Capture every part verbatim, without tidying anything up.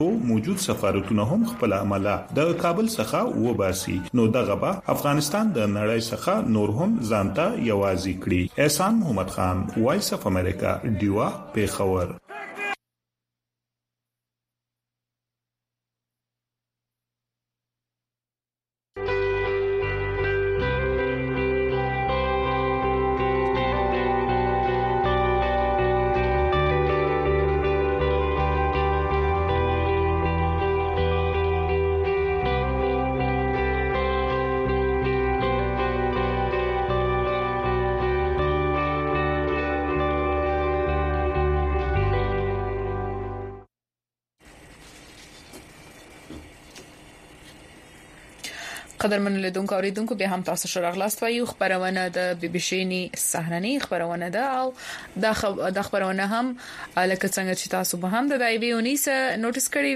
موجود سفارتونه هم خپل عمله د کابل څخه وباسي نو دغه به افغانستان د نړۍ څخه نور هم ځانته یوازې کړي. احسان محمد خان، وایس اف امریکا، ډیوا، پیښور. قدرمن لیدونکو اوریدونکو به هم تاسو سره غلاست وایو. خبرونه د بي بي سي ني صحنني خبرونه ده او د خب... د خبرونه هم لکه څنګه چې تاسو به هم د دایوي اونیس نوټیس کړی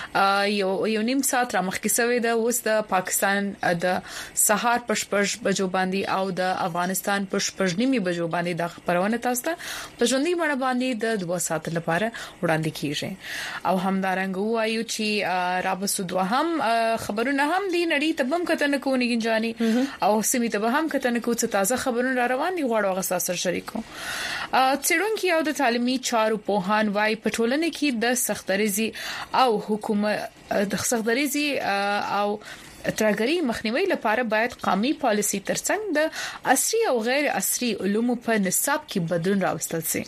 وي یو یو نیم ساعت را مخکې سوي د اوس د پاکستان د سهار پشپش بجو باندې او د افغانستان پشپش نیمه بجو باندې د خبرونه تاسو ته په ژوندۍ مړه باندې د دوه ساعت لپاره وړاندې کیږي او همدارنګ وایو چې رابسو دوه هم خبرونه هم دی نړۍ ته کتنه کوونی گنجانی او سیمه ته به هم کتنه کوڅه تازه خبرونه را روان دي غواړو غسا سره شریکو. چېرونکو او د تعلیمي چارو په هان وای پټولنه کې د سختريزي او حکومت د سختريزي او ترګری مخنیوي لپاره باید قومي پالیسي ترڅنګ د عصري او غیر عصري علومو په نصاب کې بدلون راوستل شي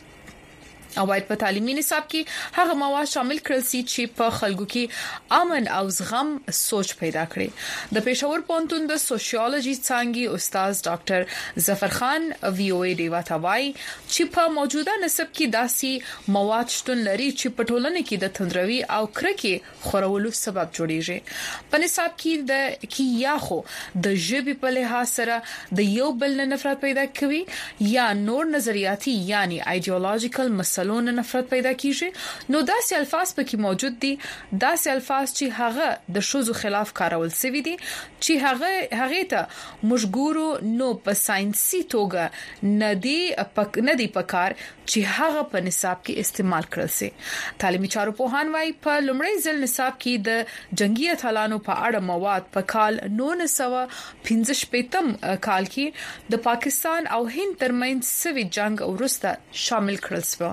او باید په تعلیمي نصاب کې هغه مواد شامل کړل شي چې په خلکو کې امن او زغم سوچ پیدا کړي. د پېښور پونتون د سوشیولوژي څانګې استاد ډاکټر ظفر خان وی او ای ډی واتاوای چې په موجوده نصاب کې داسي مواد شتون لري چې په ټولنه کې د تندروي او کرکې خورولو سبب جوړیږي. په نصاب کې د کې یا خو د ژبې په لحاظ سره د یو بل نفرت پیدا کوي یا نور نظریاتي یعنی ایدئولوژیکل مسلون نفرت پیدا کیږي. نو داسې الفاظ پکې موجود دي داسې الفاظ چې هغه د شوزو خلاف کارول شوی دي چې هغه هغه ته مشګورو نو په ساينسي توګه ندي پک ندي پکار چې هغه په نصاب کې استعمال کړل شي. تعلیمي چارو په هان وای په لومړی ځل نصاب کې د جنگي اتلانو په اړه مواد په کال نولس سوه پنځه شپږم کال کې د پاکستان او هند ترمنځ سوي جنگ ورسته شامل کړل شو.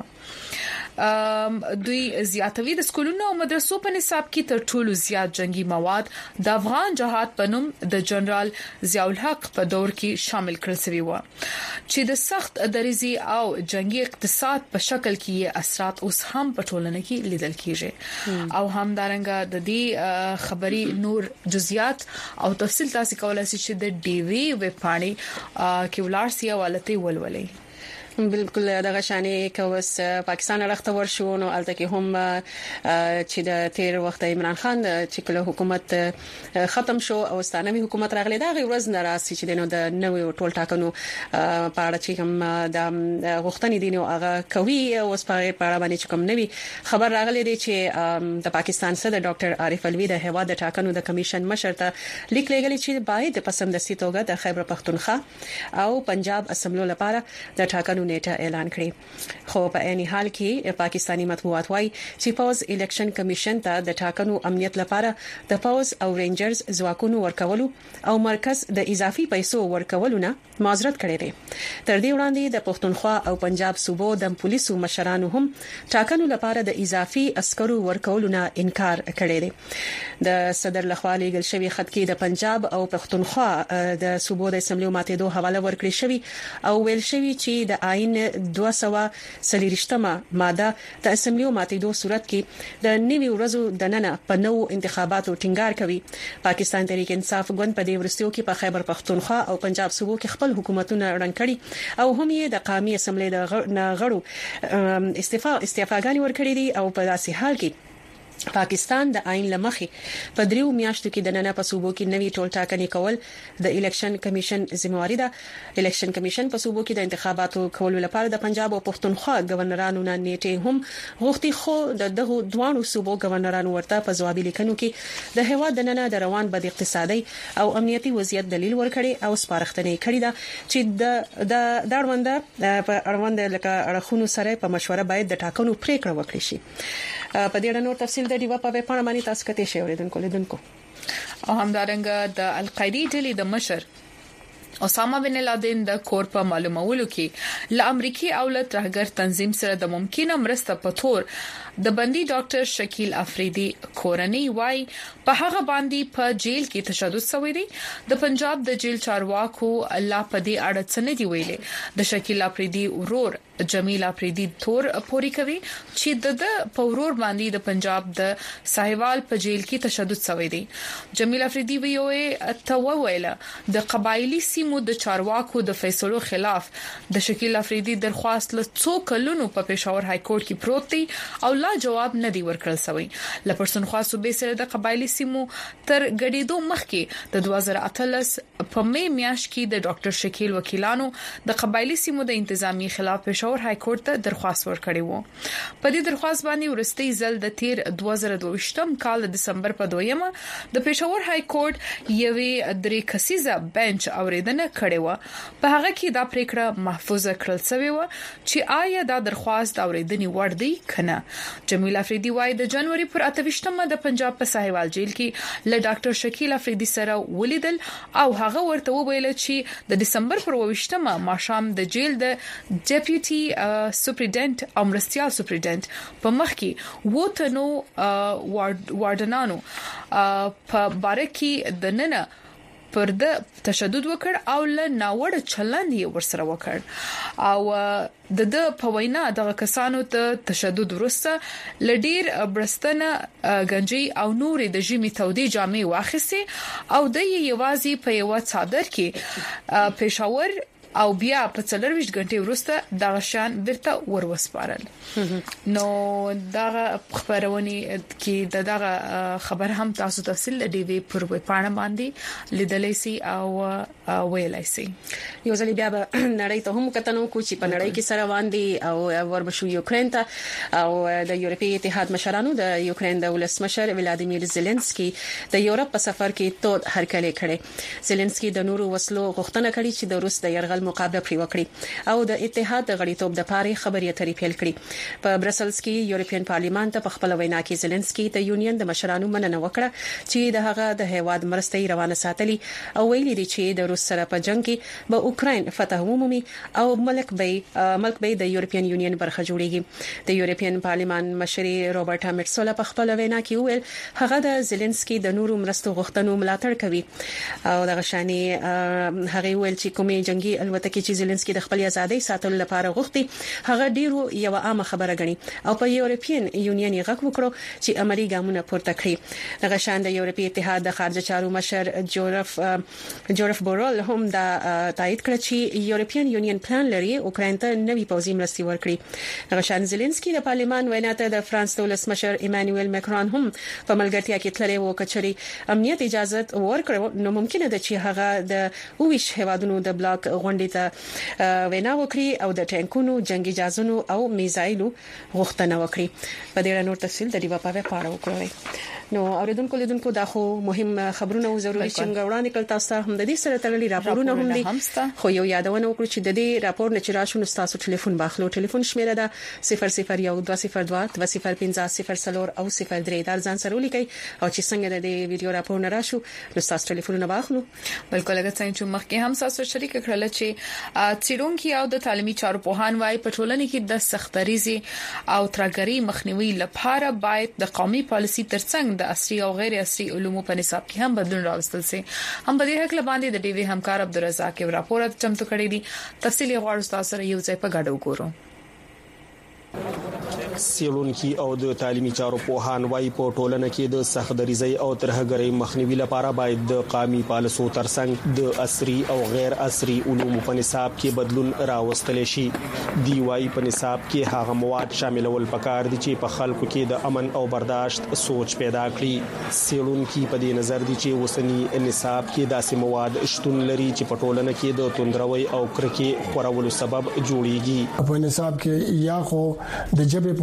دوی زیاتوي د سکولونو او مدرسو په نصاب کې تر ټولو زیات جنگي مواد د افغان جهاد په نوم د جنرال ضیاء الحق په دور کې شامل کړل شوی و چې د سخت دریزي او جنگي اقتصاد په شکل کې اثرات اوس هم په ټولنه کې لیدل کیږي. او همدارنګه د دې خبري نور جزئیات او تفصیل تاسو کولای شئ چې د ډي وی ویب پاڼې کې ولارسي حوالته ولولئ. بالکل دغه شانې کوس پاکستان راخته ورشو نو الته کې هم چې د تیر وخت عمران خان چې کله حکومت ختم شو او ستانوي حکومت راغلی دا غي ورځ ناراضي چې دنو د نوې ټول ټاکنو په اړه چې هم د غوښتنې دي نو هغه کوي او سپاره په اړه باندې کوم نوې خبر راغلی دی چې د پاکستان صدر ډاکټر عارف الوی د هوا د ټاکنو د کمیشن مشر ته لیک لګلی چې باید په سمدستي توګه د خیبر پختونخوا او پنجاب اسمبلو لپاره د ټاکنو نیټه اعلان کړي. خو په عین حال کې پاکستانی مطبوعات وايي چې پوز الیکشن کمیشن ته د ټاکنو امنیت لپاره د پوز او رینجرز ځواکونو ورکولو او مرکز د اضافي پیسو ورکولو نه معذرت کړي دي. تر دې وړاندې د پښتونخوا او پنجاب صوبو د پولیسو مشرانو هم ټاکنو لپاره د اضافي عسکرو ورکولو نه انکار کړي دي. د صدر لخوا لیږل شوی خط کې د پنجاب او پښتونخوا د صوبو د اسمبلی ماتېدو حواله ورکړي شوی او ویل شوی چې د آئین دوه سوه څلوېښتمه ماده د اسمبلی ماتېدو صورت کې د نیوي ورځو د نن په نو انتخاباتو ټینګار کوي. پاکستان تحریک انصاف ګوند په دې ورستیو کې په خیبر پختونخوا او پنجاب صوبو کې خپل حکومتونه رنګ کړي او هم یې د قومي اسمبلی د غړو استعفا استعفاګانی ورکړي دي او په داسې حال کې پاکستان د آئین لمخې په دریو میاشتو کې د نن په صوبو کې نوي ټول ټاکنې کول د الیکشن کمیشن ذمہواری ده. الیکشن کمیشن په صوبو کې د انتخاباتو کولو لپاره د پنجاب او پښتونخوا گورنرانو نه نیټه هم غوښتي خو د دغه دوانو صوبو گورنرانو ورته په جوابي لیکنو کې د هوا د نن د روان بد اقتصادي او امنیتي وضعیت دلیل ورکړي او سپارښتنې کړې ده چې د د داړوند په اړوند لکه اړخونو سره په مشوره باید د ټاکنو پریکړه وکړي شي. په دې اړه نور تفصیل د ډیوا په پاڼه باندې تاسو کته شي اوریدونکو لیدونکو او همدارنګه د القاعده ډلې د مشر اسامه بن لادن د کور په معلومولو کې ل امریکای او ل ترهګر تنظیم سره د ممکنه مرسته په تور د بندي ډاکټر شکیل افریدي کورنۍ وای په هغه باندې په جیل کې تشدد شوی دی د پنجاب د جیل چارواکو الله په دې اړه څه نه دی ویلي د شکیل افریدي ورور جمیل افریدي تور پوری کوي چې د پورور باندې د پنجاب د ساحوال په جیل کې تشدد شوی دی جمیل افریدي ویوي ته ویله د قبایلی سیمو د چارواکو د فیصلو خلاف د شکیل افریدي درخواست له څو کلونو په پېښور های کورټ کې پروت دی او لا جواب نه دی ورکړل شوی لپرسونخوا صوبې سره د قبایلی سیمو تر غړېدو مخکې د دوه زره اتلس په مې میاشت کې د ډاکټر شکیل وکیلانو د قبایلی سیمو د انتظامی خلاف پېښور های کورټ ته درخواست ورکړی وو په دې درخواست باندې ورستي ځل د تیر دوه زره دوه ویشتم کال د دسمبر په دویمه د پېښور های کورټ یوې درې کسیزه بنچ اوریدنه کړې و په هغه کې دا پریکړه محفوظ کړل شوی و چې آیا دا درخواست اوریدنې وړ دی کنه جمیل افریدي وای د جنوري پر اتهشتمه د پنجاب په ساحوال جیل کې ل ډاکټر شکیل افریدي سره ولیدل او هغه ورته ویل چې د دسمبر پر ویشتمه ماشام د جیل د ډیپټي سپریډنټ او مرستيال سپریډنټ په مخ کې وته نو واردنانو په بارکي د ننه پر د تشدد وکړ او له ناوړه چلند یې ورسره وکړ او د د په وینا د کسانو ته تشدد ورسته لډیر برستنه گنجي او نورې د جمی تودي جامې واخیسته او د یوازې په یو څادر کې پېښور او بیا په څلرويشت غنټې وروسته د غشان برته وروسپارل نو دا خبرونه کې دغه خبر هم تاسو تفصیل دی وی پر پاڼه باندې لیدلې سي او ویلای سي یو ځل بیا نړۍ ته هم کتنو کو چې په نړۍ کې سره باندې او وربشو یوکرين ته او د یورپی اتحاد مشرانو د یوکرين د ولسمشر ولادیمیر زيلنسکي د یورپ په سفر کې تود هرکلی کړي زيلنسکي د نورو وسلو غوښتنه کړې چې د روس د يرغل مقابله پرې وکړي او د اتحاد د غړیتوب د پاره خبري اترې پیل کړې په برسلز کې یورپین پارلیمان ته په خپل وینا کې زيلنسکي د یونین د مشرانو مننه وکړه چې د هغه د هیواد مرستې روانه ساتلي او ویلي دي چې د روس سره په جنگ کې به اوکرين فتح عمومي او ملک به ملک به د یورپین یونین برخه جوړيږي د یورپین پارلیمان مشر روبرټا میټسولا په خپل وینا کې ویل هغه د زيلنسکي د نورو مرستو غوښتنو ملاتړ کوي او د غشاني هغه ویل چې کومي جنگي الوتکې چې زيلنسکي د خپل ازادۍ ساتلو لپاره غوښتي هغه ډیرو یو عامه خبره غني او په یورپین یونین یې غږ وکړو چې عملی ګامونه پورته کړي د غشان د یورپی اتحاد د خارجه چارو مشر جورف جورف بورل هم دا تایید کړ چې یورپین یونین پلان لري اوکرين ته نوي پوځي مرستې ورکړي د غشان زيلنسکي د پارلیمان وینا ته د فرانس د ولسمشر ایمانوئل ماکرون هم په ملګرتیا کې تللی وو کچري امنیت اجازه ورکړو نو ممکنه ده چې هغه د اوویش هوادونو د بلاک غونډې ته وینا وکړي او د ټانکونو جنگي جهازونو او میزایلو غوښتنه وکړي په دې اړه نور تفصیل د ریوا په پاڼه وکړئ نو اوریدونکو لیدونکو دا خو مهم خبرونه او ضروري چې وړاندې کول تاسو ته هم د دې سره تړلي راپورونه هم دي خو یو یادونه وکړو چې د دې راپور نه چې راشو نو تاسو ټلیفون باخلو ټلیفون شمیره ده صفر صفر یو دوه صفر دوه دوه صفر پنځه صفر صفر او صفر درې دا ځان سره ولیکئ او چې څنګه د دې ویډیو راپور نه راشو نو تاسو ټلیفون نه باخلو بلکې لکه څنګه چې مخکې هم تاسو شریک کړل چې څیړونکو او د تعلیمي چارو پوهان وايي په ټولنه کې د سختريزي او ترګري مخنیوي لپاره باید د قومي پالیسي ترڅنګ د عصري او غیر عصري علومو په نصاب کې هم بدلون راوستل شي هم په دې حق لباندې د ډي وی همکار عبدالرزاق یو راپور چمتو کړی دی تفصیلی غواړو تاسو سره یو ځای په ګډو ګورو سیلونکي او د تعلیمي چارو پوهان وايي په ټولنه کې د سختدریزي او ترهګرۍ مخنیوي لپاره باید د قومي پالیسو ترڅنګ د عصري او غیر عصري علومو په نصاب کې بدلون راوستل شي دی وايي په نصاب کې هغه مواد شاملول پکار دي چې په خلکو کې د امن او برداشت سوچ پیدا کړي سیلونکي په دې نظر دي چې وسنی نصاب کې داسې مواد شتون لري چې په ټولنه کې د توندروي او کرکې خورولو سبب جوړيږي په نصاب کې یا خو د جبه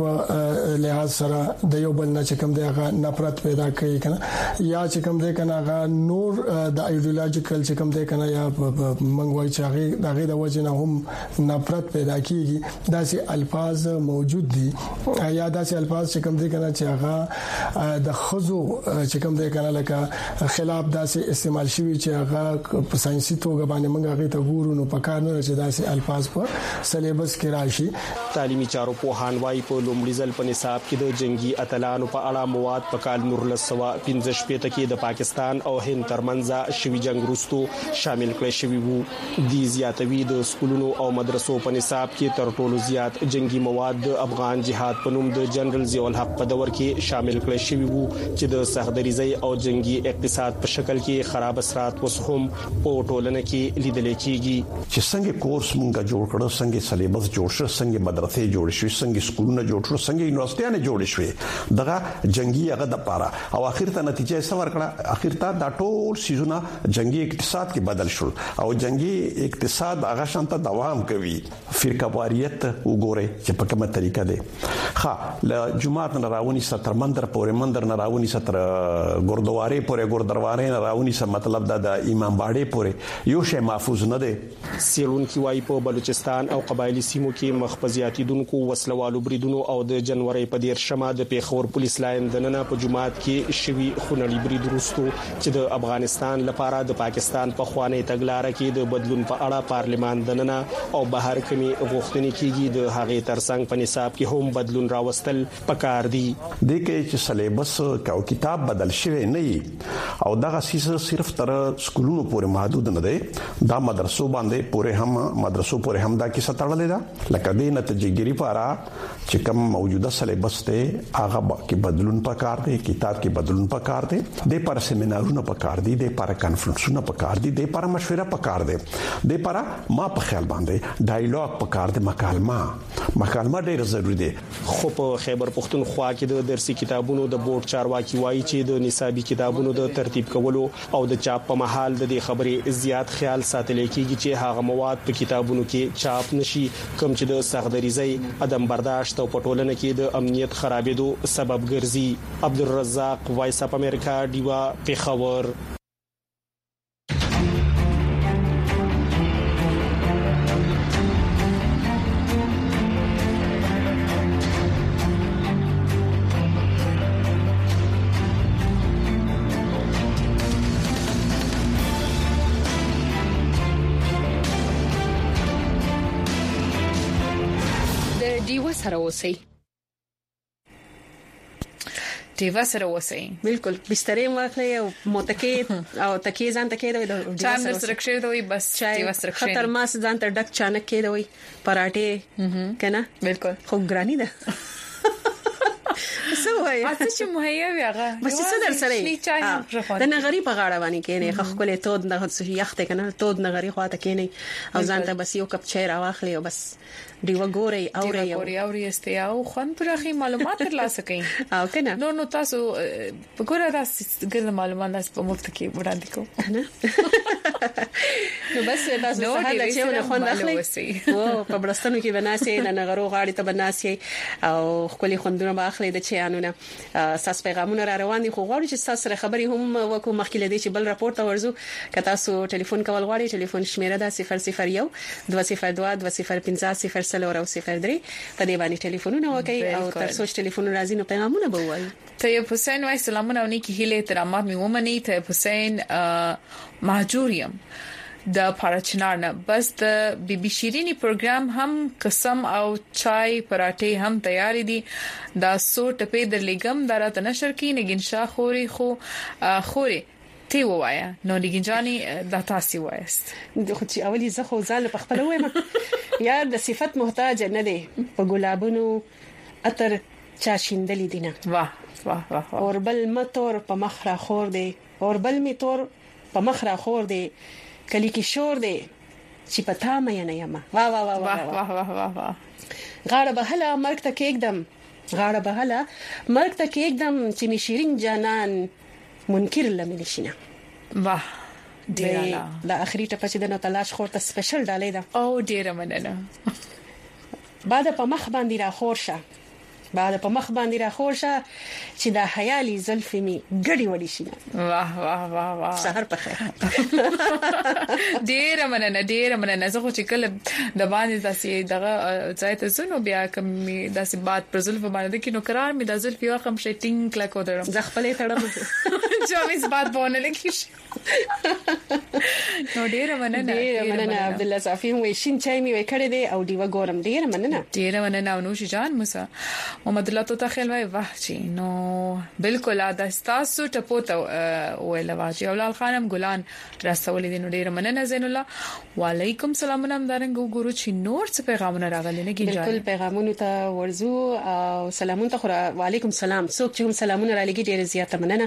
په لحاظ سره د یو بل نه چې کوم دی هغه نفرت پیدا کوي کنه یا چې کوم دی کنه هغه نور د ایډیولوژیکل چې کوم دی کنه یا منګوي چې هغه دغه د وجه نه هم نفرت پیدا کیږي داسې الفاظ موجود دي یا داسې الفاظ چې کوم دی کنه چې هغه د خزو چې کوم دی کنه لکه خلاف داسې استعمال شوی چې هغه په ساينسي توګه باندې موږ هغه ته ګورو نو پکار نه چې داسې الفاظ په سلیبس کې راشي. تعلیمي چارو په هانوای په لومړي ځل په نصاب کې د جنگي اتلانو په اړه مواد په کال نور لسوا پنځه شپږ کې د پاکستان او هند ترمنځ شوی جنگ وروسته شامل کړي شوی وو. د زیاتوي د سکولونو او مدرسو په نصاب کې تر ټولو زیات جنگي مواد د افغان جهاد په نوم د جنرال ضیاء الحق په دور کې شامل کړي شوی وو چې د سختدریزي او جنگي اقتصاد په شکل کې خراب اثرات وسهم په ټولنه کې لیدل کېږي. چې څنګه کورس مونږه جوړ کړو څنګه سلیبس جوړ شو څنګه مدرسې جوړ شوې څنګه سکولونه جوړ شو څنګه یونیورسيټیانه جوړ شوې دغه جنگي هغه د پاره او اخر ته نتیجه څه ورکړه اخر ته دا ټول سيزونه جنگي اقتصاد کې بدل شول او جنگي اقتصاد هغه شانته دوام کوي. فرقواریت وګوره چې په کومه طریقه ده ها ل جمعات نه راونی ستر مندر پورې مندر نه راونی ستر ګردواره پورې ګردواره نه راونی څه مطلب دا د امام باړې پورې یو شی محفوظ نه ده. سیرون کی وای په بلوچستان او قبایلی سیمو کې مخفزياتیدونکو وسلوالو بریدونو او د جنوري په دیر شمه د پیښور پولیس لاین دننه په جمعات کې شوی خونړي برید وروسته چې د افغانستان لپاره د پاکستان په خواني تګلارې کې د بدلون په اړه پارلمان دننه او بهر کمی غوښتنې کیږي د هغې ترڅنګ په نصاب کې هم بدلون راوستل پکار دي. د کې چې سلیبس او کتاب بدل شوی نه او دغه سیسه صرف تر سکولونو پورې محدود نه دی دا مدرسو باندې پورې هم مدرسو پورې هم دا کیسه تړلې ده لکه د نتیجګری لپاره چې کوم موجوده سلیبس ته هغه کې بدلون پکار دی کتاب کې بدلون پکار دی د پر سیمینارونه پکار دي د پر کانفرنسونه پکار دي د پر مشوره پکار دی د پر ما په خیال باندې ډایالوګ پکار دی مکالمه مکالمه ډیره ضروری دی. خو په خیبر پختونخوا کې د درسي کتابونو د بورډ چارواکي وایي چې د نصابي کتابونو د ترتیب کولو او د چاپ په محل د دې خبرې زیات خیال ساتل کېږي چې هغه مواد په کتابونو کې چاپ نشي کوم چې د سختدریزي عدم برداشت او پټولنه کې د امنیت خرابېدو سبب ګرځي. عبدالرزاق وایس اپ امریکا دیوا پیښور. سره اوسئ دیوا سره اوسئ بالکل بسترې واخلئ او موتکې او تکي ځان تکي دوی د چا مر سره کښې دوی بس دیوا سره کښې خطر ماس ځان ته ډک چانک کې دوی پراټه کنه بالکل خو ګرانی ده څه وایي اته چې مهیا وي هغه بس څه در سره د نغری په غاړه باندې کېنه خو خپل تود نه څه یخته کنه تود نغری خواته کېنه او ځان ته بس یو کپ چای راواخلي او بس دیو ګوري او ری ګوري او ری استیاو خون پرخي معلومات ترلاسه کړئ او کنه نو نو تاسو وګوره تاسو ګل معلومات په مفت کې وړاندې کوم نو بس تاسو سهار چې ونه خوند اخلي او په برستانو کې بناسي نه نغرو غاړي ته بناسي او خپل خوندونه باخلي د چانونه ساس پیغامونه را روان دي خو غواړي چې تاسو سره خبري هم وکړو مخکې لدی چې بل راپورټ ورزو که تاسو ټلیفون کول غواړئ ټلیفون شمیره ده صفر صفر یو دوه صفر دوه دوه صفر پنځه صفر سلور او صفر درې په دې باندې ټلیفونونه وکړئ او تر څو ټلیفون راځي نو پیغامونه به وایي. طيب حسین وای سلامونه او نیکی هیله احترامات می ومني ته حسین مهجوریم د پارچنارنه بس د بي بي شيريني پروګرام هم قسم او چای پراټه هم تیار دي دا سو ټپې در لګم درته نشر کې نګین شاه خوري خو خوري تی وایا نو لګنجاني د تاسو وایست خو چې اولی زه خو ځل په خپل وایم یار د صفت محتاج نه دی په ګلابونو اتر چا شیندلې دینه واه واه واه اوربل متور په مخره خور دی اوربل میتور په مخره خور دی کلی کې شور دی چې پتا مې نه یم واه واه واه واه واه واه واه غاړه بهله مرګ ته کېږدم غاړه بهله مرګ ته کېږدم چې می شیرین جانان منکر لمن شینه واه ډیره د اخري ټپه چې د نو تلاش خور ته سپیشل ډالې ده او ډیره مننه بعد په مخ باندې را خور شه بعد په مخ باندې را خوشه چې دا حیالي زلفې می ګډي وډي شي. واه واه واه واه سحر په خیر. ډیر مننه ډیر مننه زه خو چې کله د باندې داسې دغه ځای ته زنو بیا کوم داسې باد پر زلف باندې کې نو قرار می د زلف یو خم شي ټینګ کلک ودرم ز خپلې تړم چې مې باد بونه لکیش. نو ډیر مننه ډیر مننه عبد الله صافي وې شین چای می وکړې دی او دیو ګورم ډیر مننه ډیر مننه نو شي جان موسی محمد الله تو تخیل وای واه چی نو بالکل ادا تاسو ټپو ته ویل واجی اولال خانم ګلان رسول دي نو ډیر مننه زین الله وعلیکم السلام نام دارنګ ګورو چې نور څه پیغامونه راغلي نه کیږي بالکل پیغامونه ته ورزو او سلامونه ته خورا وعلیکم السلام څوک چې سلامونه را لګي ډیر زیاته مننه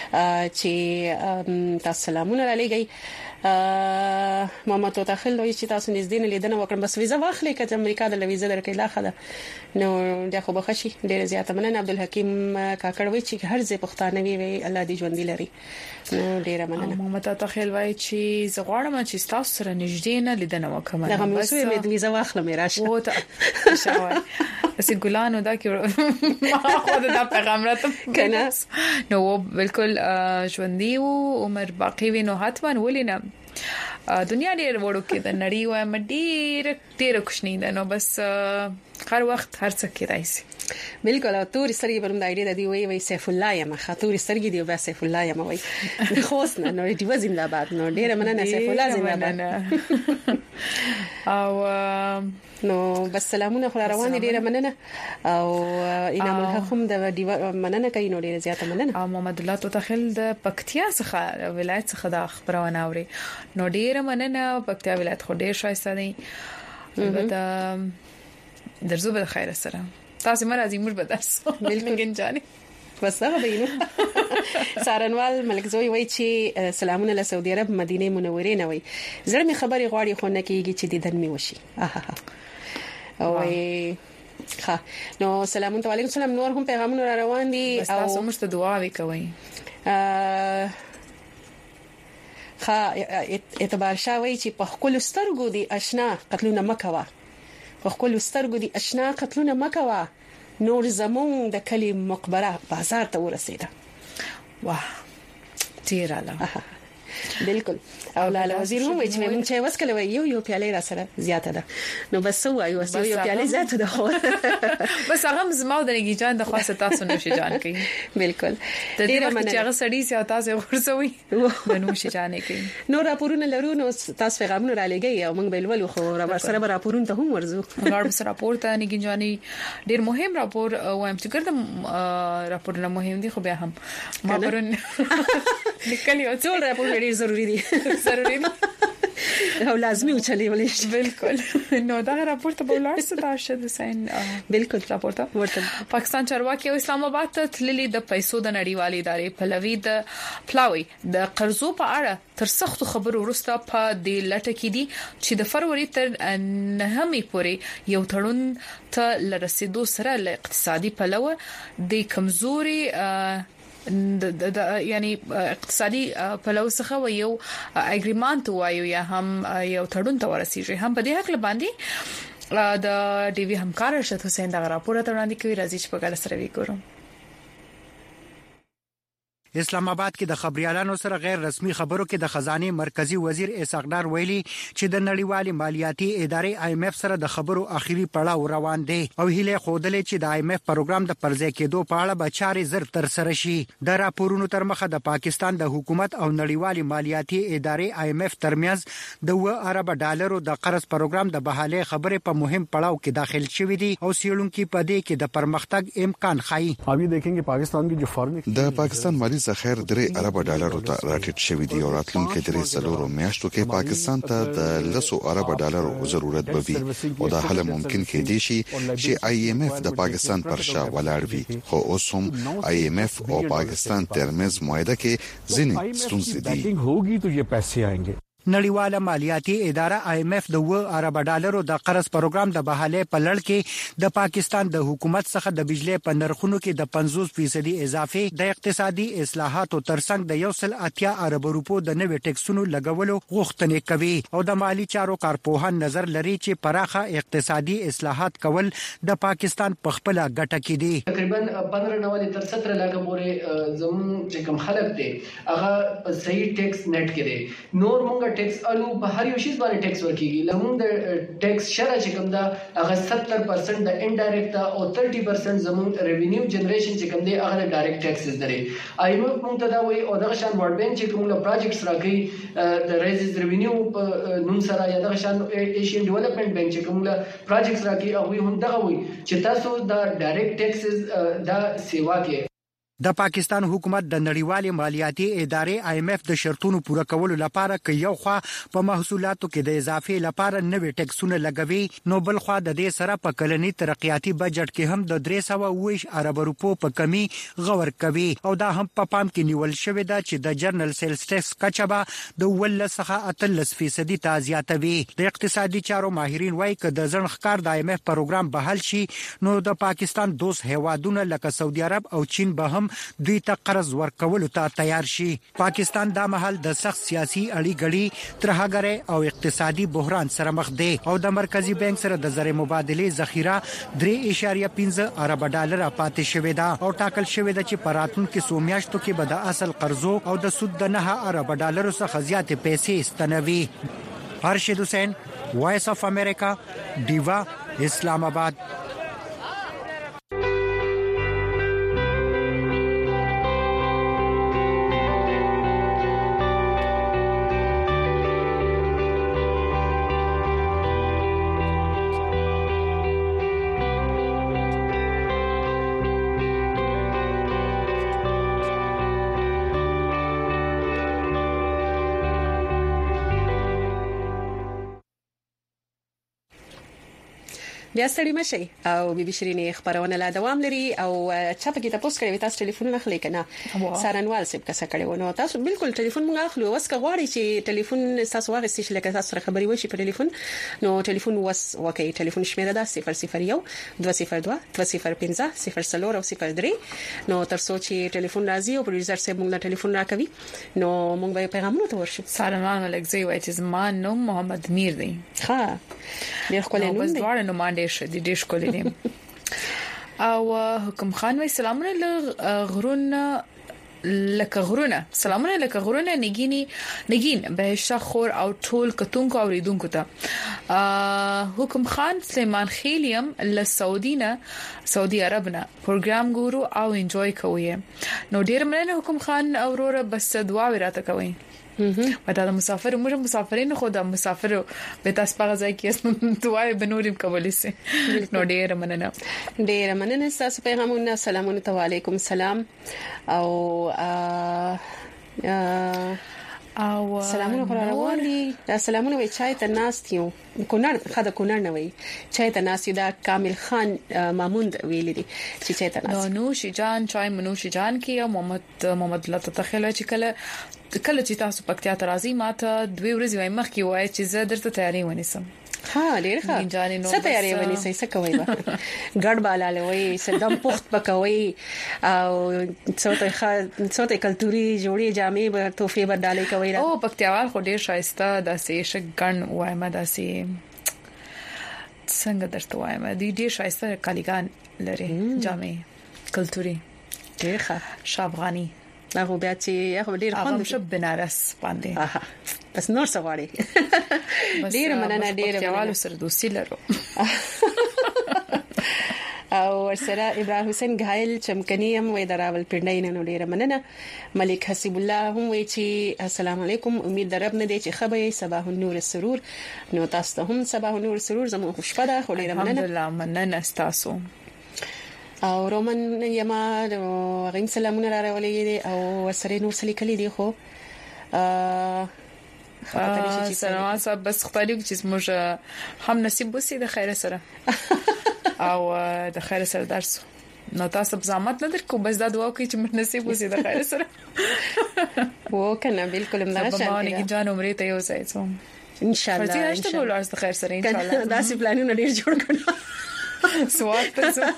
چې تاسو سلامونه را لګي محمد تو تخیل وای چې تاسو نږدې نه لیدنه وکړم بس ویزه واخلې کته امریکا د ویزه درکې لا خده نو دا خو بخښي ډیر زیاته مننه عبدالحکیم کاکړ وای چې هر ځای پښتانه وی الله دې ژوند لري نو ډیر مننه محمد تو تخیل وای چې زغړم چې تاسو سره نږدې نه لیدنه وکړم دا مې وسوي مې ویزه واخلم راشه وته شاوای بس ګلانو دا کې ما خو دا پیغام راته کنه نو بالکل ژوندۍ او عمر باقی وینو حتما ولینم دنیا ډېر وړو کې د نړۍ و مډیر ډېر خوشنی ده نو بس هر وخت هر څه کې راځي. بالکل او تور سرګي بروم د ایډیا د دی وی وی سیف الله یم خاطر سرګي دی او سیف الله یم وی خوښ نه نو دی وزم لا بعد نو ډېر مننه سیف الله زنده او نو بس سلامونه خو روان دي ډېر مننه او انعام الحق هم د مننه کوي نو ډېر زیاته مننه او محمد الله تو تخیل د پکتیا څخه ولایت څخه د خبرونه اوري نو ډېر مننه پکتیا ولایت خو ډېر شایسته دی البته درزو به خیر سره تاسو مرزي مر بداسو بالکل جاني بس هغه بینو سارنوال ملک زوی وای چې سلامونه له سعودي عرب مدینه منوره نه وای زړه می خبري غواړي خو نه کیږي چې دیدن می وشي او ها نو سلامونه علیکم سلام نور هم پیغامونه را روان دي او تاسو مست دعا وکوي ها اعتبار شاوي چې په خپل سترګو دي آشنا قتلونه مکوا په خپل سترګو دي آشنا قتلونه مکوا نور زمون د کلی مقبره بازار ته ورسیده. واه تیراله بالکل او لاله وزیر هم چې مونږ چې وسکله یو یو پیاله را سره زیاته ده نو بس وایو یو یو پیاله زیاته ده خو بس هغه زما د نګی جان د خاصه تاسو نشي جان کوي بالکل د دې وخت چې هغه سړی سي تاسو ورسوي نو نشي جان کوي نو راپورونه لرو نو تاسو پیغامونه را لګي او موږ به ولول خو را سره راپورونه ته هم ورزو غواړم سره راپور ته نګی جاني ډیر مهم راپور وایم چې ګرځم راپورونه مهم دي خو بیا هم ما پرون لیکلی او ټول راپور ډیر ضروری دي ضروری دي او لازمي او چلی ولې بالکل نو دا راپور ته بولار څه دا شته سین بالکل راپور ته ورته پاکستان چارواکي او اسلام آباد ته تللي د پیسو د نړیوالې ادارې پلوي د پلاوي د قرضو په اړه تر سختو خبرو وروسته په دې لټه کې دي چې د فروری تر نهمې پورې یو تړون ته لرسیدو سره له اقتصادي پلوه د کمزوري د د یعنی اقتصادي پلو څخه یو اګریمنت وایو یا هم یو تړون ته ورسیږي هم په دې حق باندې د ډي وی همکار شته حسین دا راپور ته وړاندې کوي راځي چې په ګډه سره وګورم. اسلام آباد کې د خبريالانو سره غیر رسمي خبرو کې د خزانه مرکزی وزیر اسحاقدار ویلي چې د نړیوالې مالیاتي ادارې آی ایم ایف سره د خبرو اخیری پړاو روان دي او هیله خودلې چې د آی ایم ایف پروګرام د پرځای کېدو په اړه به چارې زر تر سره شي. د راپورونو تر مخه د پاکستان د حکومت او نړیوالې مالیاتي ادارې آی ایم ایف ترمنځ د و ارب ډالرو د قرض پروګرام د بحاله خبرې په مهم پړاو کې داخل شوې دي او سیړونکو په دې کې د پرمختګ امکان خایي. ابي देखेंगे पाकिस्तान की जो फॉरेन د پاکستان مالی ذخایر درې ارب ډالرو ته راټیټ شوې دي او راتلونکي درې سلورو میاشتو کې پاکستان ته د لسو ارب ډالرو ضرورت به وي او دا حل ممکن کېدی شي چې آی ایم ایف د پاکستان پر شا ولاړ وي خو اوس هم آی ایم ایف او پاکستان ترمنځ معاهده کې ځینې ستونزې دي. होगी तो ये पैसे आएंगे. نړیواله مالیاتي اداره آی ایم اف د و ارب ډالرو د قرض پروګرام د بحاله په لړ کې د پاکستان د حکومت څخه د بجلی په نرخونو کې د پنځوس فیصد اضافه د اقتصادي اصلاحاتو ترڅنګ د یو سل اتیا ارب روپو د نوي ټیکسونو لګولو غوښتنه کوي او د مالی چارو کارپوهان نظر لري چې پراخه اقتصادي اصلاحات کول د پاکستان په خپل ګټه کې دي. تقریبا پندرہ نوالی تر سترہ لکه پورې زمون چې کوم خلک دي هغه صحیح ټیکس نت کړي نور مونږه ټیکس الو په هر یو شی باندې ټیکس ورکیږي لمون د ټیکس شرع چې کوم دا هغه ستر پرسنټ د انډایرکټ او تیس پرسنټ زمون ریوینیو جنریشن چې کوم دی هغه د ډایرکټ ټیکسز دي. ایمو مونږ ته دا وایي او دغه شان ورډ بانک چې کوم له پروجیکټس راکړي د ریزز ریوینیو په نوم سره یا دغه شان ایشین ډیولپمنٹ بانک چې کوم له پروجیکټس راکړي او هم دغه وایي چې تاسو د ډایرکټ ټیکسز دا سیوا کې د پاکستان حکومت د نړیوالې مالیاتي ادارې آی ایم اف د شرطونو پوره کولو لپاره کې یو خوا په محصولاتو کې د اضافه لپاره نوې ټیکسونه لګوي نو بل خوا د دې سره په کلنی ترقیاتي بجټ کې هم د درې سوه اوه ویشت ارب روپو په کمی غور کوي او دا هم په پام کې نیول شوی دا چې د جرنل سیلز ټیکس کچبه د ول څخه اتلس فیصد ته زیاتوي. د اقتصادي چارو ماهرین وايي چې د ځن ښکار د آی ایم اف پروګرام بحال شي نو د پاکستان دوست هوادونه لکه سعودي عرب او چین به هم دوی ته قرض ورکولو ته تیار شي. پاکستان دا مهال د سخت سیاسي اړیګړي ترهګرۍ او اقتصادي بحران سره مخ دی او د مرکزی بانک سره د زر مبادله ذخیره درې اشاریه پنځه ارب ډالر پاتې شوې ده او ټاکل شوې ده چې په راتلونکو څو میاشتو کې به د اصل قرضو او د سود د نه ارب ډالر څخه زیاتې پیسې ستنوي. ارشد حسین، وایس اف امریکا، دیوا، اسلام آباد. بیا ستړي مشي او بيبي شيرينې خبرونه لا دوام لري او چاپه کې تاسو کړئ تاسو ټلیفون نه خلې کنه سارنوال سب کسه کړي ونه تاسو بالکل ټلیفون مونږ اخلو وس کا غواړي چې ټلیفون تاسو واغستې چې لکه تاسو خبري وشي په ټلیفون نو ټلیفون وس وکي ټلیفون شمیره ده صفر صفر یو دوه صفر دوه دوه صفر پنځه صفر څلور او صفر درې نو تر څو چې ټلیفون راځي او پروډوسر سیب مونږ ټلیفون راکوي نو مونږ به پیغامونه ته ورشو. سارنوال ملک زوی وایي چې زما نوم محمد میر دی. ها ډیر خپل نوم دی ډیر نوم دی شدي ډیر شکولې دي او حکم خان وای سلامونه لغرونه لکه غرونه سلامونه لکه غرونه نګینی نګین به خور او ټول کتونکو اوریدونکو ته حکم خان سلیمان خیلیم له سعودینا سعودي عربنا پروګرام ګورو او انجوای کوی نو ډیر مننه حکم خان اورور بس دعا ورته کوي. و دا مسافر موږ مسافرین خو دا مسافر به تاسو په ځای کې دعای بنوریم کولای سي نو ډیر مننه ډیر مننه تاسو پیغامونه سلامونه علیکم سلام او او سلامونه خبرونه دي سلامونه وی چای ته ناستیو کونړ خاطر کونړ نه وی چای ته ناستیو دا کامل خان ماموند ویل دي چې چای ته ناست نو نوشي جان چای منوشي جان کې محمد محمد الله تخیل چې کله کله چې تاسو پکتیا ته راځي ماته دوی ورځې وای مخ کې وای چې زه درته تیاری ونیسم. ها ډیر ښه څه تیاری ونیسئ څه کوي به ګډ بالاله وای سدم پخت پکوي او څوته ښه څوته کلتوري جوړي جامې به توفي بدالي کوي او پکتیاوال خو ډیر شایسته داسې شګن وای ما داسې څنګه درته وای ما دي ډیر شایسته کالیګان لري جامې کلتوري ډیر ښه شابغانی هغه بیا چې هغه ډیر خوند شپ بنارس باندې بس نور څه غواړي ډیر مننه ډیر مننه سره دوستي لرو او ورسره ابراهیم حسین غایل چمکنی هم وې دراول پندای نه ډیر مننه. ملک حسیب الله هم وې چې السلام علیکم امید درب نه دی چې خبرې صباح النور سرور نو تاسو هم صباح النور سرور زموږ خوشبخته خو ډیر مننه الحمدلله مننه تاسو او رومن یما غیم سلامونه را راولې او سره نور سلی کلی دی خو ا خاطر شي سلام صاحب بس خپلو چې موږ هم نصیب وسی د خیر سره او د خیر سره درس نو تاسو زحمت نه درکو بس دا دعا کوي چې موږ نصیب وسی د خیر سره وکنه بالکل نه شانتي باندې جان عمرې ته یو ځای څوم ان شاء الله فرضي نشته بولار د خیر سره ان شاء الله دا سی پلانونه ډیر جوړ کړو سوات ته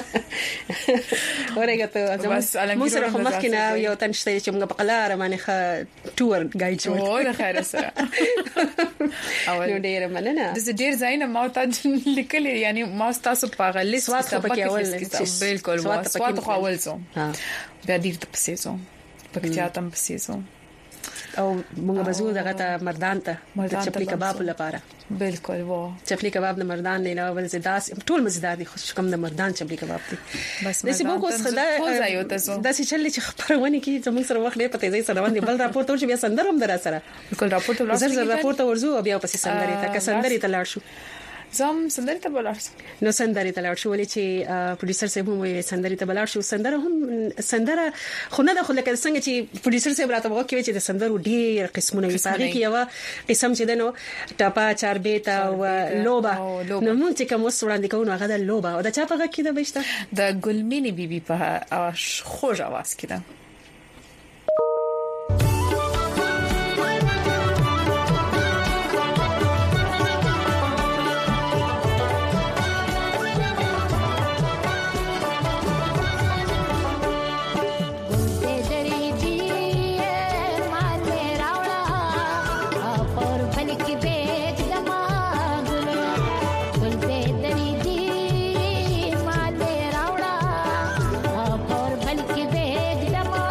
ورګه ته موږ سره خو مخکې نه یو تنشته چې موږ په قلاره باندې ښه ټور گایډ جوړ او د خیر سره نو ډیر مننه د ډیر ځای نه ما ته لیکل یعنی ما تاسو په غلې سوات په کې اول بالکل سوات خو اول زو بیا دې ته پسې زو پکې تم پسې زو او موږ بزو دغه ته مردان ته چپلی کباب لپاره بالکل وو چپلی کباب د مردان نه علاوه بل زداس ټول مزدار دي خو کوم د مردان چپلی کباب دي بس د سیمو کو خدا د سې چلې چې خبرونه کی زموږ سره وخت په تیزی سره باندې بل راپورټ ورشي بیا سندرم در سره بالکل راپورټ ورسره زر زر راپورټ ورزو بیا پسې سندري ته که سندري ته لاړ شو زم سندري ته بلار نو سندري ته لاړ شو ولې چې پروډوسر صاحب هم سندري ته بلار شو سندره هم سندره خو نه د خو لکه څنګه چې پروډوسر صاحب راته وکړي چې د سندرو ډېر قسمونه وي پاره کې یو قسم چې دنو ټاپا چار بیت او لوبا نو موږ چې کوم وسوړاندې کوو هغه د لوبا او د چا په کې د بشته د ګلمینی بیبي په خوږ आवाज کې ده Dama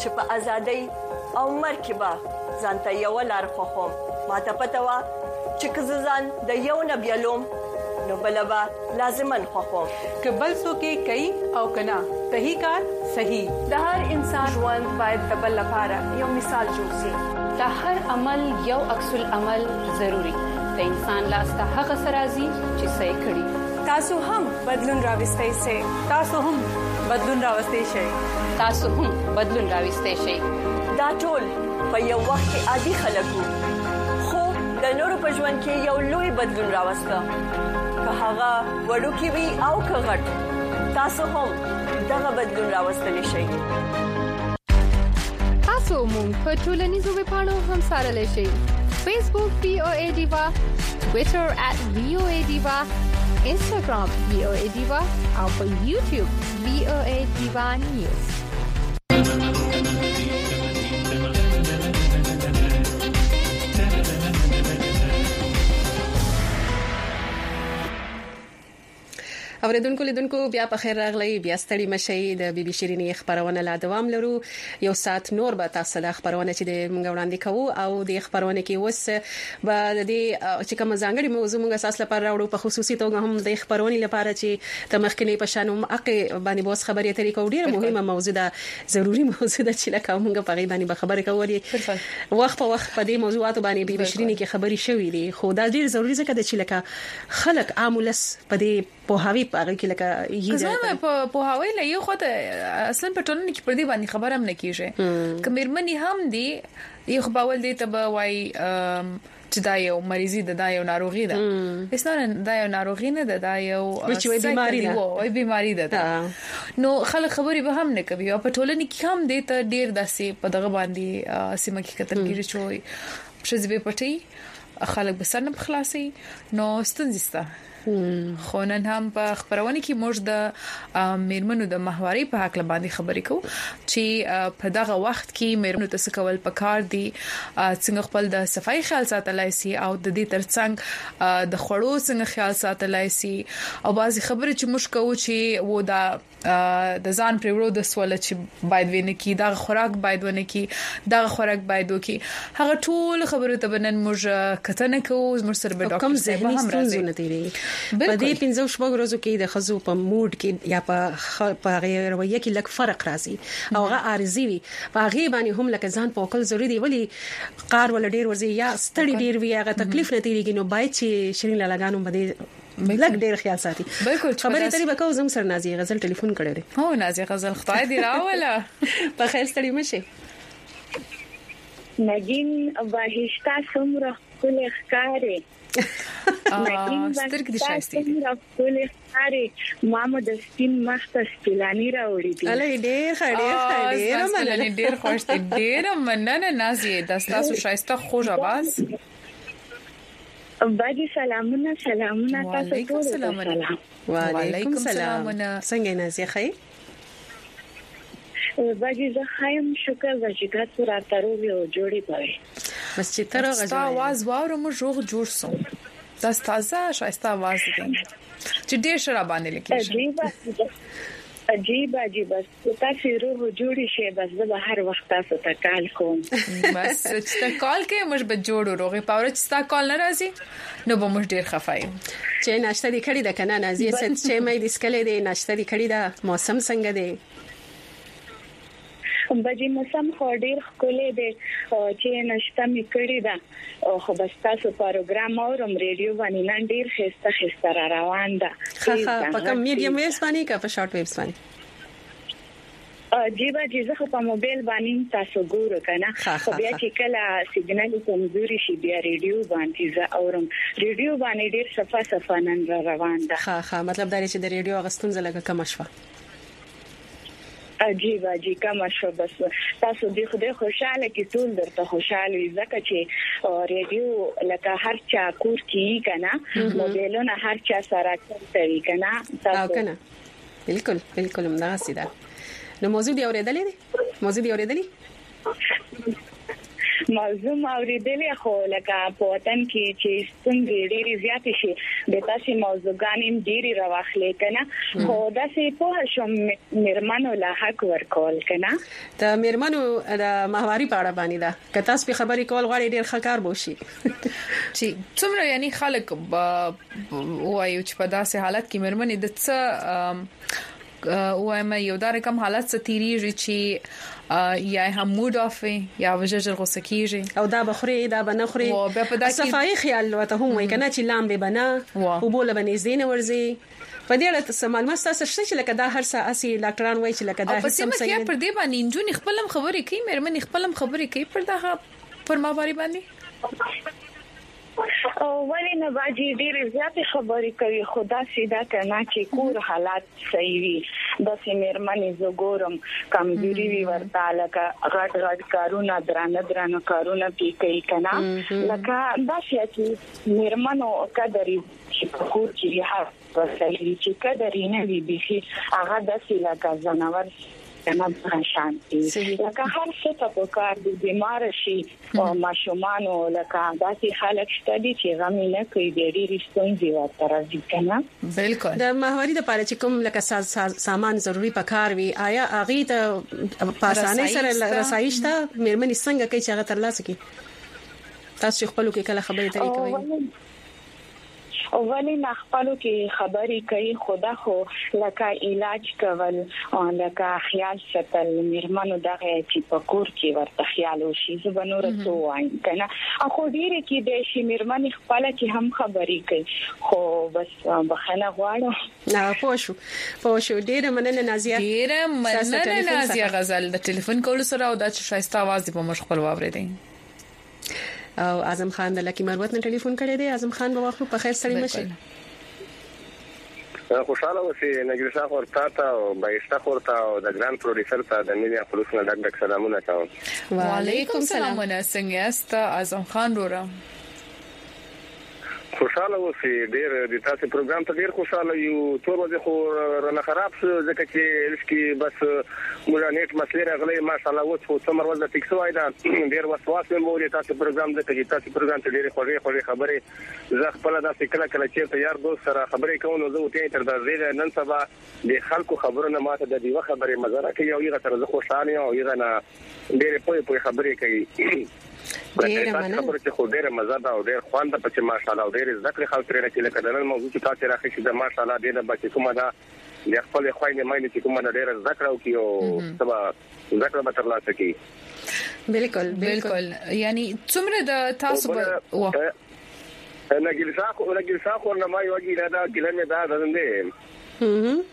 چې په ازادۍ او مرګ به ځانته یو لار خوخم ماته پته وا چې کزان د یو نبیلوم نو بلبا لازمن خوخم کبل سو کې کوي او کنا صحیح کار صحیح د هر انسان ژوند باید د بل لپاره یو مثال جوړ شي د هر عمل یو عکس العمل ضروری د انسان لاس ته هغه سرازي چې صحیح کړي تاسو هم بدلون راوستئ شئ تاسو هم بدلون راوستئ شئ تاسو هم بدلون راوستئ شئ دا ټول په یو وخت کې عادي خلکو خو د نورو په ژوند کې یو لوی بدلون راوسته که هغه وړوکی وي او که غټ تاسو هم دغه بدلون راوستلی شئ تاسو مونږ په ټولنیزو ویبپاڼو هم سارلی شئ فیسبوک وی او ای ډیوا ټویټر ات وی او ای ډیوا انسټاګرام وی او ای ډیوا او په یوټیوب وی او ای ډیوا نیوز اوریدونکو لیدونکو بیا په خیر راغلی بیا ستړي مشي د بي بي شيريني خبرونه لا دوام لرو یو سات نور به تاسو د خبرونه چې د مونږ وړاندې کوو او د خبرونه کې وس به د چې کوم ځانګړي موضوع مونږ اساس لپاره راوړو په خصوصي توګه هم د خبرونه لپاره چې د مخکنی په شان هم اقي باندې بوس خبرې طریقو ډیره مهمه موضوع ده ضروری موضوع ده چې لکه مونږ په غي باندې به خبرې کولې وخت په وخت په دې موضوعات باندې بي بي شيريني کې خبرې شوې دي خو دا ډیر ضروری ځکه چې لکه خلک عاملس په دې په هاوی په هغه کې لکه یی زما په په هاوی له یو خو اصلا په ټولنه کې پر دې باندې خبره هم نه کیږي کمرمنې هم دي یو خبرول دي ته وای چې دا یو مریضي ده دا یو ناروغي ده اسنه دا یو ناروغي نه ده دا یو بیماری ده وای بیماری ده نو خلک خبري به هم نه کوي او په ټولنه کې هم دي ته ډیر داسې په دغه باندې سیمه کې کتل کیږي چې شزبه پټي خلک به سر نه خلاصي نو ستنځسته خو نن هم په خبرونه کې موږ د میرمنو د محوري په حق باندې خبرې کوو چې په دغه وخت کې میرمنو ته څه کول پکار دي څنګه خپل د صفای خیال ساتلای شي او د دې ترڅنګ د خوړو څنګه خیال ساتلای شي او بعضی خبرې چې موږ کوو چې و دا د ځان پرورو د سوال چې باید ویني کې دا خوراک باید ونه کې دا خوراک باید وکي هغه ټول خبرو ته بنن موږ کتنه کوو موږ سره به ډاکټر صاحب هم راځي په دې پنځو شپږ ورځو کې د خزو په موډ کې یا په په رویه کې لږ فرق راځي او هغه عارضي وي هغه باندې هم لکه ځان په کول ضروري دی ولی قار ول ډیر ورځي یا ستړي ډیر وي هغه تکلیف نه تیریږي نو باید چې شیرین لګانو باندې لګ ډیر خیال ساتي بالکل خبرې ترې وکاو زم سر نازي غزل ټلیفون کړی هو نازي غزل خدای دی راوله په خیر ستړي مشه نگین بهشتا سمره کل ښکارې سترګې د شایسته دي ټول ښاري مامو د سپین مخته سپلانی راوړي دي الې ډېر خړې خړې مننه ډېر خوش دي ډېر مننه نازي د تاسو شایسته خوږ आवाज باجی سلامونه سلامونه تاسو ټول سلام وعلیکم السلام څنګه نازي خې باجی زه خایم شکر باجی تاسو راترو یو جوړی پوي بس چې تر غږ आवाज واورو مو جوړ جوړ سو دا تازه شایسته आवाज دي چې ډېر شراب باندې لیکي عجیب عجیب بس تاسو روح جوړی شي بس زه هر وخت تاسو ته کال کوم بس چې کال کې موږ به جوړو روغي پاور چې تا کال نه راځي نو به موږ ډېر خفای چې ناشته دي کړی د کنه نازي ست چې مې د سکلې دي ناشته دي کړی دا موسم څنګه دی بجې موسم خو ډیر ښکلی دی چې نشته مې کړی دا خو بس تاسو پروګرام اورم ریډیو باندې نن ډیر خسته خسته را روان ده ها ها په کوم میډیم ویوز باندې کا په شارټ ویوز باندې جیبا جزه په موبایل باندې تاسو ګورو کنه خو بیا چې کله سیګنال کمزوري شي بیا ریډیو باندې زه اورم ریډیو باندې ډیر صفه صفه نن را روان ده ها ها مطلب دا چې د ریډیو غستون زلګه کم شوه عجیب عجیب کما شو بس تاسو دې خدای خوشاله کی ټول درته خوشاله ځکه چې ریډیو لکه هر چا کور کی کنه موبایلونه هر چا سره کوي کنه تاسو کنه بالکل بالکل مداسي ده نو موضوع دی اورېدلې دي موضوع دی اورېدلې موضوع اوریدلې خو لکه په وطن کې چې څنګه ډېری زیات شي د تاسو موضوعګانې ډېری راوخلې کنه خو دا سه په شوم مرمنو لا حق ورکول کنه د مرمنو د ماهواري په اړه باندې دا که تاسو په خبرې کول غواړئ ډېر ښه کار وشي چې څومره یعنی خلک وایي چې په داسې حالت کې مرمنې د څه وایم یو دا رقم حالت ستیریږي چې یا هم موډ اف یا وجهجر غوسه کیږي او دا بخوري دا بنخوري او په پدا کې صفای خیال وته هم وای کنه چې لام به بنا او بوله بنې زین ورزي په دې اړه څه معلومات تاسو شته چې لکه دا هر څه اسی ډاکټران وای چې لکه دا هیڅ سم صحیح پر دې باندې انجونی خپلم خبرې کوي مېرمنې خپلم خبرې کوي پر دا پر ماواري باندې او ولې نه باجی ډېر زیات خبرې کوي خدا سیدا کنه چې کور حالات صحیح وي د سیمرمنې زګورم کمزوري وي ورته لکه غټ غټ کارونه درانه درانه کارونه پی کوي کنه لکه دا چې مرمنو قدرې چې کور کې هغه صحیح چې قدرې نه وي بيخي هغه د سیلاګه زناور کنه شانتي لکه هر څه په کار د بیمار شي او ماشومان لکه داسې حالت شته دي چې غم نه کوي ډېری رښتونځي ورته راځي کنه بالکل د ماهواري د پاره چې کوم لکه سامان ضروری پکار وي آیا اغه ته پاسانه سره رسایشته مېرمنې څنګه کوي چې هغه ترلاسه کوي تاسو خپل کې کله خبرې ترې کوي او ولی نه خپلو کې خبرې کوي خدا خو لکه علاج کول او لکه خیال ساتل مېرمنو دغه چې په کور کې ورته خیال وشي زبنو رسو وایم کنه اخو ډیره کې د شي مېرمنې خپل کې هم خبرې کوي خو بس بخنه غواړم نه پوښو پوښو ډیره مننه نازیه ډیره مننه نازیه غزل د ټلیفون کول سره او د شایسته आवाज په مشغول واوریدئ او اعظم خان د لکی مروت نه ټلیفون کړی دی اعظم خان به واخلو په خیر سړی مشه خوشاله اوسئ نګریسا خورتا ته او بایستا خورتا او د ګران پروډوسر ته د میډیا خلوص نه ډک ډک سلامونه کوم وعلیکم السلام څنګه یاست اعظم خان رورا خوشاله اوسئ ډیر د تاسو پروګرام ته ډیر خوشاله یو ټول وځي خو رانه خراب شو ځکه چې اسکی بس موږ نیټ مسلې راغلي ماشاءالله اوس خو څومره ورځ د ټیکسو وای دا ډیر وسواس مې مولې تاسو پروګرام د کې تاسو پروګرام ته ډیر خوږه خوږه خبره زه خپل د فکر کله چې یار دوست سره خبرې کوم نو زه ته تر دې نن سبا د خلکو خبرونه ماته د دیوه خبره مزه کوي او یغه تر زه خوشاله او یغه نه ډیر په په خبرې کوي ډیر مننه خبره چې خو ډیره مزه ده او ډیر خوند په چې ماشاءالله ډیر ذکر خلک لري چې لکه د نن موضوع چې تاسو راخي چې د ماشاءالله ډیره بچی کومه ده د خپل خويندې مې چې کومه ډیره ذکر او کیو سبا ذکر به ترلاسه کی بالکل بالکل یعنی څومره د تاسو و انا ګلساخ او ګلساخ ورنه ما یو ګیره دا ګلنه دا دنده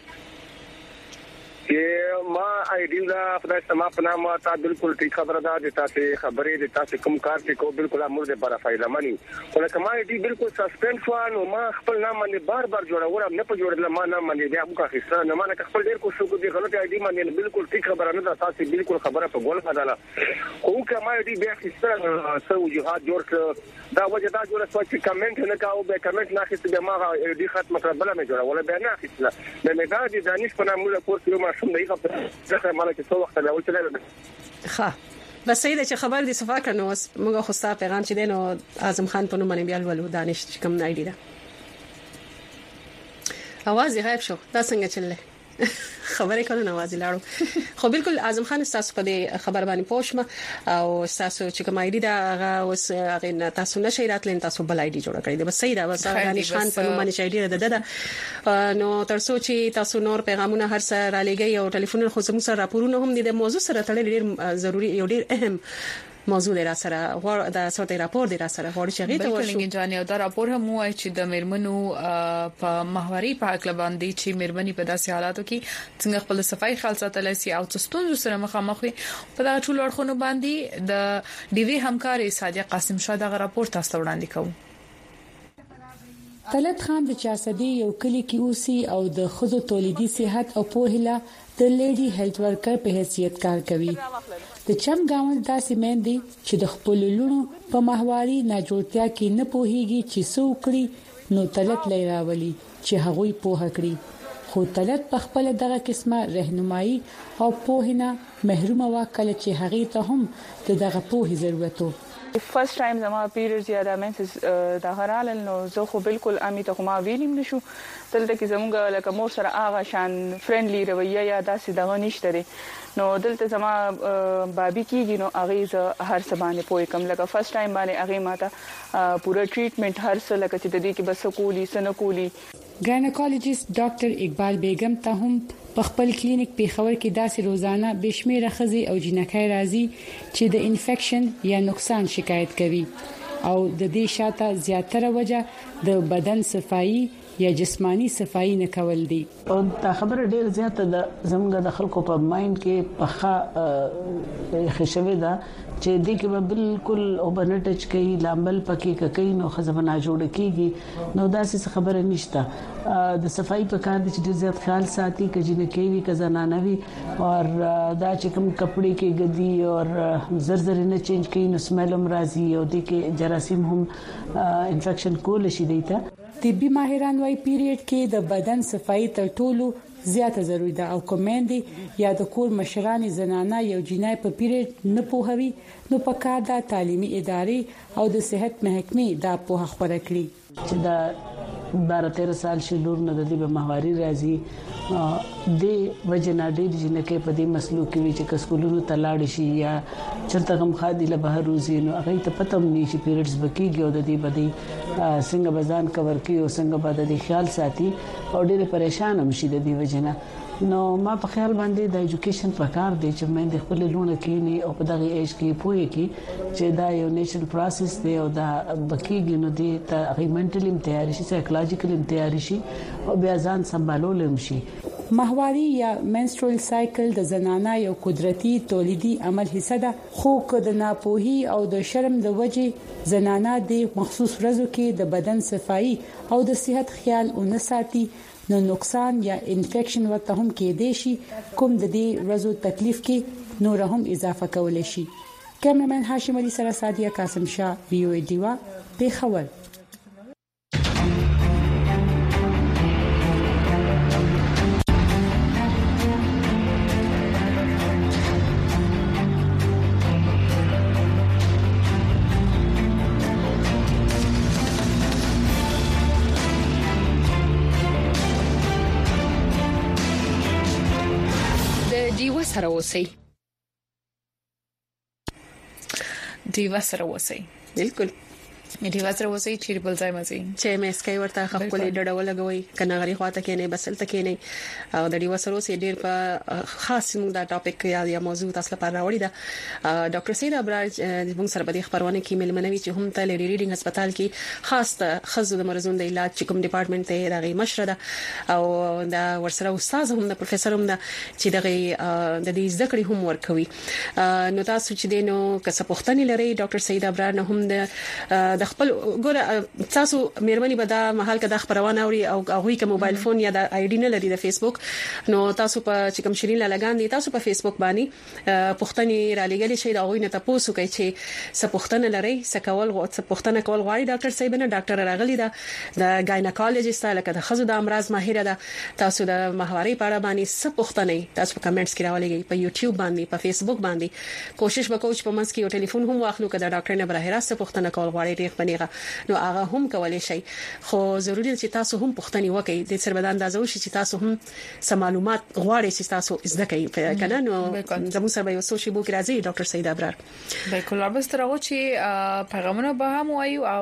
چې ما ایډیو دا خدای سما په نامه تا بالکل ټیک خبره ده د تاسو خبرې د تاسو کوم کار چې کو بالکل امر دې پر فائدہ مانی ولکه ما ایډی بالکل سسپنس وانه ما خپل نام باندې بار بار جوړاورم نه په جوړل ما نام باندې بیا موږ خسته نه ما نه خپل ډیر کوشش کوي غلط ایډی باندې بالکل ټیک خبره نه ده تاسو بالکل خبره په ګول خداله خو که ما ایډی بیا خسته سو جهاد جوړ دا وجه دا جوړه چې کمنټ نه کاوه به کمنټ نه خسته به ما ایډی ختم کړ بل نه جوړه ولا به نه خسته د مې دا د دانش په نامه کورس یو ماشوم دی ځکه مال کې څو وخت لا وچلې ښه بس سیده چې خبر دي صفا کړنو موږ خو ستاسو پیغام چې دینو اعظم خان په نوم باندې بیا ولو دانش کوم نه ایډی دا اواز غیب شو دا څنګه چلله خبرې کولو نه واځي لاړو خو بالکل اعظم خان تاسو په دې خبر باندې پوښتنه او تاسو چې کوم ایډي دا هغه اوس هغه تاسو نشئ راتلین تاسو بل ایډي جوړ کړئ د بس سیدا بس دانش خان په نوم باندې ایډي ده ده نو تر څو چې تاسو نور پیغامونه هر څه را لګي او ټلیفون خو زموږ سره راپورونه هم دي د موضوع سره تړلي ډیر ضروری یو ډیر اهم موضوع دی را سره غوړ د سوتې راپور دی را سره غوړ چې غیته ورشو بالکل جاني او دا راپور هم وایي چې د میرمنو په ماهواري په حق باندې چې میرمنې په داسې حالاتو کې څنګه خپل صفای خالص ساتل سي او څستون سره مخامخ وي په دا ټول ورخونو باندې د ډي وی همکاري صادق قاسم شاه دا راپور تاسو وړاندې کوم طلعت خان د چارسدي یو کلی کې اوسي او د خزو تولیدي صحت او پوهله د لیډي هیلث ورکر په حیثیت کار کوي د چم گاوند داسې مېندې چې د خپل لونو په ماهواري ناجوړتیا کې نه پوهیږي چې څو کړي نو طلعت لای راولي چې هغوی پوهه کړي خو طلب په خپل دغه قسمه رهنمایي او پوهنه محروم واکله چې هغه ته هم دغه پوهه ضرورت وو. فرست ټایم زما پیریډز یا د مینسز د هرال نو زه خو بالکل امیته کومه ویلیم نشو دلته کې زموږ لکه مور سره هغه شان فرندلی رویه یا داسې دغه نشته لري نو دلته زما بابي کېږي نو هغه ز هر څه باندې پوي کم لکه فرست ټایم باندې هغه ماته پوره ټریټمنټ هر څه لکه چې د دې کې بس کولی سن کولی. ګاینکالوجیست ډاکټر اقبال بیگم ته هم په خپل کلینیک پیښور کې داسې روزانه بشمیره خزي او جنکای راځي چې د انفیکشن یا نقصان شکایت کوي او د دې شاته زیاتره وجه د بدن صفائی یا جسمانی صفائی نه کول دي. او دا خبره ډیر زیاته د زموږ د خلکو په مایند کې پخا خښوي دا چې دې کې بالکل اوبن ټچ کوي لامل پکې کوي نو خزبنا جوړ کیږي نو دا څه خبره نشته د صفائی په کار دي چې ډیر زیات خیال ساتي کجنه کوي کزنانه وي او دا چې کوم کپڑے کې ګدي او زر زر نه چینج کوي نو سمیل هم راځي او دې کې جراثیم هم انفیکشن کول شي دیته. طبي ماهران وايي پیریډ کې د بدن صفائی تر ټولو زیاته ضروری ده او کومندې یا د کور مشران زنانه یو جنای په پیریډ نه پوهوي نو په کار د تعلیمي ادارې او د صحت محکمې دا پوهه خبره کړي چې دا بارہ تیرہ سال شلور نه د دې په ماهواري راځي د وجنا ډېر جنکه په دې مسلو کې وی چې کسکولونو تلاړ شي یا چرته غم خادي له بهر روزي نو هغه ته پته مې شي پیریډز بکیږي او د دې بدی څنګه بزان کور کوي او څنګه بد د خیال ساتي او ډېر پریشان هم شي د دې وجنا نو ما په خیال باندې د ایجوکیشن په کار دی چې مې د خپل لونه کې نه او په دغه ایج کې پوهه کې چې دا یو نیچرل پروسس دی او دا بکیږي نو دی ته اغیمنټلی تیاری شي سایکولوژیکلی تیاری شي او بیا ځان سمبالول شي. ماهواري یا منسترول سایکل د زنانه یو قدرتي تولیدي عمل حصہ ده خو که د ناپوهي او د شرم د وجې زنانه د مخصوص ورځو کې د بدن صفائی او د صحت خیال ونساتي نو نقصان یا انفیکشن ورته هم کېدې شي کوم د دې ورځو تکلیف کې نور هم اضافه کول شي. کیمرمن هاشم علي سره سادیه قاسم شاه وی او ای دیوا پیښور. سره اوسئ دیوا سره اوسئ بالکل دیوا سره اوسئ چې بل ځای مزي چې مې سکای ورته خپل ډډه ولګوي کنه غری خواته کې نه بسل تکې نه او د دیوا سره اوسئ ډیر په خاص موږ دا ټاپک یا یا موضوع تاسو لپاره راوړی دا ډاکټر سید ابراج موږ سره په دې خبرونه کې ملمنوي چې هم ته لیډي ریډینګ هسپتال کې خاص خزو د مرزون د علاج کوم ډپارټمنټ ته راغی مشره ده او دا ورسره استاد هم د پروفیسور هم ده چې دغه د دې ذکر هم ورکوي نو تاسو چې دینو کسه پښتني لري ډاکټر سید ابراج هم د د خپل ګوره تاسو مېرمنې به دا محل کې د خبرونه اوري او هغه کې موبایل فون یا د آی ډی نه لري د فیسبوک نو تاسو په چې کوم شریل لګان دي تاسو په فیسبوک باندې پښتني را لګل شي دا غوښنه تاسو کوي چې سپښتنه لري سکول غو سپښتنه کول غواړي ډاکټر صاحب نه ډاکټر راغلی دا د ګاینکالوجیست لکه د خزو د امراض ماهر ده تاسو د ماهواري په اړه باندې سپښتنه تاسو په کمنټس کې راولېږئ په یوټیوب باندې په فیسبوک باندې کوشش وکړو چې په منځ کې یو ټلیفون هم واخلو کله ډاکټر نه بره راست پښتنه کول غواړي پنیغه نو هغه هم کولای شي خو ضروری چې تاسو هم پښتني وکړئ د سر بدن اندازو شي چې تاسو هم سم معلومات غواړئ چې تاسو زده کړئ کنه نو زموږ سره یو سوشي بوک راځي ډاکټر سید ابرار بالکل اوبس تر هغه چې پیغامونه به هم وایو او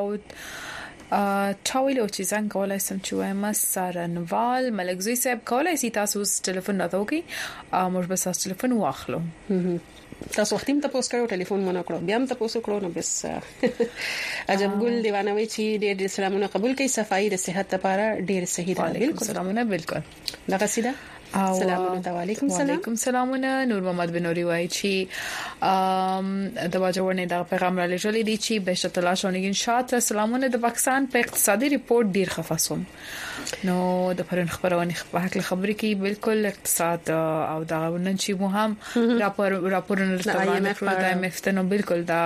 تاویلو چې څنګه کولای سم چې وایم سارنوال ملک زوی صاحب کولای سي تاسو ټلیفون نه دوکي موږ به تاسو ټلیفون واخلو تاسو وخت ته پوسټ کړو ټلیفون مونږ کړو بیا هم تاسو کړو نو بس عجب ګل دیوانوي چې ډېر سلامونه قبول کړئ صفائی د صحت لپاره ډېر صحیح ده بالکل سلامونه بالکل دا قصیده السلام علیکم سلام علیکم سلامونه نور محمد بنوري وای چې ام د واجبونه د پیغام را لېږلې دي چې بهشت الله شونګین شات سلامونه د پاکستان په اقتصادي ریپورت ډیر خفاسوم نو د پرون خبرونه په حق خبرې کې بالکل اقتصاد او دا نن چې مهم راپور راپورونه ترلاسه د ایم اف ته نو بالکل دا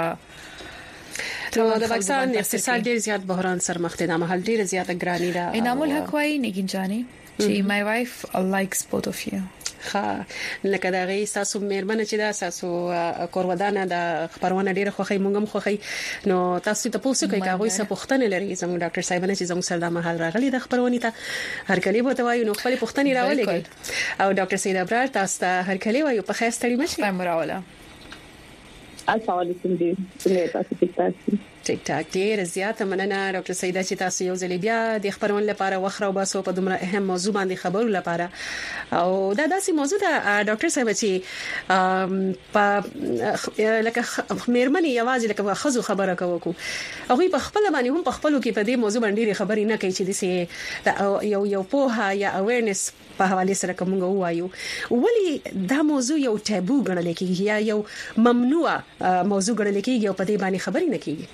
نو د پاکستان اقتصاد ډیر زیات بحران سره مخ دی د محل ډیر زیات ګرانی ده انعام الحق وای نگین جانی چې my wife likes both of you. ها لکه دا غي تاسو مېرمنه چې دا تاسو کورودانه د خبرونه ډیره خوخي مونږ هم خوخي نو تاسو ته پوښتنه کوي کاوه څه پوښتنه لري زموږ ډاکټر صاحب نه چې زموږ سره د مهال راغلي د خبرونه ته هر کلی به توایو نو خپل پوښتنه راولېږي او ډاکټر سید ابرار تاسو ته هر کلی وایو په خیر ستړي مشه مراوله السلام علیکم دې څنګه تاسو ټیک ټاک ټیک ټاک ډیر زیاته مننه ډاکټر سیدا چې تاسو یو ځل بیا د خبرون لپاره وخره او باسو په دومره اهم موضوع باندې خبرو لپاره او دا داسې موضوع ده ډاکټر صاحب چې په لکه مېرمنې یوازې لکه خزو خبره کوو هغه په خپل باندې هم په خپلو کې په دې موضوع باندې خبرې نه کوي چې دسه یو یو پوها یا اویرنس په حواله سره کومه وایو ولی دا موضوع یو ټابو ګڼل کېږي یا یو ممنوع موضوع ګڼل کېږي او په دې باندې خبرې نه کېږي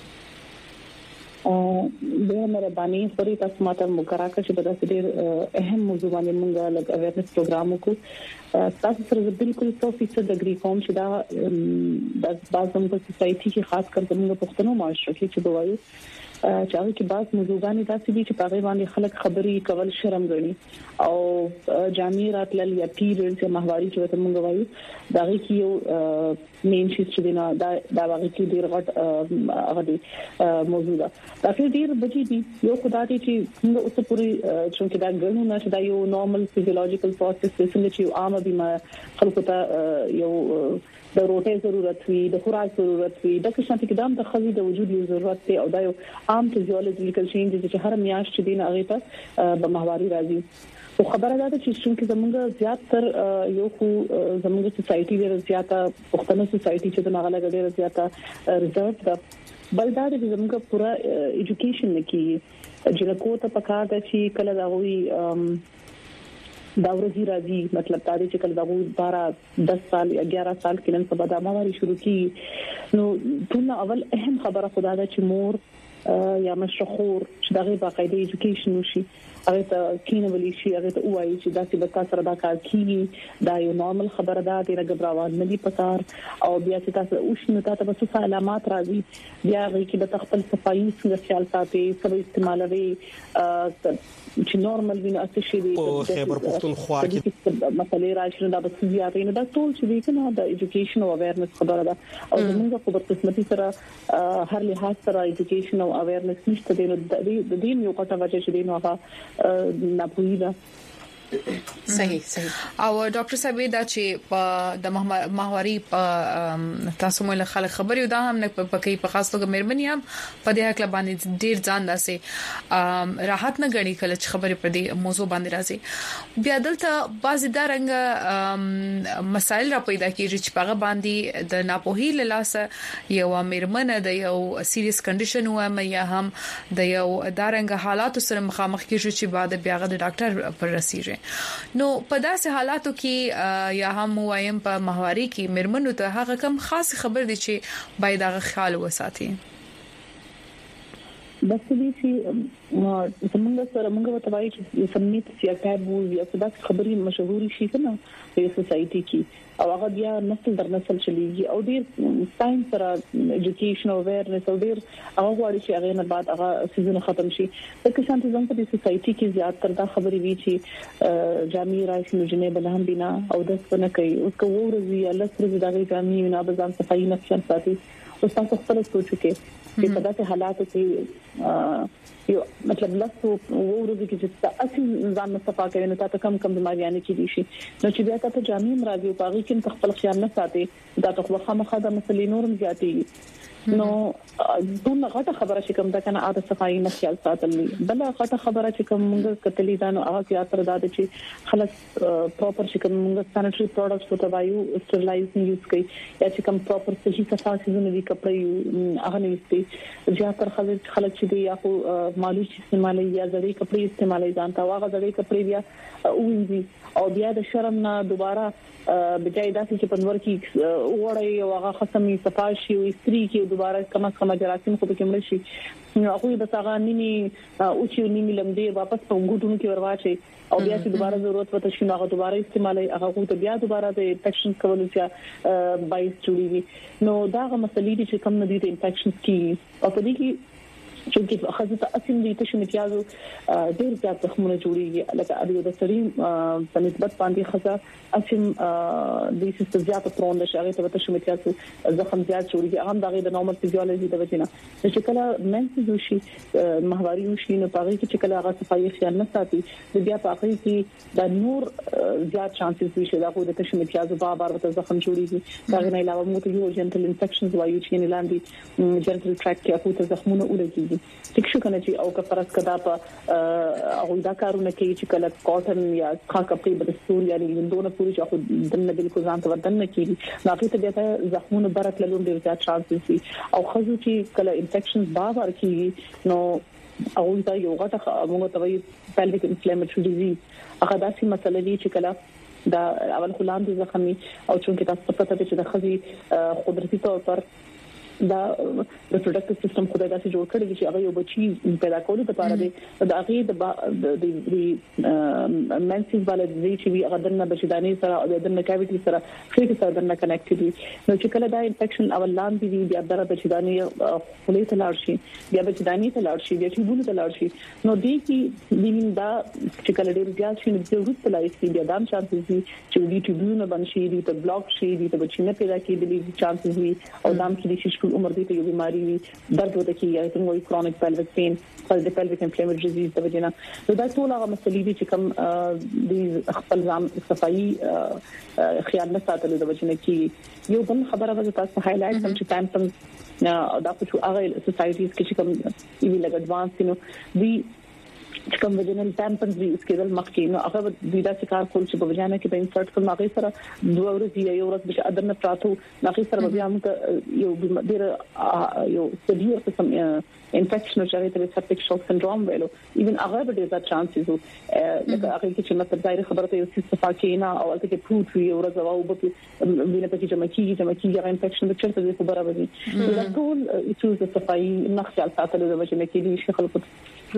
د مهرباني پرې تاسو ماته مقرره کړئ چې په داسې ډېر اهم موضوع باندې موږ لږ اویرنس پروګرام وکړو تاسو سره بالکل سو فیصد اګری کوم چې دا د بازم په سوسايټي کې خاص کر زموږ پښتنو معاشره کې چې دوی چې هغه کې بعض موضوعګانې داسې دي چې په هغه باندې خلک خبرې کول شرم غني او جامع راتلل یا پیریډ چې ماهواري چې ته مونږ وایو دا کې یو مین شي چې دا دا هغه کې ډیر غټ هغه دی موضوع ده دا کې ډیر بچي دي یو خدای دې چې موږ اوس پوری چې دا ګڼو نه چې دا یو نورمال فزیولوژیکل پروسس څنګه چې عام بیمه خلکو ته یو د روټي ضرورت وي د خوراک ضرورت وي د کښته کې دام د خزي د وجود یو ضرورت دی او دا یو عام فزیولوژیکل چینج چې هر میاشت چې دین هغه ته په ماهواري راځي او خبره ده چې څنګه زمونږ زیات تر یو خو زمونږ سوسايټي ډیره زیاته پښتنو سوسايټي چې د ناغله ډیره زیاته ریزرف ده بل دا چې زمونږ پورا ایجوکیشن کې چې کو ته پکا ده چې کله دا وي دا ورځي راځي مطلب دا چې کله دا بارہ دس سال یا ग्यारह سال کې نن سبا د ماواري شروع کی نو ټول اول اهم خبره خدای دا چې مور یا مشخور چې دغه باقاعده ایجوکیشن وشي هغه ته کینولي شي هغه ته وایي چې دا چې بتا سره دا کار کیږي دا یو نورمال خبره ده د غبراوان نه دی پکار او بیا چې تاسو اوښنه تاسو به څه علامات راځي بیا هغه کې د خپل صفایي څنګه خیال ساتي سبا استعمالوي چې نورمال ویني اته دی او خیبر پختونخوا کې مسلې راځي دا به زیاتې نه دا ټول چې دی کنه د ایجوکیشن او اویرنس خبره ده او موږ په قسمتي سره هر لحاظ سره ایجوکیشن او اویرنس نشته دی د دې یو کوټه وجه چې دی نو هغه نه پوهیږي صحیح صحیح او ډاکټر صاحب دا چې په د ماهواري په تاسو مله خلک خبري دا هم نه پکې په خاص توګه مېرمنې هم په دې حق باندې ډیر ځان داسې راحت نه غړي کله چې خبري پر دې موضوع باندې راځي بیا دلته بعضی دا رنګ مسائل را پیدا کیږي چې په باندې د ناپوهي لاسه یو مېرمنه د یو سیریس کنډیشن و یا هم د یو دارنګ حالات سره مخامخ کیږي چې بعد بیا د ډاکټر پر رسیږي نو په داسې حالاتو کې یا هم وایم په ماهواري کې مېرمنو ته هغه کم خاص خبر دي چې باید هغه خیال وساتي بس دې چې زمونږ سره موږ وتاوي چې سمېت سیاست وو یا څه د خبري مشهوري شي کنه په سوسايټي کې او هغه بیا نسل در نسل چلیږي او ډیر ساينس سره ایجوکیشن او اویرنس او ډیر هغه غواړي چې هغه نه بعد هغه سيزونه ختم شي لکه شانتي زموږ په سوسايټي کې زیات تر دا خبري وی چې جامع راشي نو جنې بل هم بنا او د څه نه کوي اوس کو ورځي الله سره دغه جامع نه بزان صفائی نقشن ساتي او تاسو خپل سوچو کې چې په داسې حالاتو کې یو مطلب لاسو ورته چې تاسو ځان صفا کوي نو تاسو کم کم بیماریاں کې دي شي نو چې بیا تاسو جامع راځي او پاغي کې خپل خیال نه ساتي دا تاسو خامخا د مسلې نورم زیاتی نو دغه غټه خبره چې کوم دا کنه عادت صفائی نه خیال ساتل بل غټه خبره چې کوم موږ کتلې دا نو هغه کې اثر دا چې خلک پراپر چې کوم موږ سانټري پروډکټس او توایو سټرلایز نه یوز کوي یا چې کوم پراپر صحیح صفا سيزونه وی کپړې هغه نه وستي زیاتره خلک خلک چې دی یا خو مالوچ استعمالي یا ځړې کپړې استعمالي ځانته واغه ځړې کپړې بیا وینځي او بیا د شرم نه دوباره بجای داسې چې پنور کې وړي او هغه خصمي صفاشي او استری کې دوباره کما کما جراثیم خو به کوم شي نو هغه د څنګه نیمي او چې نیمي لمدې واپس په ګوتونو کې ورواچي او بیا چې دوباره ضرورت وته شي هغه دوباره استعمالي هغه ته بیا دوباره د انفیکشن کولو چې بایس جوړیږي نو دا هغه مسلې دي چې کوم نه دي د انفیکشن کې او په دې کې چې خاصه ته اصل دي ته شمتیازو ډېر زیات زخمونه جوړيږي لکه اړیو د سړي په نسبت باندې خاصه اصل د سیستم زیات پرون د شغله ته شمتیازو زخم زیات جوړيږي هم دغه د نورمال فزیولوژي د وجنه چې کله منځ وشي ماهواري وشي نو پاره کې چې کله هغه صفایي خیال نه ساتي د بیا په اخر کې د نور زیات چانسز وي چې دا خو د تشمتیازو بار بار ته زخم جوړيږي دا نه علاوه مو ته یو جنټل انفیکشنز وایو چې نه لاندې جنټل ټریک کې اخو ته زخمونه ولګي ټیک شو کنه چې او که فرض کدا په او دا کارونه کوي چې کله کاټن یا خاکپړې بدستور یا لندونه پوری چې خو دنه بالکل ځان ته ودن نه کیږي نو ته د زخمونو برک لرون ډیر زیات چانسز وي او خزو چې کله انفیکشنز بار بار کیږي نو او دا یو غټه موږ ته وایي pelvic inflammatory disease هغه داسې مسله دي چې کله دا اول خلان د زخمي او چونکه تاسو پته ده چې د خزي قدرتي تور پر دا ریپروډکټیو سیستم خدای داسې جوړ کړی چې هغه یو بچي پیدا کولو لپاره دی دا هغه د د منسیز بالادي چې وی هغه د بچداني سره او د کاویټي سره فریټ سره د کنیکټډ وي نو چې کله دا انفیکشن اول لاندې وي بیا د بچداني خولې ته لاړ شي بیا بچداني ته لاړ شي بیا چې بونه ته لاړ شي نو دې کې وینین دا چې کله ډېر زیات شي نو د ورته لایسي بیا دام چانسز وي چې دې ټیوبونه بنشي دې ته بلاک شي دې ته بچی نه پیدا کېدلی چانسز وي او دام کې شي عمر دي ته یو بیماری وي درد وته کی یا څنګه وي کرونیک pelvic pain د pelvic inflammatory disease د وجنه نو دا ټول هغه مسلې دي چې کوم د خپل ځان صفائی خیال نه ساتلو د وجنه کی یو بل خبره به تاسو هایلایټ کوم چې ټایمپن دا په هغه سوسایټیز کې چې کوم ایوی لګ اډوانس نو دی چې کوم وجنل ټامپنز دي اسکیدل مخکې نو هغه د دې کار کول چې په وجانه کې به انسرټ کوم هغه سره دوه ورځې یو ورځ به ادنه پراتو هغه سره بیا موږ یو ډیر یو سیویر قسم انفیکشن چې هغه ته سپټیک شوک سندروم ویلو ایون هغه به ډیر چانسز وو لکه هغه چې مثلا ظاهر خبره ته یو څه صفاکینا او هغه کې پروت وي ورځ او په وینې په کې چې مکیږي چې مکیږي انفیکشن به چیرته د خبره وي دا ټول چې د صفائی نقشه ساتلو د وجه کې دي شي خلکو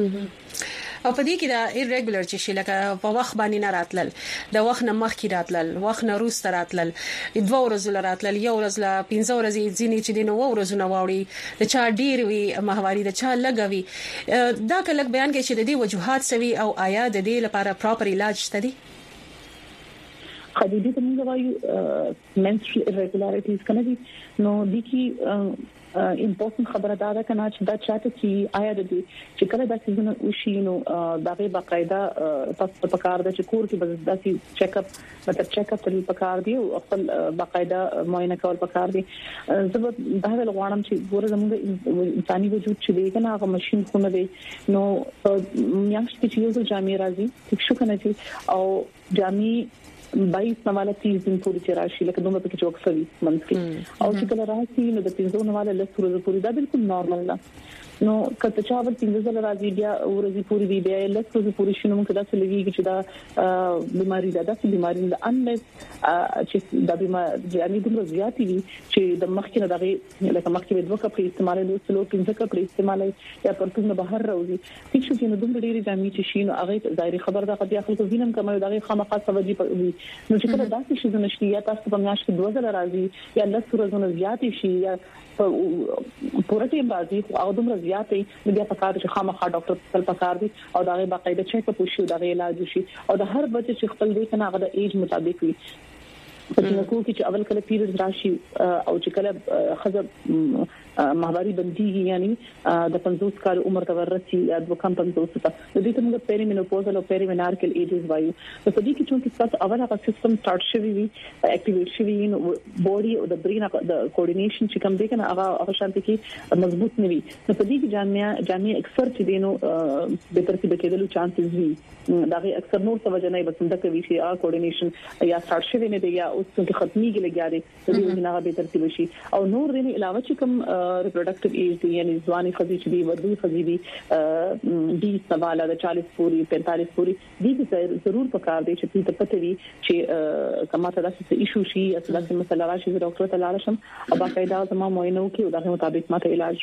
او په دې کې دا irregular چې شي لکه په وخت باندې نه راتلل د وخت نه مخکې راتلل وخت نه روسته راتلل دوه ورځې راتلل یو ورځ لا پنځه ورځې ځینې چې دینه و ورځونه واوړي د چا ډیر وی ماهواري د چا لګوي دا کله بیان کې چې د دې وجوهات سوي او آیا د دې لپاره پراپر علاج شته دي خدای دې موږ وایو menstrual irregularities کنه دي نو د کی امپورټنت خبره دا ده کنه چې دا چاته چې آیا د دې چې کله دا سيزونه وشي نو دا به باقاعده تاسو په کار د چکور کې بس داسي چیک اپ مطلب چیک اپ تل په کار دی او خپل باقاعده معاینه کول په کار دی زه دا غواړم چې ګوره زموږ انساني وجود چې دی کنه هغه ماشين خونه دی نو میاشت کې یو ځل جامع راځي ټیک شو کنه چې او جامع بایس نواله تیز دن پوری چې راشي لکه دومره پکې چوک سوي منځ او چې کله راشي نو د پنځو نواله لس ورځې پوری دا بالکل نارمل ده نو کته چا ول پنځه ځله راځي بیا ورځې پوری دی بیا لس ورځې پوری شنو موږ دا څه لګي چې دا بیماری ده دا څه بیماری ده انلس چې دا بیماری یعنی دومره زیاتی دي چې د مخکې نه دغه لکه مخکې د وکړه په استعمال له سلو پنځه کپ استعمال یا پرتونه بهر راوځي هیڅ شي نه دومره ډیره جامې چې شي نو هغه ظاهري خبر ده چې خپل وینم کومه دغه خامخا توجه کوي نو چې کله داسې شي نشي یا تاسو په میاشت کې دوه ځله راځي یا لس ورځې زیات شي یا پوره ټیم راځي او دومره زیاتې بیا په کار چې خامخا ډاکټر تل په کار دي او دا غي باقاعده چیک اپ وشي دا غي علاج وشي او د هر بچی چې خپل دې کنه هغه د ایج مطابق وي په تنکو کې چې اول کله پیریډ راشي او چې کله خزه ماهواري بندي یعنی د پنځوس کال عمر ته ورسي یا د کم پنځوس ته د دې ته موږ پیریمینوپوزل او پیریمینارکل ایجز وایو په دې کې چې تاسو اول هغه سیستم سٹارټ شوی وي اکټیویټ شوی نو بودي او د برین د کوارډینیشن چې کوم دی کنه هغه هغه شانتي کې مضبوط نه وي نو په دې کې جامع جامع اکثر چې دینو به ترتیب کېدلو چانسز وي دا غي اکثر نور څه وجه نه بسنده کوي چې ا کوارډینیشن یا سٹارټ شوی نه دی یا اوس څنګه ختميږي لګیاري د دې نه به ترتیب شي او نور دې علاوه چې کوم reproductive age دی یعنی ځواني خزي چې دی ودوی خزي دی د سواله د چالیس پوری پینتالیس پوری دې ضرور پکار دی چې ته پته وي چې کماته داسې ایشو شي اصلا چې مثلا راشي ډاکټر ته لاړ شم او باقاعده زما معاینه وکي او دغه مطابق ماته علاج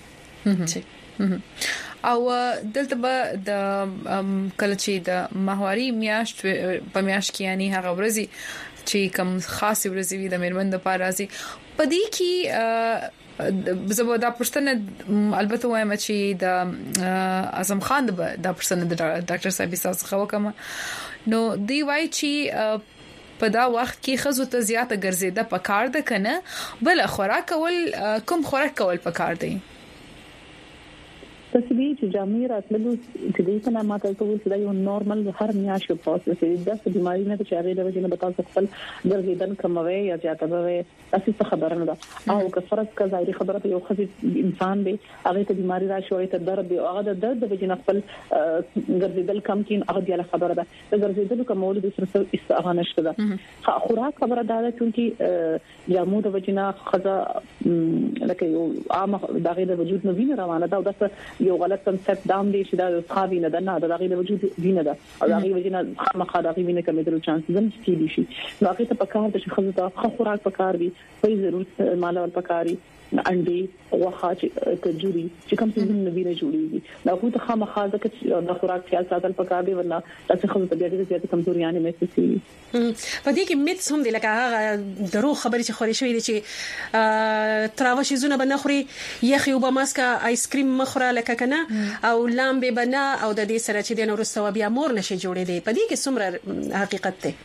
راکړي او دلته به د کله چې د ماهواري میاشت په میاشت کې یعنی هغه ورځي چې کوم خاص ورځي د میرمن د پاره راځي په دې کې زه دا پښتنه البته وایم چې د اعظم خان دا پښتنه د ډاکټر صاحب څخه وکم نو دی وای چې په دا وخت کې خزو ته زیاته ګرځیده پکار ده کنه بل خوراک کول کوم خوراک کول پکار دی تاسو چې جامې راتللو چې دې څنګه ماته ته وایي چې یو نورمال هر میاشت پروسس دی دا څه بیماری نه چې هغه د وجې نه بتاو خپل ګرځیدل کموي یا زیاته به تاسو څه خبره نه ده او که فرض کا ظاهري خبره ته یو خزي انسان دی هغه ته بیماری راشي او ته درد دی هغه د درد د وجې نه خپل ګرځیدل کم کین هغه دی خبره ده د ګرځیدل کمول د سره استغانه نشته ده خوراک خبره ده چې جامو د وجې نه خزا لکه یو عام دغه د وجود نه ویني روانه ده او د یو غلط کنسپټ دام دی چې دا ښاوی نه ده نه د هغه د وجود وینه ده او هغه وجنه خامخا د هغه وینه کمیدل چانس زم کیږي شي نو هغه ته پکار د شخص ته خوراک پکار وي په ضرورت مالول پکاري انډي وخا چې کجوري چې کوم څه نه ویره جوړيږي دا خو ته خامخا د خوراک خیال ساتل پکار دی ورنه تاسو خو ته ډېر زیات کمزوريانه محسوس کیږي په دې کې میتس هم د لکه هغه درو خبرې چې خوري شوې دي چې تراوشي زونه بنخوري یخي وب ماسکا آیس کریم مخوره لکه کنه او لامبه بنا او د دې سره چې د نور سوا بیا مور نشي جوړې دي په دې کې څومره حقیقت ده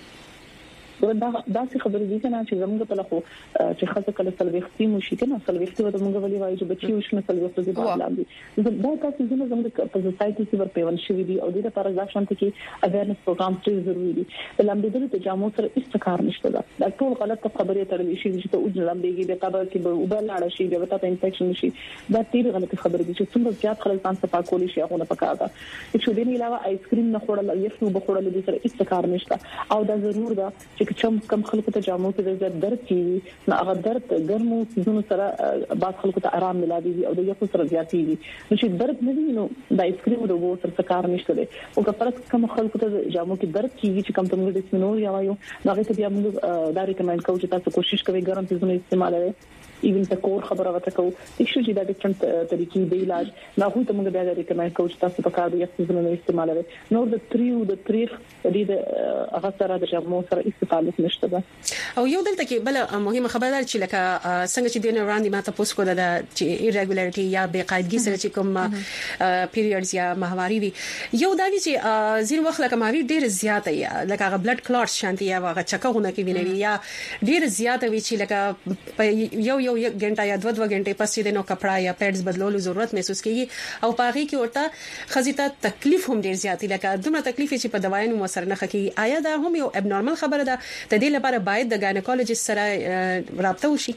دا دا څه خبرې دي کنه چې زموږ په لخوا چې خاصه کله سلويختي مشي کنه سلويختي وته موږ ولي وایو چې بچي وشنه سلويختي دي په لاندې دا تاسو زموږ زموږ په سوسايټي کې ورپېون شوې دي او د لپاره ځکه چې اویرنس پروګرام ډېر ضروری دي لاندې د جامو سره استکار نشته دا ټول غلط خبرې ترلې شي چې ته او لاندېږي د قبر کې به وبل لاړ شي د وته انفیکشن شي دا ډېر غلط خبرې دي چې څومره زیات خلک ځان صفا کولی شي هغه نه پکاره ده چې دې نه علاوه آیس کریم نه خورل یا یخ نه بخورل د سره استکار نشته او دا ضرور ده چې کوم کم خلک ته جامو کې د درد کیږي نو هغه درد ګرمو سيزونو سره بعض خلکو ته آرام ملایي او د یو سره زیاتېږي نو چې درد نه وي نو د آیس کریم د وو سره کار نشته دی او که فرض کوم خلکو ته جامو کې درد کیږي چې کوم ته موږ د سمنور یا وایو هغه ته بیا موږ دا ریکمند کوو چې تاسو کوشش کوئ ګرم سيزونه استعمالوي ایون ته کور خبره وته کو چې چې دا ډیفرنٹ طریقې دی علاج نه هو ته موږ بیا ریکمند کوو چې تاسو په کار دی چې نه استعمالوي نو د تریو د تاریخ د هغه سره د جامو سره استفاده نشته ده او یو دلته کې بل مهمه خبره ده چې لکه څنګه چې دینه وړاندې ماته پوس کو ده چې ایرګولریټي یا بې قاعدګي سره چې کوم پیریډز یا ماهواري وي یو دا چې ځین وخت لکه ماوي ډیر زیاته یا لکه هغه بلډ کلوټ شانتي یا هغه چکهونه کې ویني یا ډیر زیاته وي چې لکه یو یو یک غنټه یا دوه دوه غنټې پس چې نو کپڑا یا پیډز بدلولو ضرورت محسوس کیږي او پاغي کې ورته خزيته تکلیف هم ډیر زیاتی لکه دومره تکلیف چې په دوايانو مسر نه خکې آیا دا هم یو ابنورمال خبره ده د دې لپاره باید د ګاینیکولوژیست سره رابطه وشي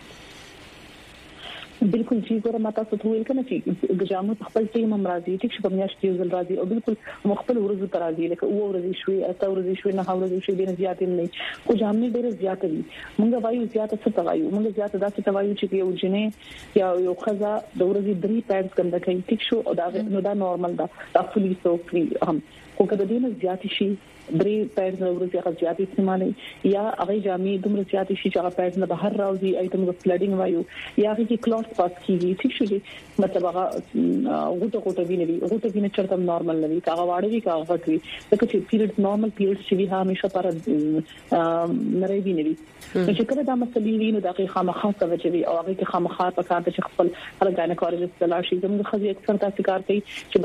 بالکل چې ګوره ماته څه ویل کنه چې جامو خپل ټیم امراضي ټیک شپ میاشتې یو ځل راځي او بالکل مخبل ورځو تر راځي لکه او ورځي شوي اته ورځي شوي نه ورځي شوي ډیر زیات نه او جامې ډیر زیات دي موږ وایو زیات څه وایو موږ زیات داسې توایو چې یو جنې یا یو خزا د ورځي درې پیډز کنده کوي ټیک شو او دا نو دا نورمال ده دا فولي سوکري هم خو کله دې نه زیات شي درې پیډز نو ورځي هغه زیات استعمالي یا هغه جامې دومره زیات شي چې هغه پیډز نه بهر راوځي ایتم د فلډینګ وایو یا هغه کې کلوټ پاس کیږي ټیک شو مطلب هغه غوټه غوټه ویني غوټه ویني چرته نورمال نه وي هغه واړه وي هغه غټ وي لکه چې پیریډ نورمال پیریډ شي همیشه پر نری ویني وي چې کله دا مسلې ویني دا کې خامخا څه وي او هغه کې خامخا په کار چې خپل هر ګاینیکولوژیست لاشي زموږ خزي اکثر تاسو کار کوي چې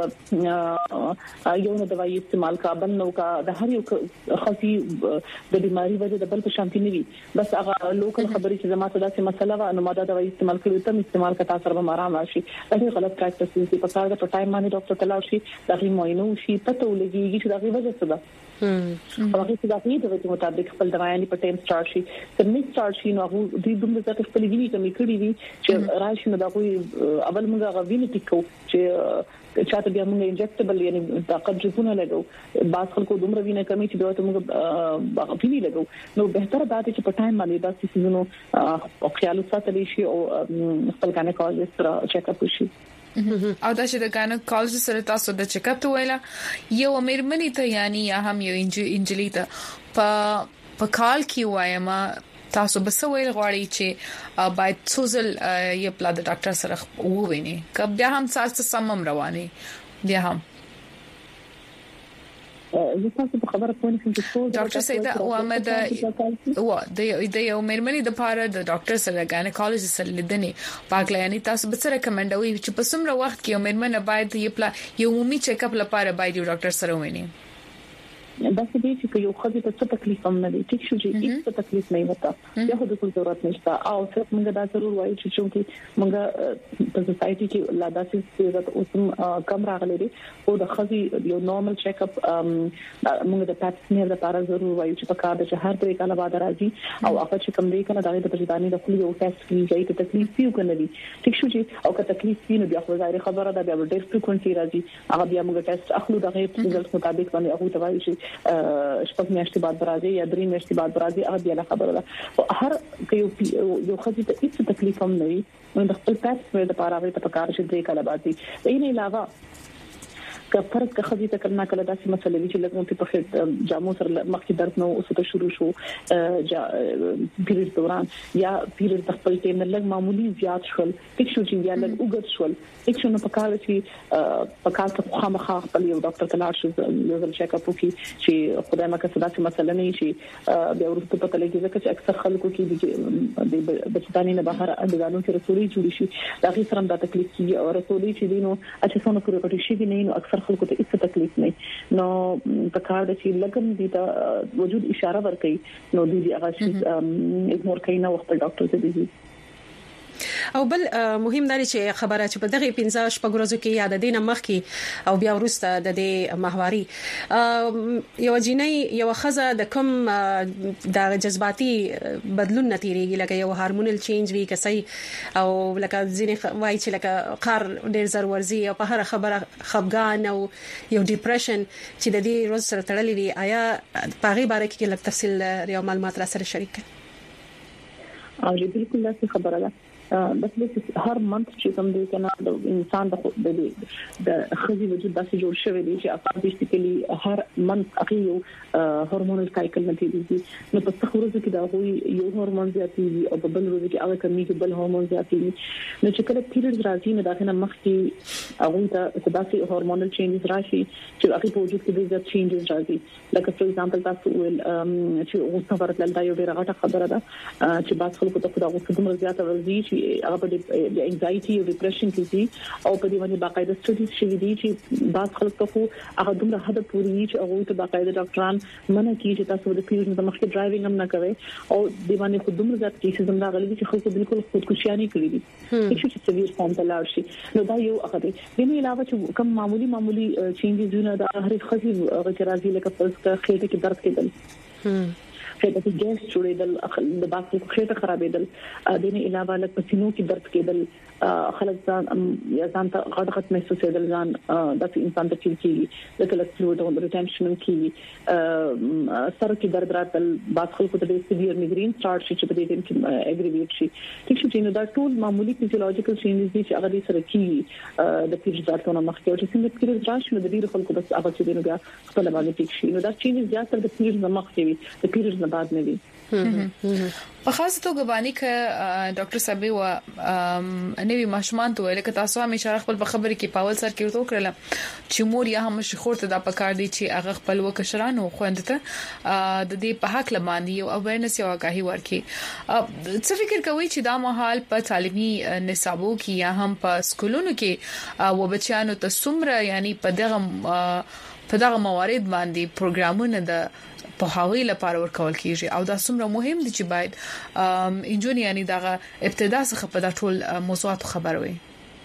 بس یو نه دوايي استعمال کا بل نو کا د هر یو خاصي د بیماری وجه د بل په شانتي نه وي بس هغه لوکل خبرې چې زموږ داسې مسله و نو ماده دوايي استعمال کړو ته استعمال کتا سره به آرام راشي دا غلط پریکټس دي په کار د ټایم باندې ډاکټر تلاشي دا غي معاینه شي پته ولګي چې دا غي وجه څه ده او هغه چې دا غي د وجه مطابق خپل دوايانې په ټایم سٹارټ شي تر نه سٹارټ شي نو هغه د دومره ځکه خپل ویني کمی کړی وي چې راشي نو دا کوئی اول موږ هغه ویني ټیکو چې چاته بیا موږ انجکټیبل یعنی طاقت جوونه لګو باز خلکو دومره وینه کمی چې دوی ته موږ ویني لګو نو بهتره دا چې په ټایم باندې دا سيزونو خیال ساتل شي او خپل ګاینیکولوژیست سره چیک اپ وشي او دا چې د ګاینیکولوژیست سره تاسو د چیک اپ ته ویلا یو مېرمنې ته یعنی یا هم یو انجلی ته په په کال کې وایما تاسو به څه ویل غواړئ چې باید څوزل یو پلا د ډاکټر سره وویني که بیا هم تاسو سمم رواني بیا هم زه تاسو په خبره پوه نشم چې څو ډاکټر سیدا او احمد و د د یو مېرمنې د پاره د ډاکټر سره ګاینیکولوژیست سره لیدنې پاکله یعنی تاسو به سره ریکمنډوي چې په څومره وخت کې یو مېرمنه باید یو عمومي چیک اپ لپاره باید یو ډاکټر سره وویني دا څه دي چې یو خدای ته څه تکلیف هم نه دي ټیک شو چې هیڅ تکلیف نه وته یا خو د ټول ضرورت نشته او څه موږ دا ضرور وایو چې چې موږ په سوسايټي کې لا داسې ضرورت اوس کم راغلي دي او د خدای یو نورمال چیک اپ موږ د پاتسمیر لپاره ضرور وایو چې په کار د هر طریقې کله بعد راځي او هغه چې کوم دی کنه دا د پرځداني د خپل یو ټیسټ کیږي ته تکلیف یو کنه دي ټیک شو چې او که تکلیف ویني بیا خو ظاهر خبره ده بیا ډېر فریکوئنسي راځي هغه بیا موږ ټیسټ اخلو دغه ریزلټ مطابق باندې هغه ته وایي چې شپږ میاشتې بعد راځي یا درې میاشتې بعد راځي هغه بیا خبره ده هر یو یو خدای ته هیڅ تکلیف هم نه وي نو د خپل پاتسمیر لپاره هغه ته پکار شي درې کاله بعد دي نه علاوه که فرض که خدای ته کړه کله داسې مسلې وی چې لکه په خېټ جامو سره مخکې درد نو اوس ته شروع شو پیریډ دوران یا پیریډ د خپل ټیم لږ معمولی زیات شول ټیک شو چې یا لږ وګت شول ټیک شو نو په کار چې په کار ته خامخا خپل یو ډاکټر ته لاړ شو یو ځل چیک اپ وکړي چې خدای مکه څه داسې مسله نه شي بیا ورته په تلګي ځکه چې اکثر خلکو کې د بچتاني نه بهر اندګانو کې رسولي جوړي شي دا غي سره د تکلیف کې او رسولي چې دینو اته څونه پورې پټي شي نه نو اکثر خلکو ته هیڅ تکلیف نه نو په کار د چې لګم دي ته وجود اشاره ورکړي نو دي هغه شي اګنور کوي نو خپل ډاکټر ته دي او بل مهم دی چې خبره چې په دغه پنځه شپږ ورځو کې یاد دینه مخ کې او بیا ورسته د دې ماهواري یو جنۍ یو خزه د کوم د جذباتي بدلون نتیریږي لکه یو هورمونل چینج وی کسي او لکه ځینې وایي چې لکه قار ډیر زر ورزي او په هر خبره خفګان او یو ډیپریشن چې د دې روز سره تړلې وي آیا په غي باره کې لږ تفصیل یو معلومات را سره شریک کړئ او بالکل دا خبره ده بس بس هر منت چې کوم دی کنه د انسان د د خزي وجود داسې جوړ شوی دی چې اپا بیسیکلی هر منت اخیو هورمونل سایکل نه تیریږي نو په څو ورځو کې دا وایي یو هورمون زیاتېږي او په بل ورځو کې هغه کمی کې بل هورمون زیاتېږي نو چې کله پیریډ راځي نو دا کنه مخ کې هغه ته داسې هورمونل چینجز راشي چې هغه په وجود کې د چینجز راځي لکه فور ایگزامپل تاسو ول چې اوسه ورته دا یو ډیره غټه خبره ده چې باز خلکو ته خدا اوسه دومره زیاته ورزي هغه په د انزایټي او ډیپریشن کې دي او په دې باندې باقاعده سټډیز شوي دي چې بعض خلک ته هغه دومره حد پورې چې هغه ته باقاعده ډاکټران منع کوي چې تاسو د پیریډ د مخکې ډرایوینګ هم نه کوئ او د باندې خو دومره زیات کیسز هم راغلي چې خلکو بالکل خودکشي کړې دي چې چې سویر فارم ته لاړ شي نو دا یو هغه دی د نه علاوه چې کوم معمولی معمولی چینجز نه د هر خزي غوړي لکه فرض کړه خېټه کې درد کېدل خېټه کې ګیس جوړېدل د باکتری خېټه خرابېدل د نه علاوه لکه پسینو کې درد کېدل خلک ځان یا ځان ته غټ غټ محسوسېدل ځان د انسان ته کېږي د کله فلویډ او ریټنشن کېږي سر کې درد راتل باز خلکو ته د سیویر میګرین سٹارټ شي چې په دې ټیم کې اګریویټ شي ټیک شي نو دا ټول معمولی فزیولوژیکل چینجز دي چې هغه سره کېږي د پیریډ ځاتونه مخکې او چې څنګه پیریډ راشي نو د دې خلکو بس هغه چې نو بیا خپل باندې ټیک شي نو دا چینجز زیات د پیریډ مخکې وي د پیریډ نه بعد نه وي په خاص توګه باندې ک ډاکټر صاحب و نوی ماشومان ته ویل ک تاسو همیشه خپل په خبرې کې پاول سر کې ورته کړل چې مور یا هم شخور ته د پکار دي چې هغه خپل وکشرانو خوند ته د دې په حق لمانځي او اویرنس یو آگاهی ورکړي څه فکر کوي چې دا مهال په تعلیمي نصابو کې یا هم په سکولونو کې و بچیانو ته څومره یعنی په دغه په دغه موارد باندې پروګرامونه د په هغوی لپاره ورکول کیږي او دا څومره مهم دي چې باید انجونی یعنی دغه ابتدا څخه په دا ټول موضوعات خبر وي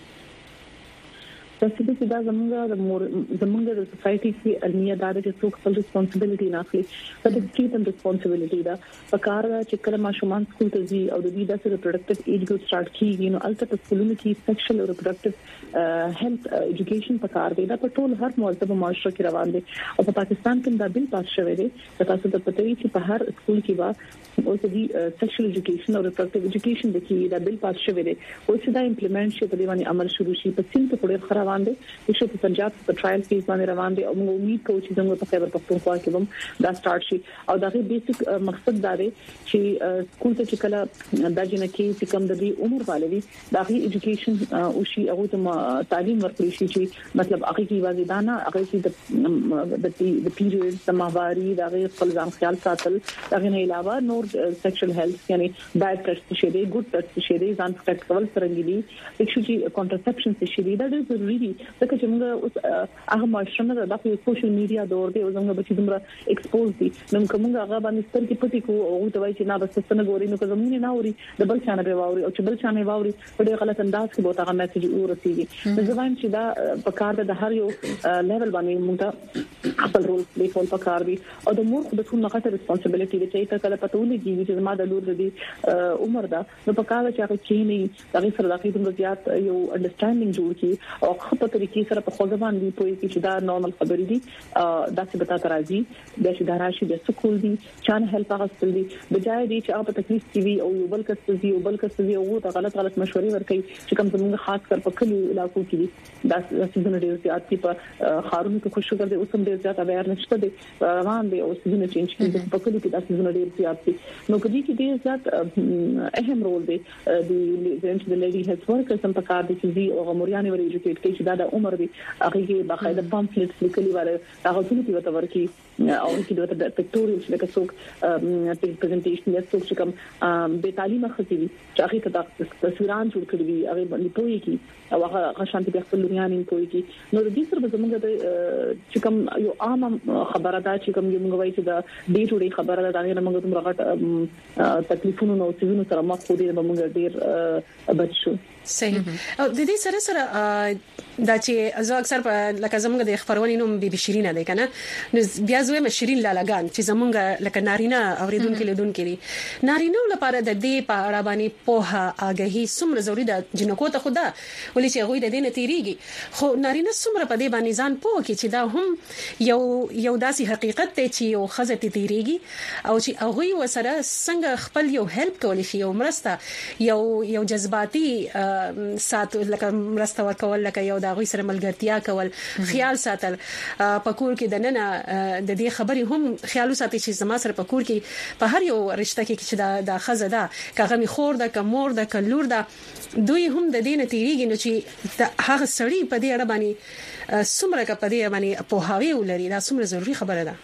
تاسو چې دا زموږ د مور زموږ د سوسايټي کې علمي ادارې چې څوک خپل ریسپانسیبিলিټي نه اخلي دا د ټیټن ریسپانسیبিলিټي دا په کار چې کله ماشومان سکول ته ځي او د دې د ریپروډکټیو ایج ګروپ سٹارټ کیږي نو البته په سکولونو کې سیکشوال او ریپروډکټیو هیلث ایجوکیشن په کار دی دا په ټول هر موظف معاشره کې روان دي او په پاکستان کې دا بل پاس شوی دی تاسو ته پته وي چې په هر سکول کې با او د سیکشوال ایجوکیشن او ریپروډکټیو ایجوکیشن د کې دا بل پاس شوی دی او چې دا امپلیمنٹ شي په دې باندې عمل شروع شي په سیمه په ډېر خراب روان دي چې په پنجاب په ټرایل فیز باندې روان دي او موږ امید کوو چې زموږ په خیبر پختونخوا کې هم دا سٹارټ شي او دا غي بیسیک مقصد دا دی چې سکول ته چې کله د جنکی چې کوم د دې عمر والي دا غي ایجوکیشن او شي هغه ته تعلیم ورکړي شي چې مطلب هغه کې واجبانه هغه چې د د پیریډ سماواري دا غي خپل ځان خیال ساتل دا غي نه علاوه نور سیکشوال هیلث یعنی بیډ ټیسټ شي دی ګډ ټیسټ شي دی ځان پروټیکټ کول څنګه دي چې کانټرسپشن شي دی دا ډېر ضروري دي ځکه چې موږ اوس هغه ماشومان د خپل سوشل میډیا دور دی او زموږ بچی دومره ایکسپوز دي نو کومه هغه باندې ستر کې پټي کو او ته وایي چې نه بس څنګه غوري نو کومه نه اوري د بل چانه به واوري او چې بل چانه واوري په ډېر غلط انداز کې به تاغه میسج ورسیږي نو ځوان چې دا په کار د هر یو لیول باندې موږ خپل رول پلی کول پکار دي او د مور د ټول نقطه ریسپانسیبিলিټي چې ته کله پټولې کیږي چې ما د لور د عمر دا نو په کار چې هغه کې نه هغه سره د خپل زیات یو انډرستانډینګ جوړ کی او خپل طریقې سره په خوځ باندې پوي چې دا نورمال خبرې دي دا څه بتا ترازی د شي داراشي د سکول دي چان هیلپ غوښتل دي بجای دي چې هغه په تکلیف کې وي او یو بل کس دي یو بل کس دي او ته غلط غلط مشورې ورکړي چې کوم زموږ خاص کر په کلیو علاقو کې دي دا څه د ډېر زیات په خارونو کې خوشو کړي او سم ډېر زیات اویر نشته دي روان دي او څه نه چینج کیږي په کلیو کې دا څه ډېر زیات دي نو کدي کې ډېر زیات اهم رول دی د د لیډي هیلث ورکرز هم په کار دي چې او غموریانه ور ایجوکیټ کوي چې دا د عمر دي هغه کې باقاعده پامفلټس لیکلي وره هغه ټول کې وته ورکی او کې د پکټوریال چې لکه څوک پریزنټیشن یا څوک چې کوم به تعلیمه خصيوي چې هغه ته د تصویران جوړ کړی وي هغه باندې پوي کی او هغه شانتي د خپل لوريانې پوي کی نو د دې سره زموږ د چې کوم یو عام خبره ده چې کوم موږ وایي چې د ډې ټو ډې خبره ده دا موږ کوم راغټ تکلیفونو نو سيزونو سره مخ خو دې موږ ډېر بچو صحیح او د دې سره سره دا چې زه اکثر په لکه زمونږ د خبرونې نوم بي بي شيرین ده کنه نو بیا زوی مشرین لالاګان چې زمونږ لکه نارینه اوریدونکو لیدونکو لري نارینه لپاره د دې په اړه باندې په اگهي څومره ضروری ده جنکو ته خدا ولې چې هغه د دې نتیریږي خو نارینه څومره په دې باندې ځان پوه کی چې دا هم یو یو داسي حقیقت ته چې یو خزه تیریږي او چې هغه وسره څنګه خپل یو هیلپ کولی شي یو مرسته یو یو جذباتي سات لکه مرسته ورکول لکه یو د غوي سره ملګرتیا کول خیال ساتل پکور کې د نن د دې خبرې هم خیال ساتي چې زما سره پکور کې په هر یو رشتہ کې چې دا د خزه ده کغه می خور ده کمور ده کلور ده دوی هم د دې نتیریږي نو چې هغه سړی په دې اړه باندې څومره کا په دې باندې په هاوی ولري دا څومره ضروری خبره ده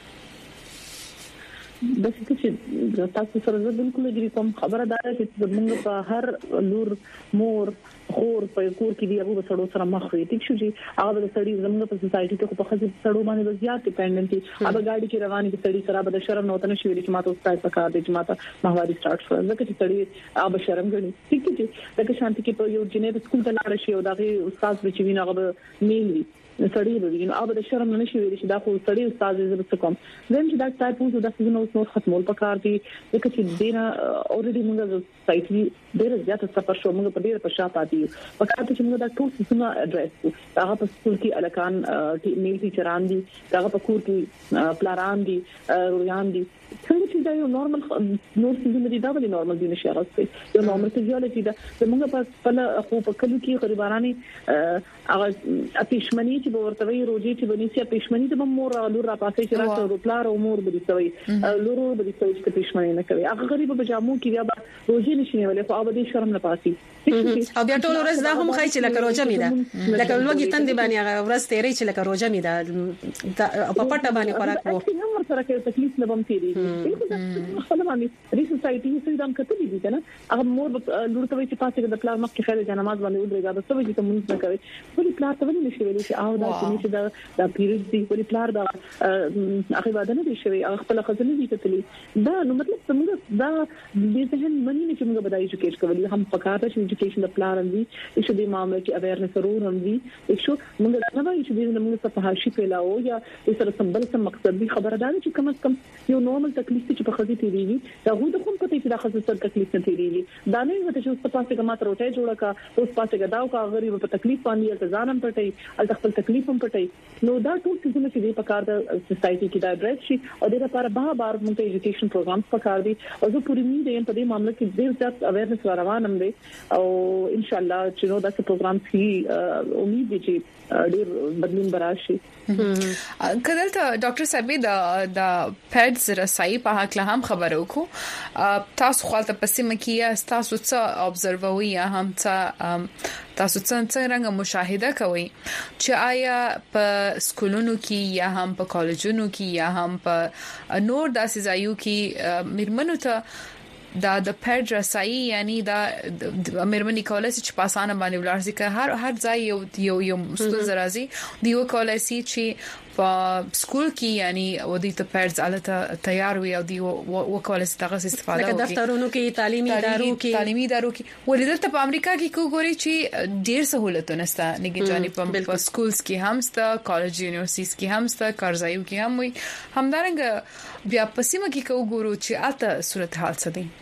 بس چې تاسو سره زه بالکل اګری کوم خبره ده چې موږ په هر لور مور خور په کور کې دی هغه سره سره مخ وي ټیک شو چې هغه د سړي زموږ په سوسايټي کې په خځې سره باندې زیات ډیپندنت دي هغه ګاډي کې رواني دي سړي سره به شرم نه وته نشي ویل چې ماته استاد پکار دي چې ماته ماهواري سٹارټ شو ځکه چې سړي هغه شرم غني ټیک دي لکه شانتي کې په یو جنې سکول ته لاړ شي او دغه استاد به چې ویني هغه میل وي سړی به ویني هغه د شرم نه نشي ویل چې دا خو سړي استاد زه به کوم زم چې دا ټایپ د څه نو نور ختمول پکار دي ځکه چې دینه اوريدي موږ د سوسايټي ډېر زیات سفر شو موږ په ډېر په شاته دي په کار چې موږ دا ټول څه اډریس هغه په سکول کې الکان میل ټیچران دي هغه په کور کې پلاران دي رویان دي څنګه چې دا یو نورمال نور څه دي دا ولې نورمال دي نشي راځي یو نورمال فزیولوژي دا موږ په خپل خو په کلو کې غریبانه هغه اپیشمنی چې ورته روزي چې بنيسي اپیشمنی د مور لور را پاسې چې راځي او پلار او مور به دي سوي لور به دي سوي چې اپیشمنی نه کوي هغه غریب په جامو کې بیا روزي نشي ولې خو هغه دې شرم نه پاسي او بیا ټول ورځ دا هم خای چې لکه روزه می ده لکه لوګي تند باندې هغه ورځ تیرې چې لکه روزه می ده په پټه باندې خوراک وو نو سره کې تکلیف نه بم تیری خپل باندې ری سوسايټي هیڅ دم کتلې دي کنه هغه مور لور ته چې پاسه د پلان مخ کې خیر جنماز باندې ودرېږي دا څه چې مونږ نه کوي ولې پلان ته ولې نشي ویلي چې او دا چې دا د پیریډ دی ولې پلان دا هغه باندې نه دی شوی هغه خپل خزنه دي کتلې دا نو مطلب څنګه دا د ذهن منی نه چې موږ بدای ایجوکیټ کوي هم پکاره چې ایجوکیشن د پلان دی چې د معاملې کې اویرنس ضرور هم دي چې موږ نه وایو چې موږ په هاشي پیلاو یا سره سمبل سم مقصد دی خبرداري چې کم از کم یو نورمال تکلیف چې په خزي تیریږي دا هو د کوم پته چې دا خزي سره تکلیف نه تیریږي دا نه وته چې اوس په پاسه کما تر وټه جوړه کا اوس پاسه غداو کا غریب په تکلیف باندې التزام پټي ال خپل تکلیف هم پټي نو دا ټول څه چې په کار د سوسايټي کې دا اډرس شي او د لپاره به بار موږ ایجوکیشن پروګرامز پکار دي او زه پوری امید یم په دې معاملې کې ډېر زیات اویرنس روانم دي او ان شاء الله چې نو دا پروګرام کې امید دي چې ډېر بدلون براشي. کله ډاکټر صاحب د د پیډز رسای په حق له هم خبرو کو تاسو خپل تاسو مکیه تاسو څه ابزرووي هم څه تاسو څنګه څنګه مشاهده کوئ چې آیا په سکولونو کې یا هم په کالجونو کې یا هم په نور داسې ځایو کې مرمنو ته دا د پیډ رسای یعنی دا مېرمنې کولای شي چې په اسانه باندې ولر شي که هر هر ځای یو یو یو ستونزه راځي دیو کولای شي چې په سکول کې یعنی ودی ته پیډز الته تیار وي او دی وکولای شي تاسو استفاده وکړي لکه دفترونو کې تعلیمي ادارو کې تعلیمي ادارو کې ولې په امریکا کې کوګوري چې ډېر سہولتونه ستا نګي جاني په سکولز کې هم ستا کالج یونیورسيټیز کې هم ستا کارځایو کې هم وي همدارنګ بیا په سیمه کې کوګورو چې الته صورت حال څه دی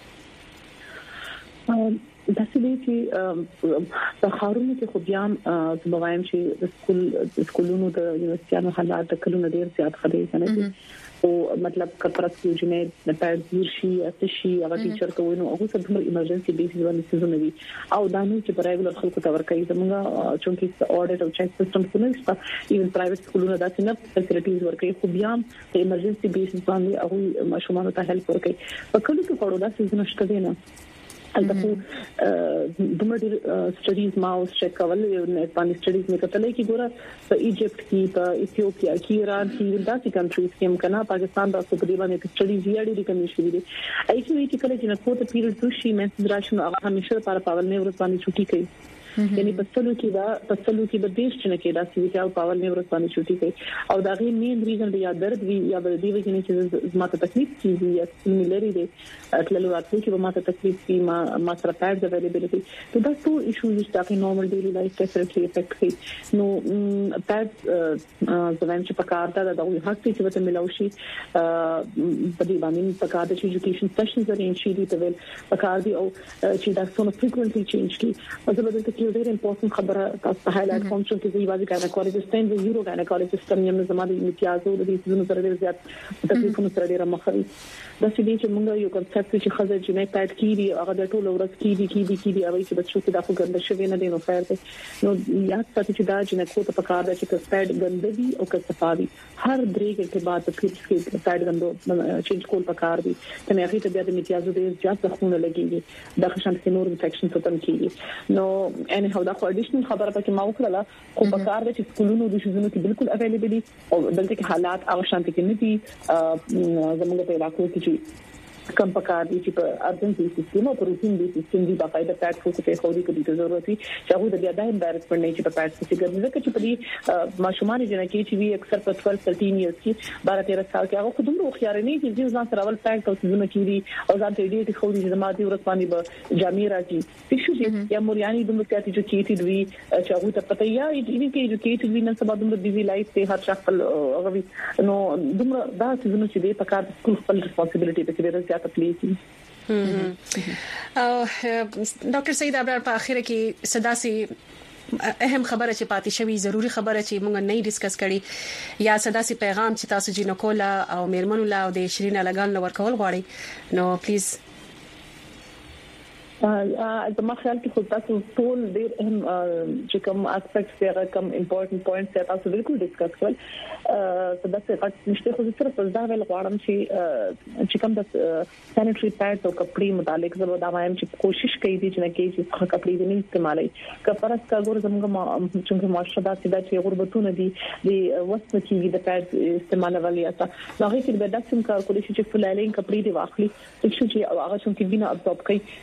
دا څه دي چې په خارونو کې خو بیا د بوایم چې سکول سکولونو د یونیورسيټانو حالات د کلونو ډیر زیات خدي کنه او مطلب کپرات کې جنې د پېډ شي اتشي هغه ټیچر کوي نو هغه څه د ایمرجنسي بیسز باندې سيزونه وي او دا نو چې پرایویټ خلکو ته ورکړي زموږ چونکی اډیټ او چیک سیستم څنګه نشته ایون پرایویټ سکولونو دا څنګه فیسیلیټیز ورکړي خو بیا د ایمرجنسي بیسز باندې هغه ماشومان ته هیلپ ورکړي په کله کې کوړو دا سيزونه شته دي نه البته د مډر سټډیز ماوس چیک کول یو نه پانی سټډیز مې کتلې کې ګوره په ایجپت کې په ایتھوپیا کې ایران کې داسې کنټریز کې هم کنه پاکستان د څو په دی باندې سټډیز یې ډېری کمی شوې دي ایچ وی چې کله چې نه کوته پیریډ دوشي مې دراشنو هغه همیشه لپاره پاول نه ورسپانې چټي کوي یعنی په څلو کې دا په څلو کې د دیش چې نه کې دا سیویټال پاور نه ورسپانې چټي کوي او دا غي مین ریزن دی یا درد وی یا د دې وجې چې زما ته تکلیف کیږي یا سیملری دی اټلو راتلو چې ما ته تکلیف کی ما ما سره پیډز اویلیبিলিټي ته دا ټول ایشوز چې تاسو نورمال ډیلی لایف ډیفرنټلی افیکټ کوي نو پیډز زموږ چې پکار دا د حق چې وته ملوشي په دې باندې پکار د ایجوکیشن سیشنز ارینج شي دي ته پکار دي او چې دا څونه فریکوئنټلی چینج کی او زه به یو ډېر امپورټنت خبره تاسو ته هایلایټ کوم چې د یوازې ګاینیکولوژیسټ د یورو ګاینیکولوژیسټ یم زموږ د امتیازو د دې زونو سره ډېر زیات تکلیفونه سره ډېر مخوي دا چې دې چې موږ یو کنسپټ چې خزه جنې پټ کیږي هغه د ټولو ورځ کیږي کیږي کیږي او چې بچو کې دا خو ګنده شوی نه دی نو فیر دی نو یاد ساتئ چې دا جنې کو ته پکار دی چې پټ ګنده وي او که صفاوي هر درې غنټه بعد په پیټ کې پټ ګندو چینج کول پکار دی ته نه هغه ته بیا د امتیازو ډېر زیات ځخونه لګيږي دا خشن کې نور انفیکشن ختم کیږي نو ان هو دا خو اډیشنل خبره پکې ما وکړه خو په کار د چې سکولونو د شوزونو کې بالکل اویلیبل او دلته کې حالات هغه شانتي کې نه دي زموږ په علاقو کې چې کم پکار دي چې په ارجنسي سیستم او روټین دي سیستم دی باقاعده پټ کو څه خوري کې د ضرورت وي چې هغه د بیا د امبارسمنت نه چې په پټ څه ګرځي ځکه چې په دې ماشومان جن کې چې وی اکثر په ټوئلث ثرټین ایئرز کې بارہ تیرہ سال کې هغه خودم خو خيار نه چې ځان سره ول پټ او څه نه کیږي او ځان ته ډېر خوري چې ما دي ورسپانې به جامع راځي پښو یا مورياني د مکه چې کیټ وی چې هغه ته پته یا دې کې ایجوکیټډ وی نن سبا د بیزي لایف ته هر شخص هغه نو دومره دا څه نه چې په کار سکول خپل ریسپانسیبিলিټي په کې ډېر زیات پلیږي او ډاکټر سید ابرار په اخر کې صدا سي اهم خبره چې پاتې شوی ضروری خبره چې موږ نه ډیسکس کړي یا صدا سي پیغام چې تاسو جنو کولا او میرمنو لا او د شیرین لګان لور کول غواړي نو پلیز د ما خیال کې خو تاسو ټول ډېر اهم چې کوم اسپیکټس یا کوم امپورټنت پوینټس تاسو بالکل ډیسکس کول څه د څه پات نشته خو صرف دا ویل غواړم چې چې کوم د سانیټری پیډز او کپړې متعلق زه دا وایم چې کوشش کوي چې نه کې چې کپړې دې نه استعمالي کپرس کا ګور زموږ چې معاشره دا چې غربتونه دي د وسنه کې د پیډ استعمالولي اته هغه کې به داسې کار کولی چې فلالین کپړې دی واخلي چې هغه چې وینه ابزورب کوي نو هغه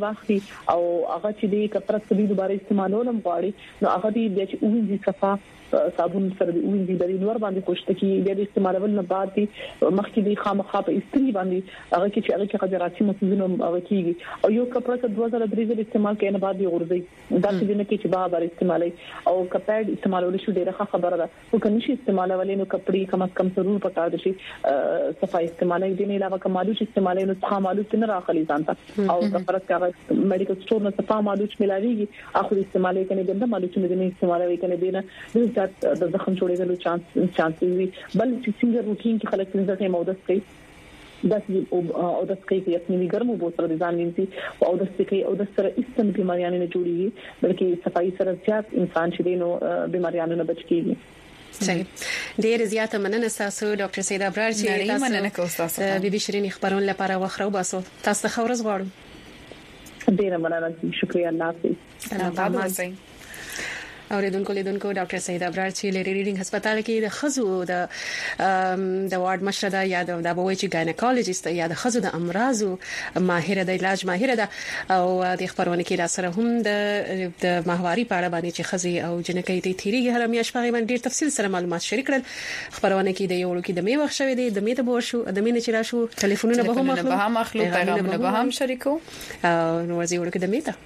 دې واخلي او هغه چې دې کثرت سره دوباره استعمالول هم غواړي نو هغه دې چې اوږي صفه صابون سره د اوږي د نور باندې کوشته کې د استعمالول نه بعد دي مخکې د خامخا په استری باندې هغه کې چې هغه کې قدراتي مسلونه هغه کېږي او یو کپړه چې دوه ځله درې ځله استعمال کړي نه بعد یې غورځي دا چې نه کې چې بار بار استعمالي او کپړ استعمالول شو ډیره خبره ده او کني شي استعمالول نو کپړې کم از کم ضرور پکار دي چې صفای استعمالي دي نه علاوه کمالو چې استعمالي نو خامالو څنګه راخلي ځانته او کفرت کاغذ میډیکل سٹور نه صفه مالو چې ملاويږي اخو استعمالي کني ګنده مالو چې نه استعمالوي کني دي نه د زخم جوړېدلو چانس چانس وي بل چې څنګه روټین کې خلک څنګه ټیم او د سکي د او د سکي کې خپل ګرمو بو سره ځان نیسي او د سکي او د سره استن بیماریاں نه جوړيږي بلکې صفائی سره زیات انسان چې دینو بیماریاں نه بچ کیږي صحیح ډیر زیاته مننه تاسو ډاکټر سید ابرار چې تاسو مننه کوم تاسو بي بي شيرين خبرون لپاره وخرو باسو تاسو خبرز غواړم ډیر مننه شکریا الله حافظ الله حافظ اوریدونکو لیدونکو ډاکټر سید ابرار چې لری ریډینګ هسپتال کې د خزو د د وارد مشره یا د بوي چې ګاینیکولوژیست یا د خزو د امراضو ماهر د علاج ماهر ده او د خبرونه کې را سره هم د د ماهواري په اړه باندې چې خزي او جنکې ته تیریږي هر میاش په باندې ډیر تفصیل سره معلومات شریک کړل خبرونه کې د یو لکه د می وخت شوی دی د می ته بور شو د می نه چې را شو ټلیفونونه به هم اخلو پیغامونه به هم شریکو نو ورځي ورکه د می ته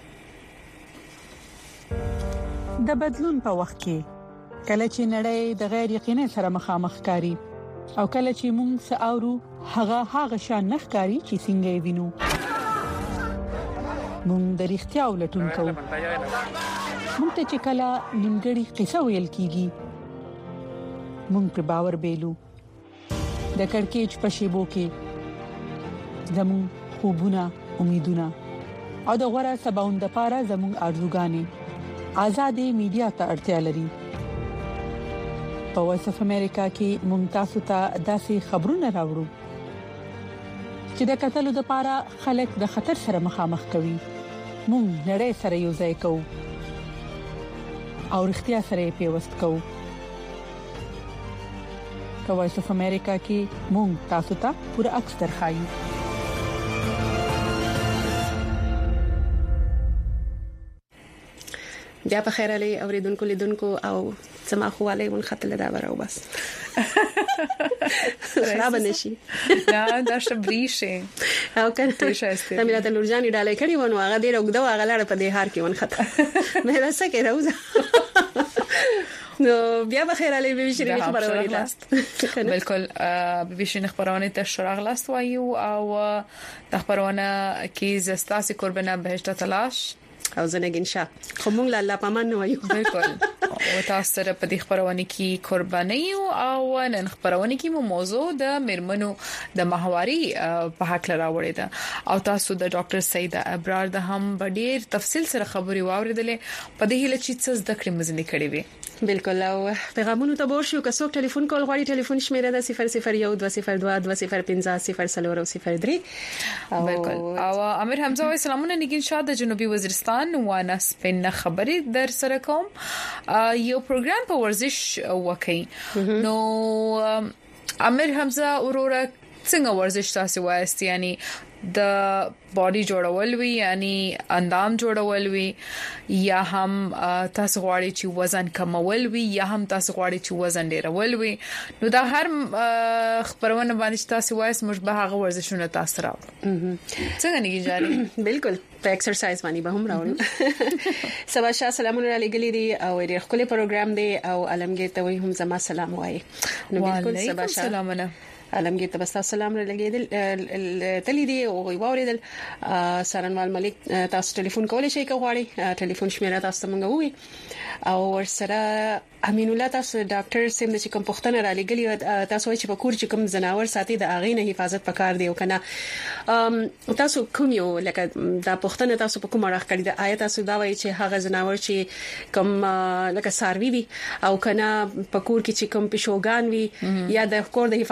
د بدلون په وخت کې کله چې نړۍ د غیر یقیني سره مخامخ کاری او کله چې موږ ساورو هغه هغه شان نخکاری چې څنګه وینو موږ د اړتیا ولټون کوو موږ ته چې کله نیمګړی قصه ویل کیږي موږ په باور بیلو د کڑکېچ په شیبو کې زموږ خوبونه امیدونه او د غوړه سباوند لپاره زموږ ارزوګانی آزادې میډیا ته اړتیا لري په وایس اف امریکا کې ممتاز ته داسې خبرونه راوړو چې د قتل لپاره خلک د خطر سره مخامخ کوي موږ نړۍ سره یو ځای کوو او اړتیا سره پیوست کوو په وایس اف امریکا کې موږ تاسو ته پوره عکس درخایو بیا په خیر علي اوریدونکو لیدونکو او سما خواله مون خطل دا ورو بس خراب نشي نه دا شبريشه او کنه شاسته مې راته لورجاني ډالې کړي ونه هغه ډېر وګدو هغه لړ په دې هار کې ون خطر مې راسه کې راوځه نو بیا په خیر علي بي بي شيرين خبرونه لاست بالکل بي بي شيرين خبرونه ته شرغ لاست وایو او د خبرونه کې زستاسي قربانه بهشت تلاش او زنګین شاه خو مونږ لا الله پامان وایو بالکل او تاسو سره په دې خبرونه کې قرباني او نن خبرونه کې مو موضوع د مرمنو د ماهواري په حق لراوړې ده او تاسو د ډاکټر سید ابرار د هم ډېر تفصیل سره خبري واوریدلې په دې هله چې څه زده کړې مزنه کړې وي بالکل او پیغامونو ته ورشو که څوک ټلیفون کول غواړي ټلیفون شمیره ده صفر صفر یو دوه صفر دوه دوه صفر پنځه صفر څلور صفر درې بالکل او امیر حمزه و سلامونه نگین شاه د جنوبي وزیرستان وانا سپین خبرې در سره کوم یو پروګرام په ورزش وکي نو امیر حمزه اورورا څنګه ورزش تاسو وایست یعنی د باډي جوړول وی یعنی اندام جوړول وی یا هم تاسو غواړئ چې وزن کمول وی یا هم تاسو غواړئ چې وزن ډیرول وی نو دا هر خبرونه باندې تاسو وایس مشبه هغه ورزشونه تاسو راو څنګه نه جاري بالکل په ایکسرسایز باندې به هم راوړو سبا شاه سلامونه علیګلی دی او ډیر خپل پروګرام دی او علمګیر ته وي هم زما سلام وایي نو بالکل سبا شاه سلامونه علمګیر ته بس سلام لګیدل تللی دی او ووریدل سرنوال ملک تاسو ټلیفون کولای شئ که غواړئ ټلیفون شمیره تاسو مونږ وې او ورسره امین الله تاسو ډاکټر سیم چې کوم پښتنه را لګلی تاسو چې په کور چې کوم زناور ساتي د اغې نه حفاظت پکار دی او کنه تاسو کوم یو لکه دا پښتنه تاسو په کوم اړه کړی د آیت تاسو دا وایي چې هغه زناور چې کوم لکه ساروي وي او کنه په کور کې چې کوم پښوګان وي یا د کور د حفاظت لپاره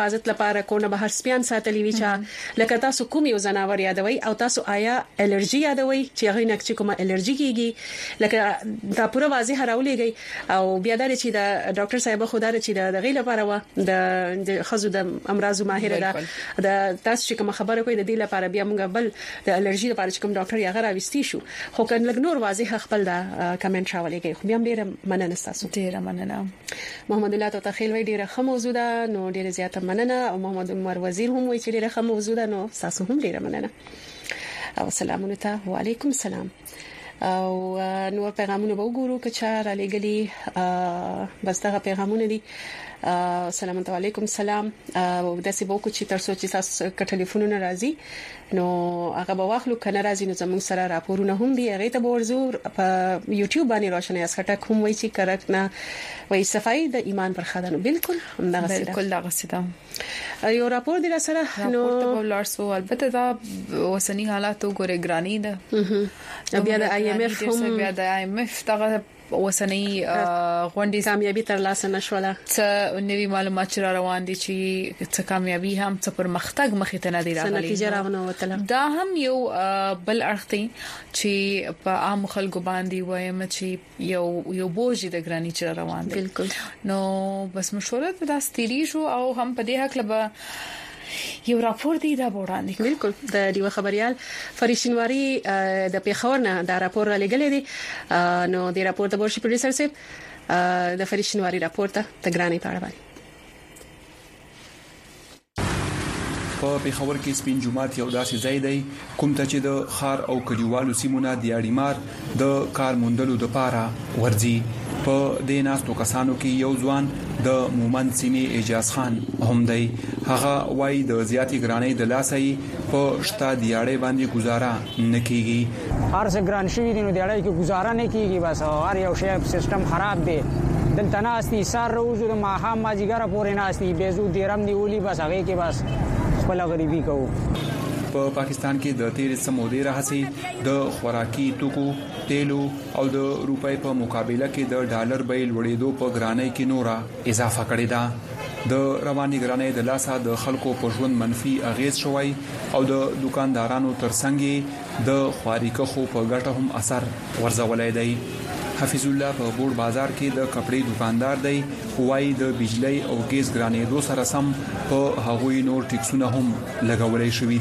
لپاره کونه بهر سپیان ساتلی وی چې لکه تاسو کوم یو زناور یادوي او تاسو آیا الرجی یادوي چې هغه نکچې کومه الرجی کیږي لکه دا پوره واضح راولېږي او بیا دا چې دا ډاکټر صاحب خو دا چې د غیله لپاره و د خزو د امراض ماهر ده د تاسو چې کوم خبره کوي د دې لپاره بیا موږ بل د الرجی لپاره چې کوم ډاکټر یې غره وستي شو خو کله لګ نور واضح خپل دا کمنټ راولېږي خو بیا ډیره مننه تاسو ډیره مننه محمد الله توتخیل وی ډیره ښه موضوع ده نو ډیره زیاته مننه او محمد عمر وزیر هم وی چې ډیره ښه موضوع ده نو تاسو هم ډیره مننه او سلام علیکم وعلیکم السلام او نو پیغامونه به وګورو که چا را لګلی بس دا پیغامونه دي السلام علیکم سلام او د سی بوکو چې تر څو چې تاسو ک ټلیفونونه راځي نو هغه به واخلو کنه راځي نو زموږ سره راپورونه هم دي هغه ته ورزو په یوټیوب باندې روشنه اسخټه کوم وای چې کرک نه وای صفای د ایمان پر خدانو بالکل همدغه سره بالکل دغه سره یو راپور دی سره نو راپور لارسو البته دا وسنی حالات وګورې ګرانی ده بیا د آی ایم اف هم بیا د آی ایم اف دغه وسنی غونډې کامیابی تر لاسه نشوله څه نوی معلومات چې روان دي چې څه کامیابی هم څه پرمختګ مخې ته نه دی راغلی نتیجه راونه وته دا هم یو بل اړخ دی چې په عام خلکو باندې وایم چې یو یو بوج د ګرانی چې روان دي بالکل نو بس مشوره دا ستیری شو او هم په دې حق لبا یو راپور دی دا وړاندې بالکل د دیو خبريال فرشینواری د پیښور نه دا راپور را لګلې دي نو د راپور د بورشي پروډوسر سیب د فرشینواری راپور ته د ګرانی په اړه په پیښور کې سپین جمعات یو داسې ځای دی کوم ته چې د خار او کډیوالو سیمونه د اړیمار د کار موندلو د پاره ورځي په دې ناستو کسانو کې یو ځوان د مومند سیمې اجاز خان هم دی هغه وای د زیاتی ګرانۍ د لاسې په شتا دیاړې باندې گزاره نکېږي هر څه ګران شي دي نو دیاړې کې گزاره نه کیږي بس هر یو شی سیستم خراب دی دلته ناستي سار روزو د ماها ماجیګره پورې ناستي بيزو دیرم نیولي بس هغه کې بس خپل غریبي کوو په پاکستان کې د تیر سمودي راهسي د خوراکي توکو تیلو او د روپۍ په مقابله کې د ډالر بیل وړېدو په ګرانۍ کې نورا اضافه کړې ده د رواني ګرانۍ د لاسه د خلکو په ژوند منفي اغیز شوی او د دکاندارانو ترڅنګ د خواريکه خو په ګټه هم اثر ورزولای دی حفیظ الله په بوړ بازار کې د کپړې دکاندار دی وای د بجلی او ګیس ګرانې دو سره سم په هغوی نور ټیکسونه هم لګولای شوې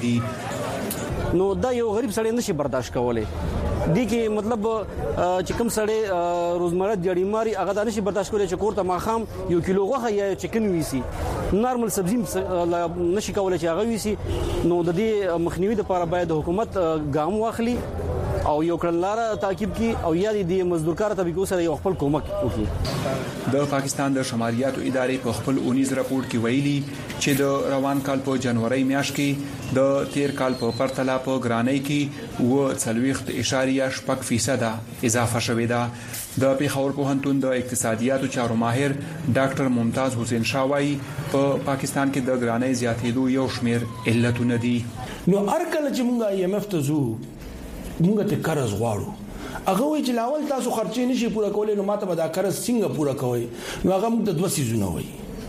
دي نو دا یو غریب سړی نشي برداشت کولای دي کې مطلب چې کوم سړی روزمره دیړی ماري هغه د نشي برداشت کولای چې کوړه ماخام یو کیلو غوښه یا چکن ویسي نارمل سبزی نشي کولای چې هغه ویسي نو د دې مخنیوي لپاره باید حکومت ګام واخلي او یو کړنلاره تعقیب کی او یا د مزدورکار طبقو سره یو خپل کومک وکړي د پاکستان د شماریاتو ادارې په خپل اونیز راپور کې ویلي چې د روان کال په جنوري میاشت کې د تیر کال په پرتله په ګرانۍ کې و څلويخت اشاریه شپږ فیصد اضافه شوې ده د پیښور پوهنتون د اقتصادیاتو چارو ماهر ډاکټر ممتاز حسین شاوای په پاکستان کې د ګرانۍ زیاتېدو یو شمیر علتونه دي نو ارکل چې مونږه ایم اف ته زو مونږ ته قرض غواړو هغه وی چې لاول تاسو خرچې نشي پوره کولای نو ماته به دا قرض څنګه پوره کوي نو هغه موږ د دوه سيزونه وي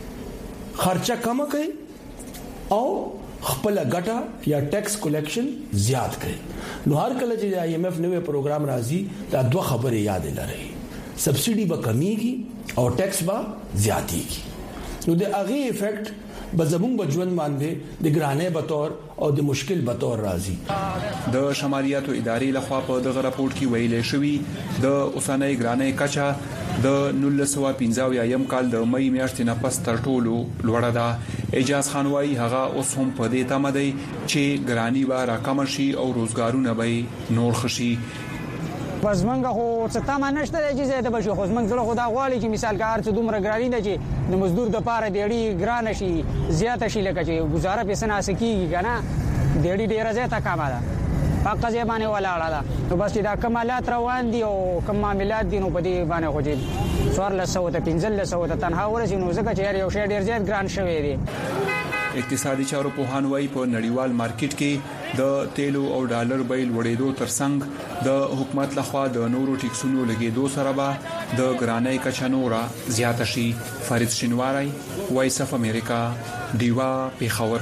خرچه کم کوي او خپل ګټه یا ټیکس کلیکشن زیات کړي نو هر کله چې آی ایم اف نوې پروګرام راځي دا دوه خبرې یاد لري سبسيډي به کمیږي او ټیکس به زیاتېږي نو د هغه افیکټ بزمون بجوند باندې د ګرانې به تور او د مشکل به تور راځي د شماریاتو ادارې لخوا په دغه راپور کې ویل شوی د اوسنۍ ګرانې کچا د نولس سوه پنځه یم کال د مې میاشتې نه پس تر ټولو لوړه ده اجاز خان وايي هغه اوس هم په دې تمه دی چې ګرانی به راکم شي او روزګارونه به نور خشي پس منګه خو څه تمه نشته چې زه د بشو خو منګ زړه خدا غواړي چې مثال کار څه دومره ګرانی نه چې د مزدور د پاره دیړي ګران شي زیات شي لکه چې گزاره پیسې نه سکیږي کنه دیړي ډیره زیاته کمه ده پاکه ځبانه ولاړه ده نو بس دا کمالات روان دي او کوم معاملات دي نو په دې باندې خو چې څوار لسو ته پنځل لسو ته تنها ورسې نو ځکه چې یو شی ډیر زیات ګران شوی دی اقتصادي چارو په هانوي په نړیوال مارکیټ کې د تیلو او ډالر بیل وړېدو ترڅنګ د حکومت لخوا د نورو ټیکسونو لګېدو سره به د ګرانۍ کچه نوره زیاته شي. فرید شینواری، وایس اف امریکا، دیوا پیښور.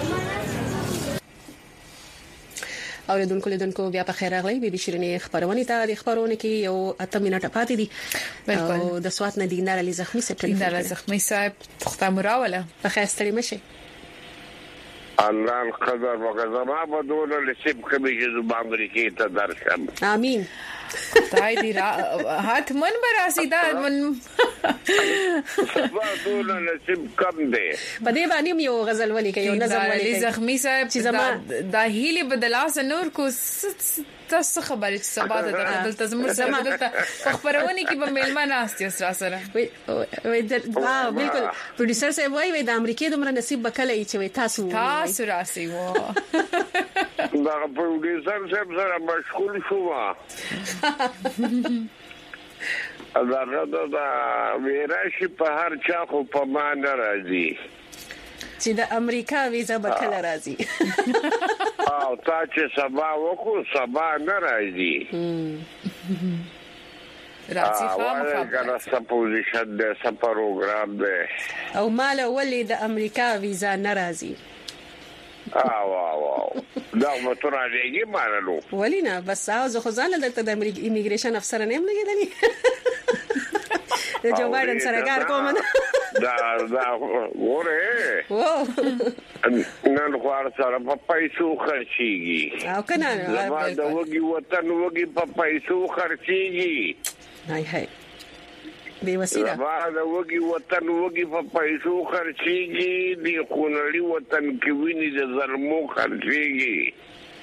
اوریدونکو لیدونکو بیا په خیر راغلی. بي بي شيرینې خبرونه ته د خبرونه کې یو اته منټه پاتې دي. او د سوات نه دینار علي زخمی صاحب دینار زخمی صاحب تخته مراوله په خیر ستړي مشه. الله القدر وغزما بدون لسب کبي چې د امریکې ته درشم. امين. تای دی را حتمن براسي دا من سبا دون نصیب کم دی. په دې باندې یو غزل ولي کوي یو نظم ولي کوي. زخمی صاحب چې زما د هیله بدلاس نور کو تاسو خبرې چې سبا د دلته زموږ سره دلته خبرونه کې به مېلمه ناستي سره سره وي وي دا بالکل پروډوسر صاحب وایي د امریکای دومره نصیب بکلې چې تاسو تاسو راسي وو دا پروډوسر صاحب سره مشغول شو. دا غدا دا ویراشي په هر چا خو په ما ناراضي چې د امریکا ویزا به کله راځي. او تا چې سبا وکړو سبا نه راځي. راځي خامخا کنه سپوزیشن د سپروګرام ده او مال ولې د امریکا ویزا نه راځي. او او دا موټر راځي مالو ولې نه بس اوس خو ځان دلته د امریکا ایمیګریشن افسر نه لګیدلی د جو بایدن سره کار کوم. دا دا وره وو نن خو سره په پیسو خرچيږي او کنه دا وګي وطن وګي په پیسو خرچيږي. هاي هاي به وسیله دا وګي وطن وګي په پیسو خرچيږي دی خونړي وطن کې ویني د زرمو خرچيږي.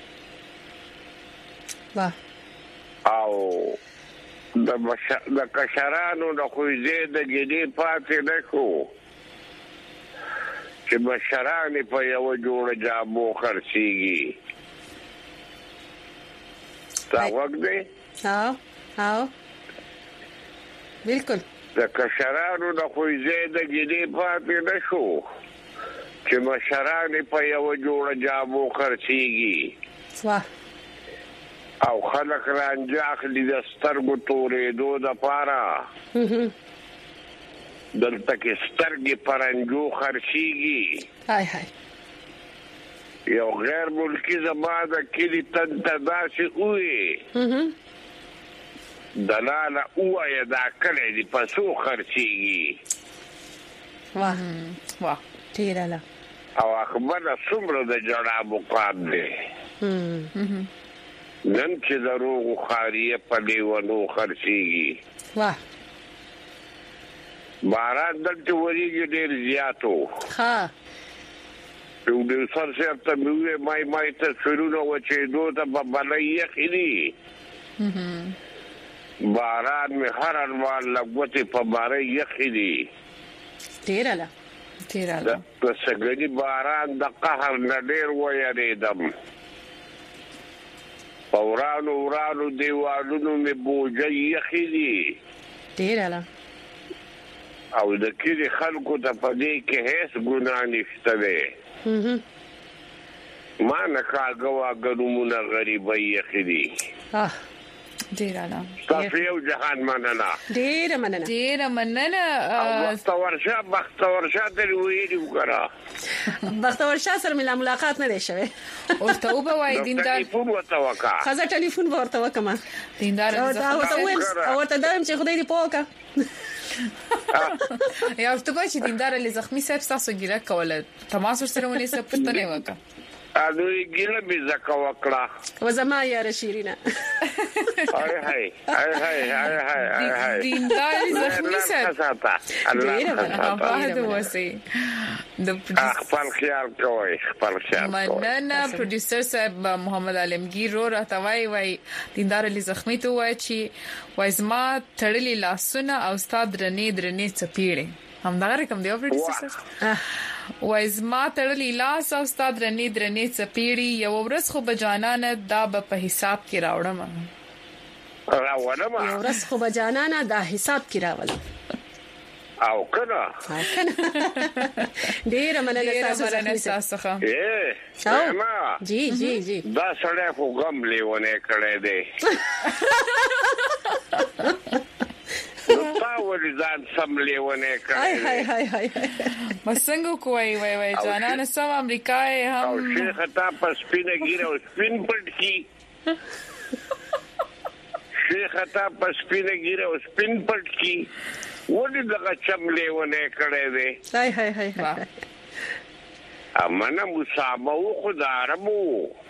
واه او د مش د کشرانو د خوځې د ګډې پاتې نشو چې بشرانې په یو جوړ جامو خرڅيږي. تا وګ دی ها ها بالکل د کشرانو د خوځې د ګډې پاتې نشو چې بشرانې په یو جوړ جامو خرڅيږي. واه او خلق رانجاخ لی د سترګو تورې دو د پاره دلته کې سترګې پرنجو خرچيږي. هاي هاي یو غیر ملکی زماده کلی تن تداسي وي دلاله اوه دا کلی دی پسو خرچيږي. واه واه تیراله او اخبار څومره د جړا مقام دی. نن چې دروغ خاریه په دیوانو خرڅيږي. واه باران دلته وريږي ډېر زیاتو. ها یو د سر سره ته موږ مای مای ته شروع و چې دوه د بلای خېلي باران می هر انوان لګوتې په بارای خېلي. تیراله تیراله د سګنی باران د قهر نډیر و یریدم. اورانو اورانو دیوالونو می بوجي خېلي. تیراله او د کلی خلکو ته پدې کې هیڅ ګناه نشته ده. ما نه کاغوا ګلومونه غریبای خېلي. اه ډیر اعلی. تاسو یو جهان مننه. ډیر مننه. ډیر مننه. وخت ورشه وخت ورشه د ویډیو وکړه. وخت ورشه سره مل ملاقات نه دی شوی. ورته وبه وای دیندار. ټلیفون ورته وکړه. خزه ټلیفون ورته وکما. دیندار زه ورته ویم او ته دایم چې خدای دې پوکا. یا ورته کوی چې دیندار علي زخمی صاحب تاسو ګیره کوله تماس سره ونی څه پته نه وکړه. ا دوی ګیله به زکه وکړه. و زما یاره شیرینا. هاي هاي هاي هاي هاي هاي دیندار علي زخمی صاحب الله الله واسي د خپل خیال کوي خپل خیال کوي. مننه پروډوسر صاحب محمد عالمگیر رو راټوي وای دیندار علي زخمی ته وای چې وای زما تړلې لاسونه او استاد درنې درنې چپیړې هم دا رقم دی پروډوسر صاحب. وای زما تړلې لاس او استاد درنې درنې چپیړې یو ورځ خو بجانانه دا په حساب کې راوړم. راوړم یو ورځ خو بجانانه دا حساب کې راولم. او کنه ډیر مننه تاسو څخه اے ما جی جی جی دا سړی خو غم لیونه کړی دی تا ولې ځان سم لیونه کړی هاي هاي هاي مسنګ کوی وای وای جانان سم امریکای هم او شیخ تا په سپینه ګیره او سپین پټ کی شیخ تا په سپینه ګیره او سپین پټ کی ولې دغه چملې ونه کړې دي هاي هاي هاي امنه مصابو خدارمو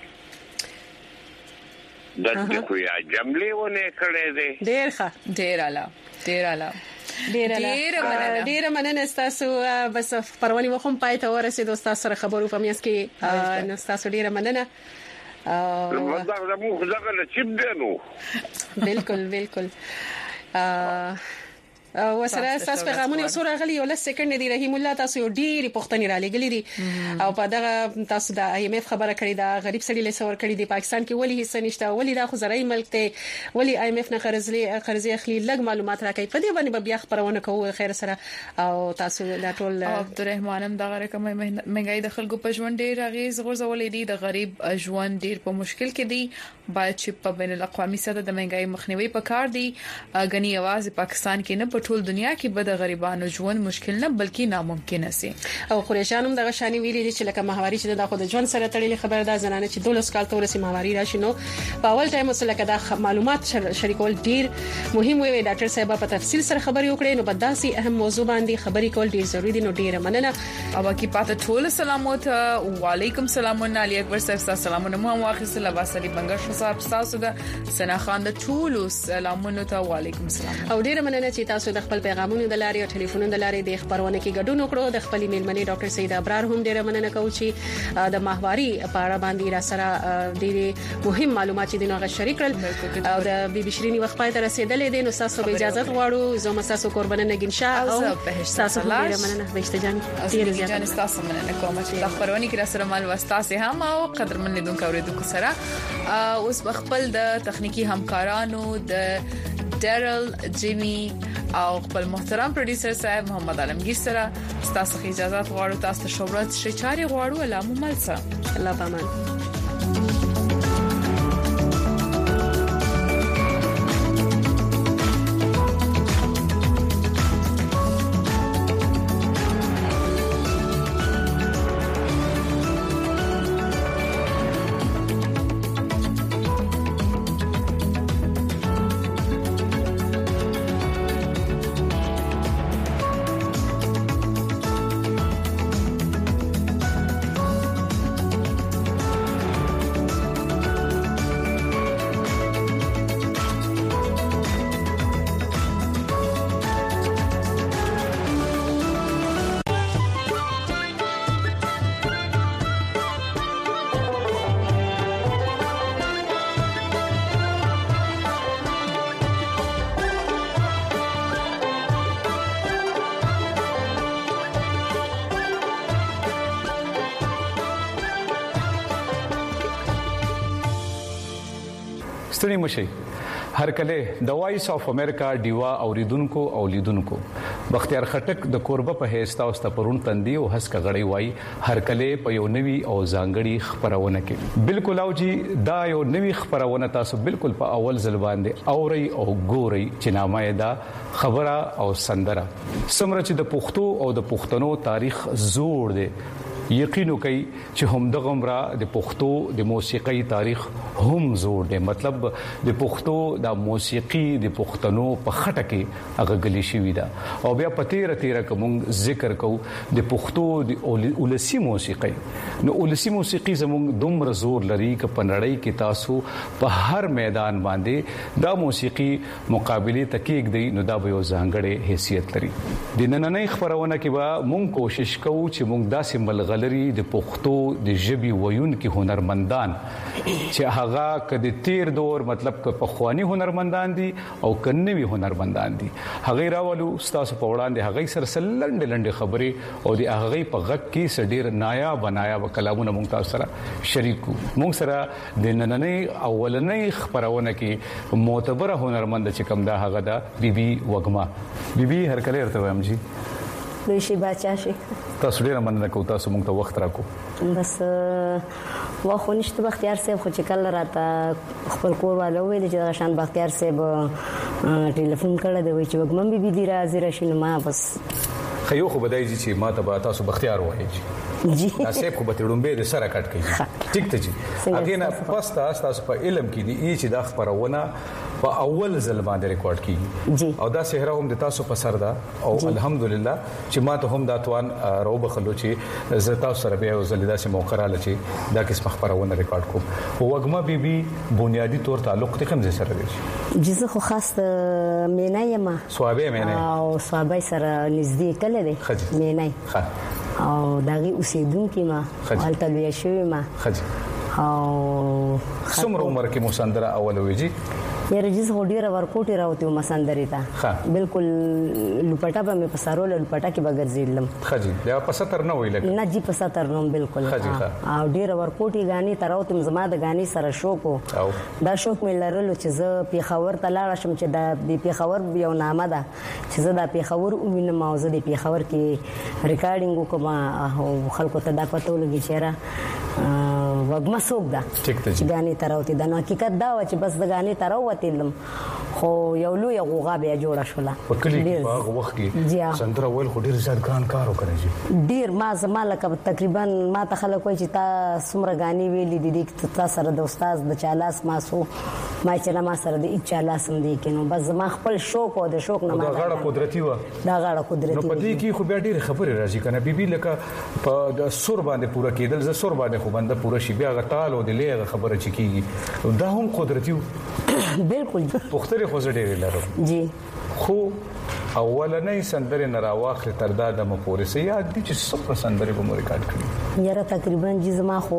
دته خو یا جملې ونه کړې دي ډیر ښه ډیر اعلی ډیر اعلی ډیر مننه ډیر مننه تاسو بس پرونی وخم پای ته ورسېدو تاسو سره خبرو پمیاس کې نو تاسو ډیر مننه او دا مو ځکه نصیب دی نو بالکل بالکل وسره اساس پیغامونه وسره غلي یو لس سکند دی رحیم الله تاسو ډیری پښتني را لګلې دي او په دغه تاسو د آی ایم ایف خبره کړې دا غریب سړي له سور کړې دي پاکستان کې ولی هیڅ نشته ولی دا خو زراعي ملک ته ولی آی ایم ایف نه قرضې قرضې اخلي لګ معلومات راکړي په دې باندې بیا خبرونه کوو خیر سره او تاسو دا ټول عبدالرحمن هم دا رقم مهنګای د خلکو په ژوند ډیر اغیز غورځولې دي د غریب ژوند ډیر په مشکل کې دي باید چې په بین الاقوامي سطح د مهنګای مخنیوي پکار دي غني आवाज پاکستان کې نه په ټول دنیا کې به د غریبانو ژوند مشکل نه بلکې ناممکن سي او قریشانم دغه شانی ویلي دي چې لکه ماهواري چې د خود ژوند سره تړلې خبره ده زنانه چې دولس کال تورسي ماهواري راشي نو په اول ټایم سره لکه دا معلومات شریکول ډیر مهم وي ډاکټر صاحب په تفصیل سره خبرې وکړي نو په داسي اهم موضوع باندې خبرې کول ډیر ضروری دي نو ډیر مننه او باقي پاته ټول سلامات وعليكم السلام علي اکبر صاحب سلامونه مو واخص الله واسري بنګش صاحب تاسو د سنا خان د ټول سلامونه ته وعليكم السلام او ډیر مننه چې تاسو د خپل پیغامونو د لارې او ټلیفونونو د لارې د خبرونه کې ګډون وکړو د خپل میلمنې ډاکټر سید ابرار هم ډیر مننه کوم چې د ماهواري په اړه باندې را سره ډیر مهم معلومات دي نو غو شریک کړل او د بي بي شيريني وخت پای ته رسیدلې دي نو تاسو به اجازه غواړو زه مساسو قربانه نگین شاه او تاسو ډیر مننه بهشته جان ډیر زیات تاسو مننه کوم چې د خبرونه کې را سره مال واسطه هم او قدرمن لیدونکو اوریدونکو سره اوس خپل د تخنیکی همکارانو د ډیرل جیمی او خپل محترم پروډوسر صاحب محمد عالمگیر سره تاسو ته اجازه غواړو تاسو شهرت شچاري غواړو علامه ملسه الله پامان ستړي مشي هر کله د وایس اف امریکا دیوا اوریدونکو او لیدونکو بختیار خټک د کوربه په هیڅ تاسو پرون تندي او حس کغړی وای هر کله په یو نوي او ځانګړي خبرونه کې بالکل او جی دا یو نوي خبرونه تاسو بالکل په اول ځل باندې اوري او ګوري چې نامه دا خبره او سندره سمره چې د پښتو او د پښتنو تاریخ زوړ دی یقینو کوي چې هم د غمرا د پښتو د موسیقي تاریخ هم زور دی مطلب د پښتو د موسیقي د پښتنو په خټه کې هغه غلي شوی دا او بیا پتیره تیره کوم ذکر کو د پښتو د اولسی موسیقي نو اولسی موسیقي زموږ دومره زور لري ک په نړۍ کې تاسو په هر میدان باندې دا موسیقي مقابله تکیک دی نو دا به یو ځانګړی حیثیت لري د نننۍ خبرونه کې به مونږ کوشش کوو چې مونږ داسې ملغ لري د پښتو د ژبې ویونکي هنرمندان چې هغه کدي تیر دور مطلب ک پخوانی هنرمندان دي او کنوي هنرمندان دي هغه راولو ستاسو په وړاندې هغه سر سلند لند خبري او د هغه په غک کې سډیر نایا بنایا وکلامونه مونږ تاسو سره شریکو مونږ سره د نننې اولنې خبرونه کې معتبر هنرمند چې کوم دا هغه دا بیبي وګما بیبي هر کله ورته وایم جی دوی شي بچا شي تاسو ډیر مننه کوم تاسو مونږ ته وخت راکو بس واخو نشته بختیار صاحب خو چې کله راته خپل کور والو ویل چې شان بختیار صاحب ټلیفون کړه دی چې وګمم بي بي دی راځي راشي ما بس خيو خو بدای چې ما ته تاسو بختیار وایي جی ناسب خو به تړومبه د سره کټ کوي ټیک ته جی اګه نه پستا تاسو په علم کې دی چې دا خبرونه په اول ځل باندې ریکارډ کیږي او دا سهره هم د تاسو په سر ده او الحمدلله چې ما ته هم دا توان رو بخلو چې زه تاسو سره بیا ځل داسې موقع را لچی دا کیسه خبرونه ریکارډ کوم او وګما بي بي بنیادی طور تعلق ته کوم ځای سره دی جزه خو خاص مینه یم سوابه مینه او سوابه سره نږدې کله دی مینه ښه او دغه اوسیدونکو ما حالت لوي شوی ما خځ او څومره عمر کې مو سندره اول ویجی یاره جز هډیره ورکوټی راوته ما سندري ته بالکل لپټا به مې پسارول لپټا کې بغرزیدلم خځ دا پساتر نه ویل نه جی پساتر نوم بالکل او ډیره ورکوټی غاني تراوته زما د غاني سره شوق او دا شوق مې لرلو چې زه پیښور ته لاړ شم چې دا پیښور یو نامه ده چې زه دا پیښور ومنم موضوع د پیښور کې ریکارډینګ وکم او خلکو ته دا پته ولګی چې را وګما سوق دا چې غاني تراوته دا نو حقیقت دا و چې بس د غاني تراوته تلم خو یو لوی غوغا بیا جوړه شوله په کلی کې باغ وخت کې سندره ول خو ډیر زیات ګران کار وکړي ډیر ما زما لکه تقریبا ما ته خلک وایي چې تا سمره غاني ویلي دي د تا سره د استاد د چالاس ما سو ما چې ما سره د چالاس هم دي کینو بس زما خپل شوق او د شوق نه ما دا غاړه قدرتي و دا غاړه قدرتي نو په دې کې خو بیا ډیر خبره راځي کنه بيبي لکه په د سور باندې پوره کېدل ز سور باندې خو باندې پوره شي بیا غټال او د لیغه خبره چي کیږي دا هم قدرتي بالکل پختره خو زه ډېر لرم جی خو اولنې سندره نراواخل تر دا د مپورسه یاد دي چې څو سندره به مو ریکارډ کړې یاره تقریبا جزما خو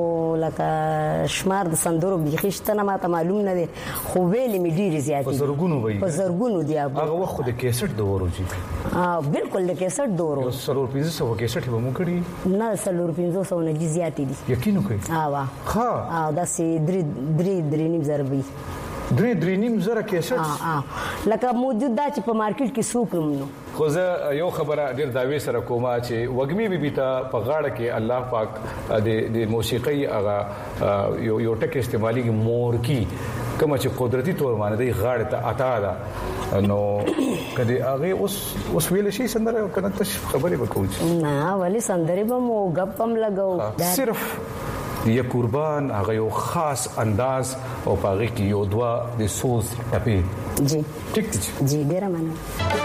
لکه شمار د سندرو بيخشته نه ماته معلوم نه دي خو ویلې مې ډېر زیات په زرګونو وي په زرګونو دی هغه وخت د کیسټ دورو جی اه بالکل د کیسټ دورو سلور پنځه سو کیسټ به مو کړی نه سلور پنځه سو نه زیات دي یقین وکړئ اه وا ها اه دا سي درې درې درې نیم زربي درې درې نیم زره کیسټ اه اه لکه موجود دا چې په مارکیټ کې سوکرم نو خو زه یو خبره ډیر داوی سره کومه چې وګمی بي بي ته په غاړه کې الله پاک د د موسیقي هغه یو یو ټکی استعمالي مور کی کوم چې قدرتي تور باندې د غاړه ته عطا ده نو کدی هغه اوس اوس ویل شي سندره کنه ته خبرې وکوي نه ولی سندره به مو غپ هم لګاو صرف یا قربان هغه یو خاص انداز او پاغي کې یو دوا د سوز ټپي جی ټیک جی ډیر مننه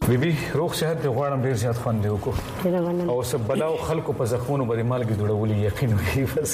بیبي روغ صحت د غواړم ډیر زیات خوند دی وکړو او سب بلاو خلکو په زخمونو باندې مالګي جوړولي یقین وکړي بس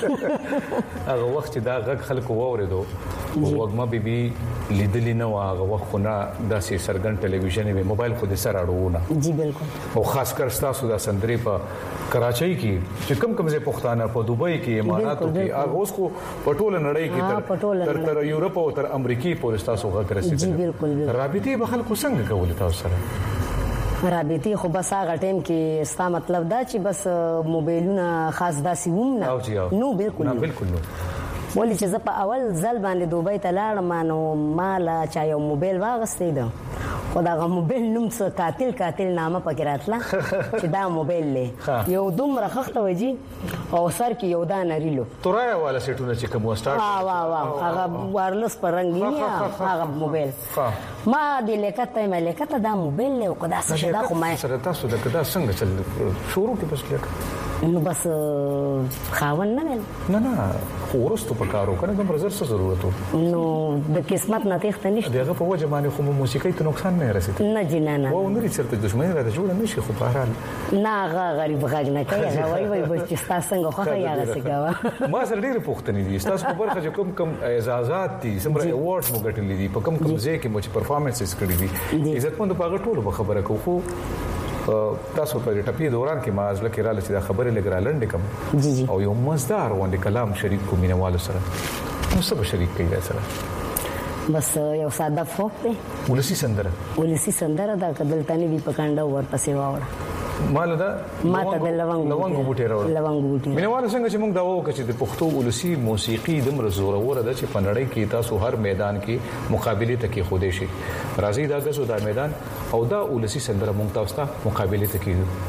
هغه وخت چې دا غږ خلکو واوریدو وګما بیبي لیدلی نه واغه وخت نه داسې سرګن ټلویزیون به موبایل خو دې سره اړونه جی بالکل او خاص کر تاسو د سندري په کراچۍ کې چې کم کم ځای پښتانه په دوبۍ کې اماراتو کې هغه اوس خو په ټوله نړۍ کې تر تر یورپ او تر امریکای پورې تاسو غږ رسیدل جی بالکل رابطې به خلکو څنګه کول تاسو سره رابطې خو بس هغه ټیم کې ستا مطلب دا چې بس موبایلونه خاص داسې ووم نه نو بالکل نه بالکل نو ولې چې زه په اول ځل باندې دوبۍ ته لاړم نو مال چا یو موبایل واغستې ده خو دا موبایل نوم څه قاتل قاتل نامه پکې راتله چې دا موبایل لې یو دومره خخته وځي او سر کې یو دانه ریلو تورایا والا سیټونه چې کوم وسټارټ وا وا وا هغه وایرلس پر رنگینی هغه موبایل ما دې لیکته مې لیکته دا موبایل له خدا څخه دا خو ما سره تاسو دا کدا څنګه چل شروع کې بس لیکه نو بس خاون نه نه نه ورستو په کارو کنه کوم رزر څه ضرورت نو د قسمت نه تخته نشته دغه په وجه باندې خو موسیقي ته نقصان نه رسید نه جنانا او نوري چرته دښمنی را جوړ نه شي خو په حال نه هغه غریب غږ نه کوي هغه وای وای بس چې تاسو څنګه خو یاره سګاوه ما سره ډیره پوښتنې دي تاسو په برخه کوم کوم اعزازات دي سمره ایوارډز مو ګټلې دي په کوم کوم ځای کې مو چې پرفارمنسز کړې دي عزت مند په ټولو خبره کوو تاسو په ټپي دوران کې ما ځل کې را لچې دا خبره لګرالند کوم او یو مزدار وند کلام شریک کو مینوالو سره نو سب شریک کړي سره بس یو ساده فوک دی ولسی سندره ولسی سندره دا کدلتانی وی پکانډه ورپسې واوړه مال دا ماته د لونګ لونګ بوټي راوړل لونګ بوټي مینوالو څنګه چې موږ دا وکړو چې د پښتو ولسی موسیقي د مرزوره وره د چې پنړی کې تاسو هر میدان کې مقابله ته کې خوده شي راځي دا غسو دا میدان او دا ولسی سندره موږ تاسو ته مقابله ته کېږي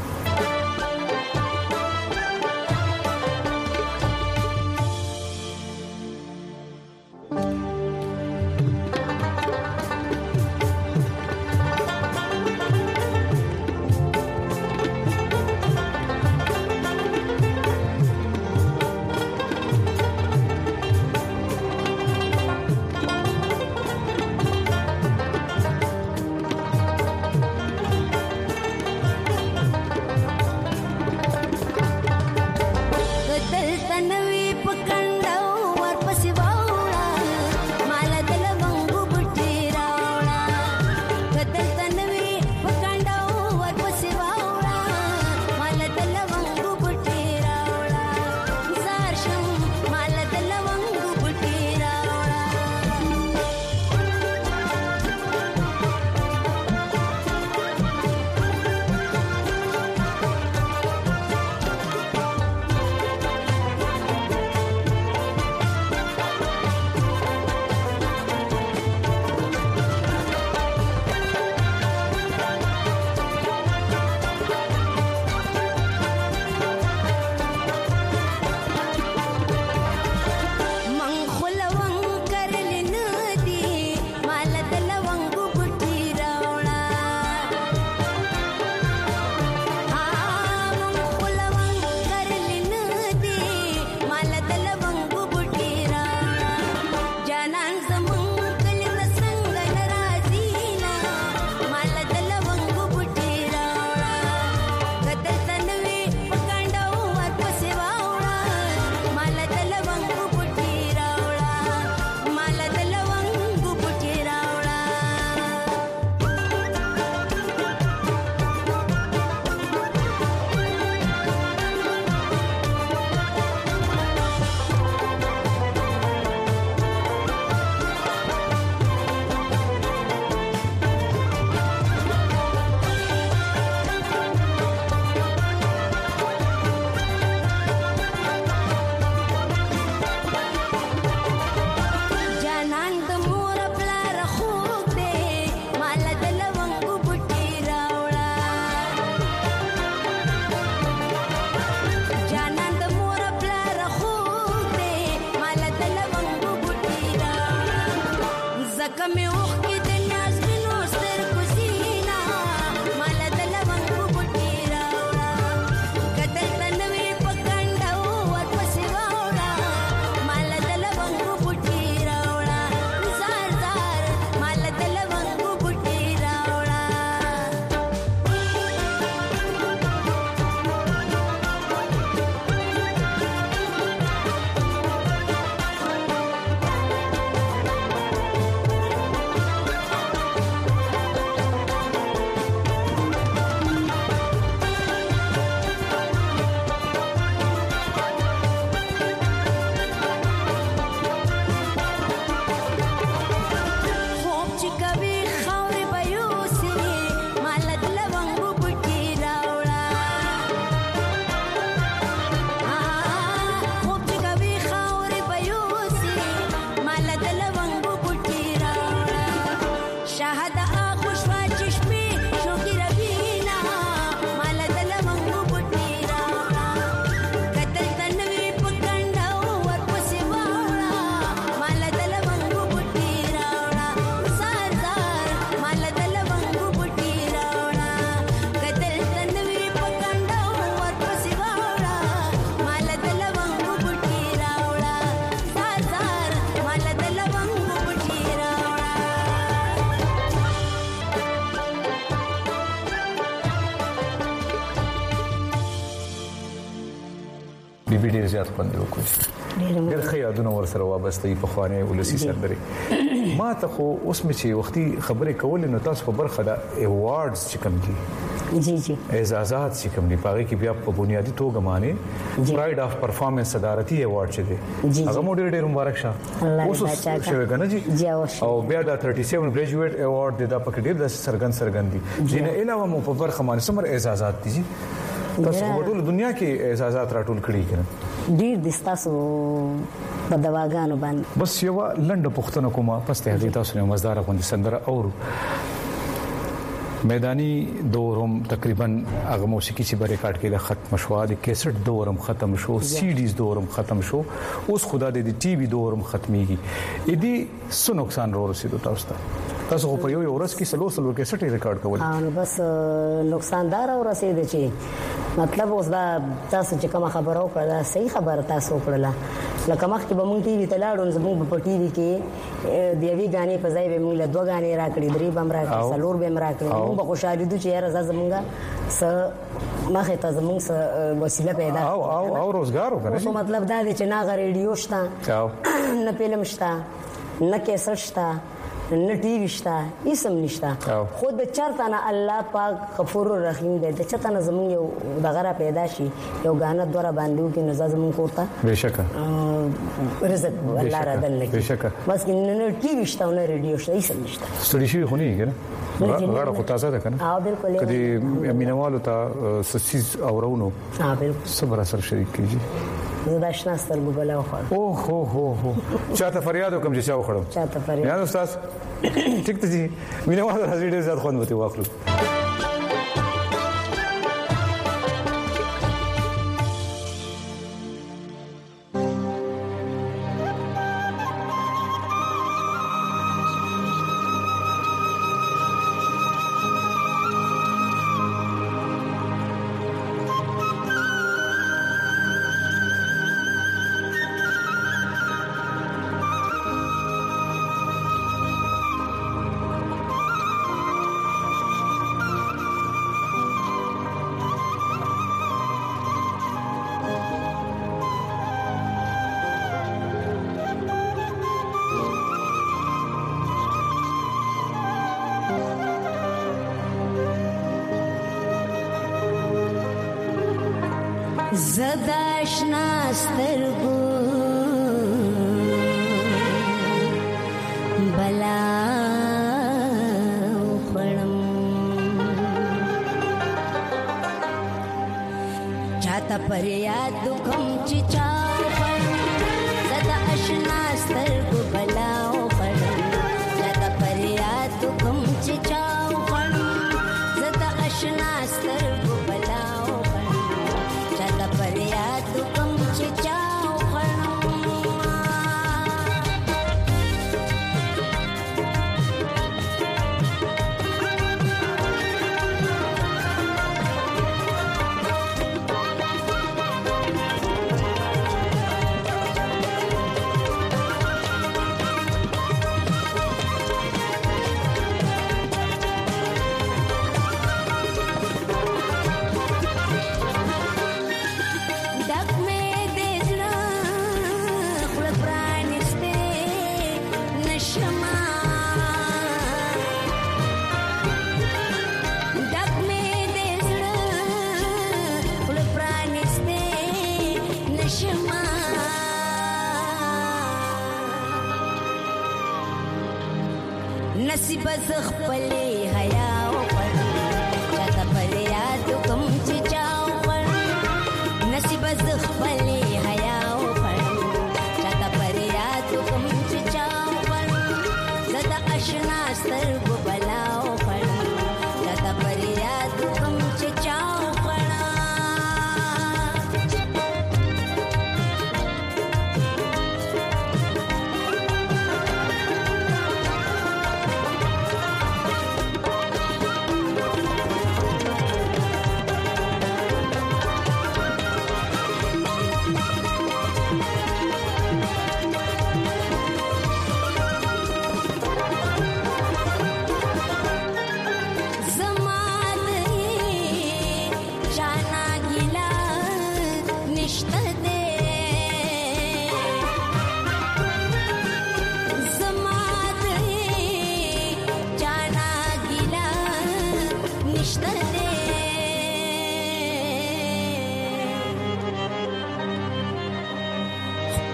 بي بي ډیر زیات خوند وکړي ډیر ښه یادونه ورسره وابسته په خوانې ولسی سندري ما ته خو اوس مې چې وختي خبرې کولې نو تاسو په برخه د ایوارډز چې کوم دي جی جی اعزازات چې کوم دي پاره کې بیا په بنیادی توګه معنی پرایډ اف پرفارمنس صدارتي ایوارډ چې دي هغه مو ډیر ډیر مبارک شه اوس شوی کنه جی او بیا د سیاست ګریجویټ ایوارډ د پکې ډیر د سرګن سرګن دي جنه علاوه مو په برخه باندې سمر اعزازات دي تاسو په ټول دنیا کې اعزازات راټول کړي کړه ډیر د تاسو په دواګانو باندې بس یو لنډه پښتنه کومه پس ته دې تاسو نه مزدار غوندي سندره او میدانی دورم تقریبا هغه موسیقي چې به ریکارډ کړي ختم شو د کیسټ دورم ختم شو سی ډیز دورم ختم شو اوس خدا دې د ټي وي دورم ختميږي اې دې څه نقصان ورسېدو تاسو ته تاسو په یو ورځ کې سلو سلو کیسټ ریکارډ کول نو بس نقصان دار ورسېد چې مطلب اوس دا تاسو چې کوم خبرو کړه صحیح خبر تاسو کړله لکه مخکې به مونږ ټي وي ته لاړو زموږ په ټي وي کې د یوې غانې په ځای به مونږ له دوه غانې راکړي درې بم راکړي څلور بم راکړي مونږ به خوشاله دي چې یاره زمونږه س مخه ته زمونږ وسیله پیدا او او او روزګار وکړي نو مطلب دا دی چې نه غریډیو شته نه فلم شته نه کیسټ شته نه ټي وي شته اسم نشته خود به چرته نه الله پاک غفور رحیم دی د چته نه زمونږ یو دغه پیدا شي یو غانه دوره باندې کې نزا زمونږ کوته بهشکه رزق الله را دل لګي بهشکه بس نه ټي وي شته نه ریډیو شته اسم نشته ستړي شي خو نه کېږي غاړه خو تازه ده کنه اه بالکل کدي امینوالو ته سسیز اورونو اه بالکل صبر سره شریک کیږي زدا شناستر ګبلا وخړ او هو هو هو چاته فریاد وکم چې چا وخړم چاته فریاد یا استاد ټیک ته جی مینوالو راځي ډیر زیات خوند وتی واخلو زداشنا سترګو بلا خړم چاته پر یاد کوم چې چا خړم زداشنا سترګو بلا خړم چاته پر یاد کوم چې چا خړم زداشنا سترګو بلا فریاد کوم چې چاو خړم نصیب زخ پلې حیا او پر چاته پر یاد کوم چې چاو پر نصیب زخ پلې حیا او پر چاته پر یاد کوم چې چاو پر زدا آشنا سترګو بلا او پر چاته پر یاد کوم چې چاو پر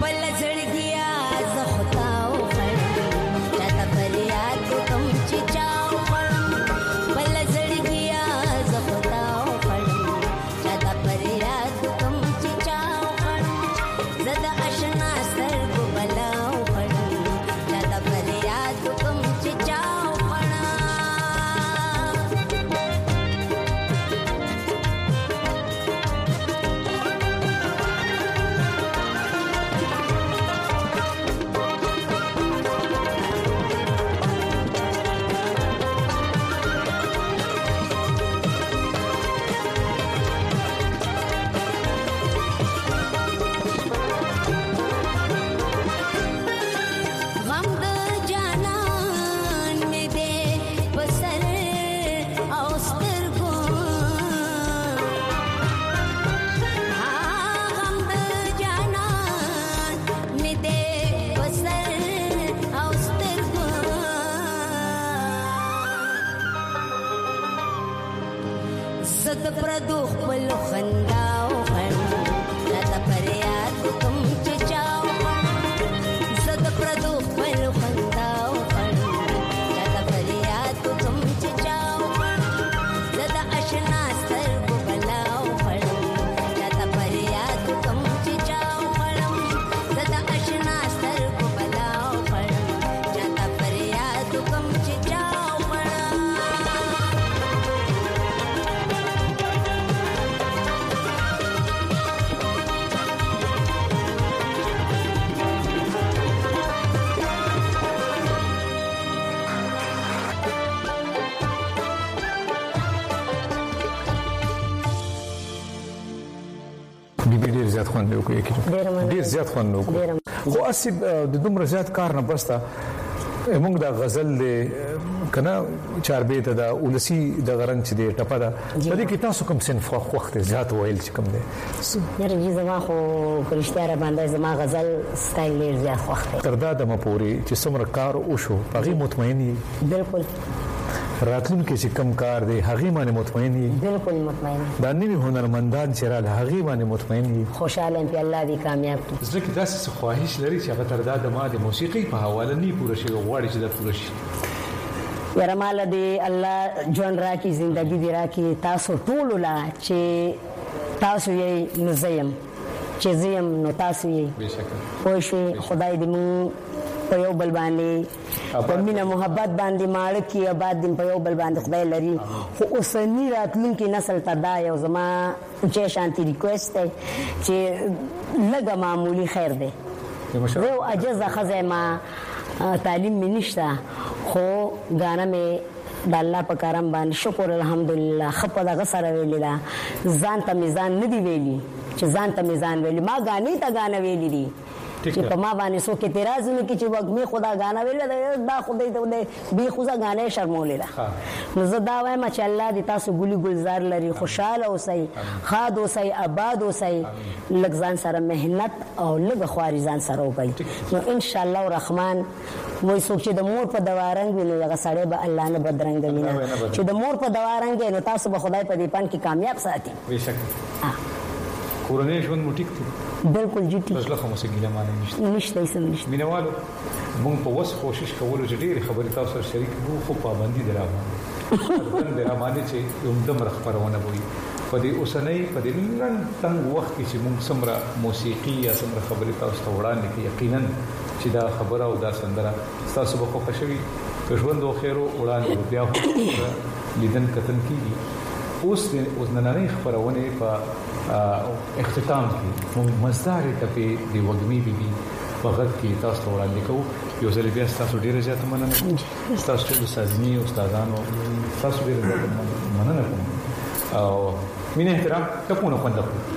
ډېر زیات خوند وکړي ډېر زیات خوند وکړي خو اسی د دومره زیات کار نه بستا موږ د غزل له کنه چار بیت د ولسی د غرنګ چې د ټپه ده په دې کې تاسو کوم صنف وخت زیات ویل چې کوم دی یاره جی زما خو پرشتیا را باندې زما غزل سټایل ډېر زیات وخت تر دا د مپوري چې څومره کار وشو هغه مطمئن یې بالکل راتلونکي چې کم کار دی هغه باندې مطمئن یې بالکل مطمئن دا نوی هنرمندان چې را هغه باندې مطمئن یې خوشاله ام په الله دې کامیاب کړي زه کې داسې خواهش لري چې هغه تر دا د ما د موسیقي په حواله نه پوره شي غواړي چې دا پوره شي یاره مال دې الله ژوند راکړي ژوندۍ دې راکړي تاسو ټول لا چې تاسو یې نزیم چې زیم نو تاسو یې بشکره خو شي خدای دې مو په یو بل باندې په مینا محبت باندې ماړه کې آباد دین په یو بل باندې خدای لري خو اوسنی راتلونکي نسل ته دا یو زما چې شانتي ریکوست دی چې لږه معمولی خیر دی یو اجازه خزه ما تعلیم می نشته خو غانا می د الله په کرم باندې شکر الحمدلله خپل دغه سره ویلی ځان ته میزان نه دی ویلی چې ځان ته میزان ویلی ما غانی ته غانا ویلی دي چې په ما باندې سو کې اعتراض نه کی چې وګمه خدا غانا ویل دا خدای ته به خدا غانا شرمولې ده نو زه دا وایم چې الله دې تاسو ګولي ګلزار لري خوشاله اوسئ خاد اوسئ آباد اوسئ لږ ځان سره مهنت او لږ خواري ځان سره وکړئ نو ان شاء الله الرحمن وای څوک چې د مور په دوارنګ ویني هغه سړی به الله نه بدرنګ ویني چې د مور په دوارنګ نو تاسو به خدای په دې پان کې کامیاب ساتي بشک کورنۍ ژوند مو ټیک دی بالکل جی ټیک بس له خمسه ګیله معنی نشته نشته هیڅ نشته مینوالو موږ په وس کوشش کولو چې ډېر خبرې تاسو سره شریک وو خو پابندي درامه درامه چې یو دم خبرونه وي په دې اوسنۍ په دې نن تنګ وخت کې چې موږ سمره موسیقي یا سمره خبرې تاسو ته وړاندې کوي یقینا چې دا خبره او دا سندره تاسو به خوښ شي که ژوند او خیر او وړاندې بیا لیدن کتن کیږي اوس د اوسنۍ خبرونه په اختتام کې موږ مزدار ته په دی وګمي بي وغت کې تاسو وړاندې کوو یو ځل بیا تاسو ډیره زیاته مننه تاسو ټول سازنی او استادانو تاسو ډیره زیاته مننه کوم او مینه احترام ته په نو خوند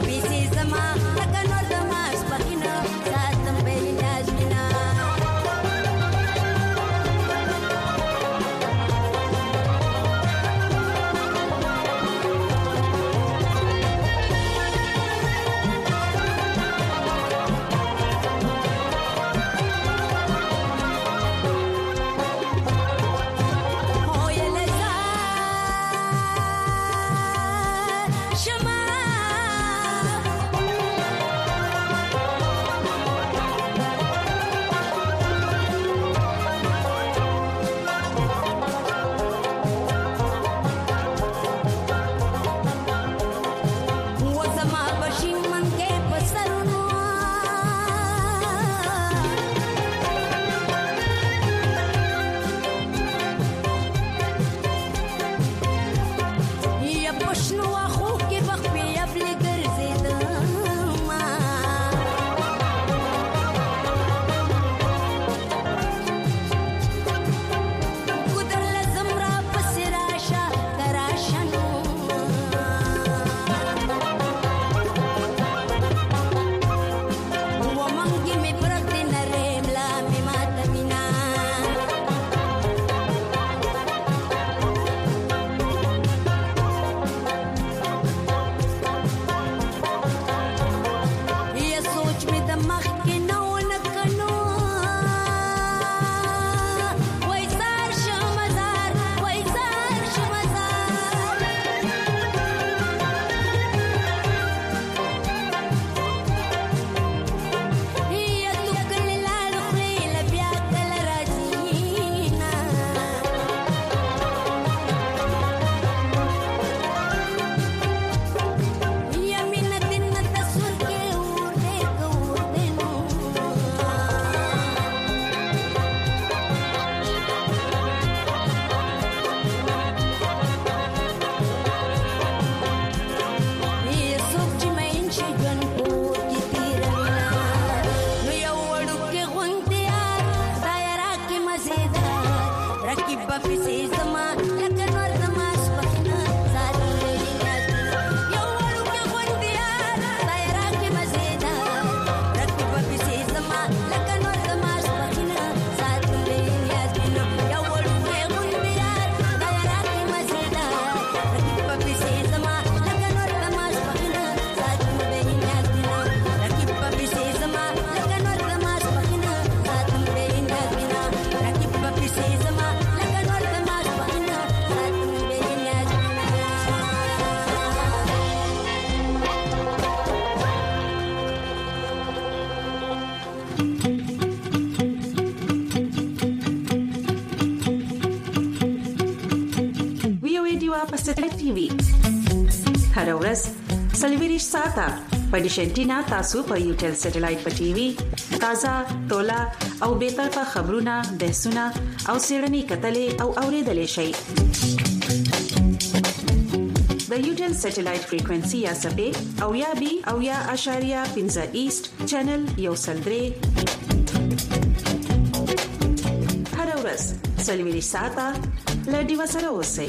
ټي وي هر ورځ سلویریش ساته په ډیشنټینا تاسو په یوټل سټلایټ په ټي وي تازه تولا او به طرفه خبرونه بحثونه او سیړنی کتلې او اوریدلې شي د یوټل سټلایټ فریکوئنسي یا سپې او یا بي او یا اشاریه پنځه ایست چینل یو سلدري هر ورځ سلویریش ساته لډي وسره اوسئ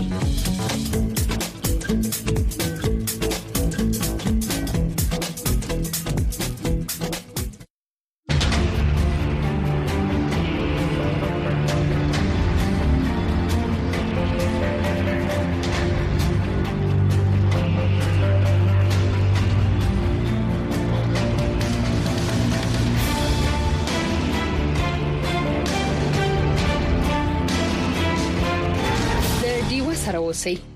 سره اوسئ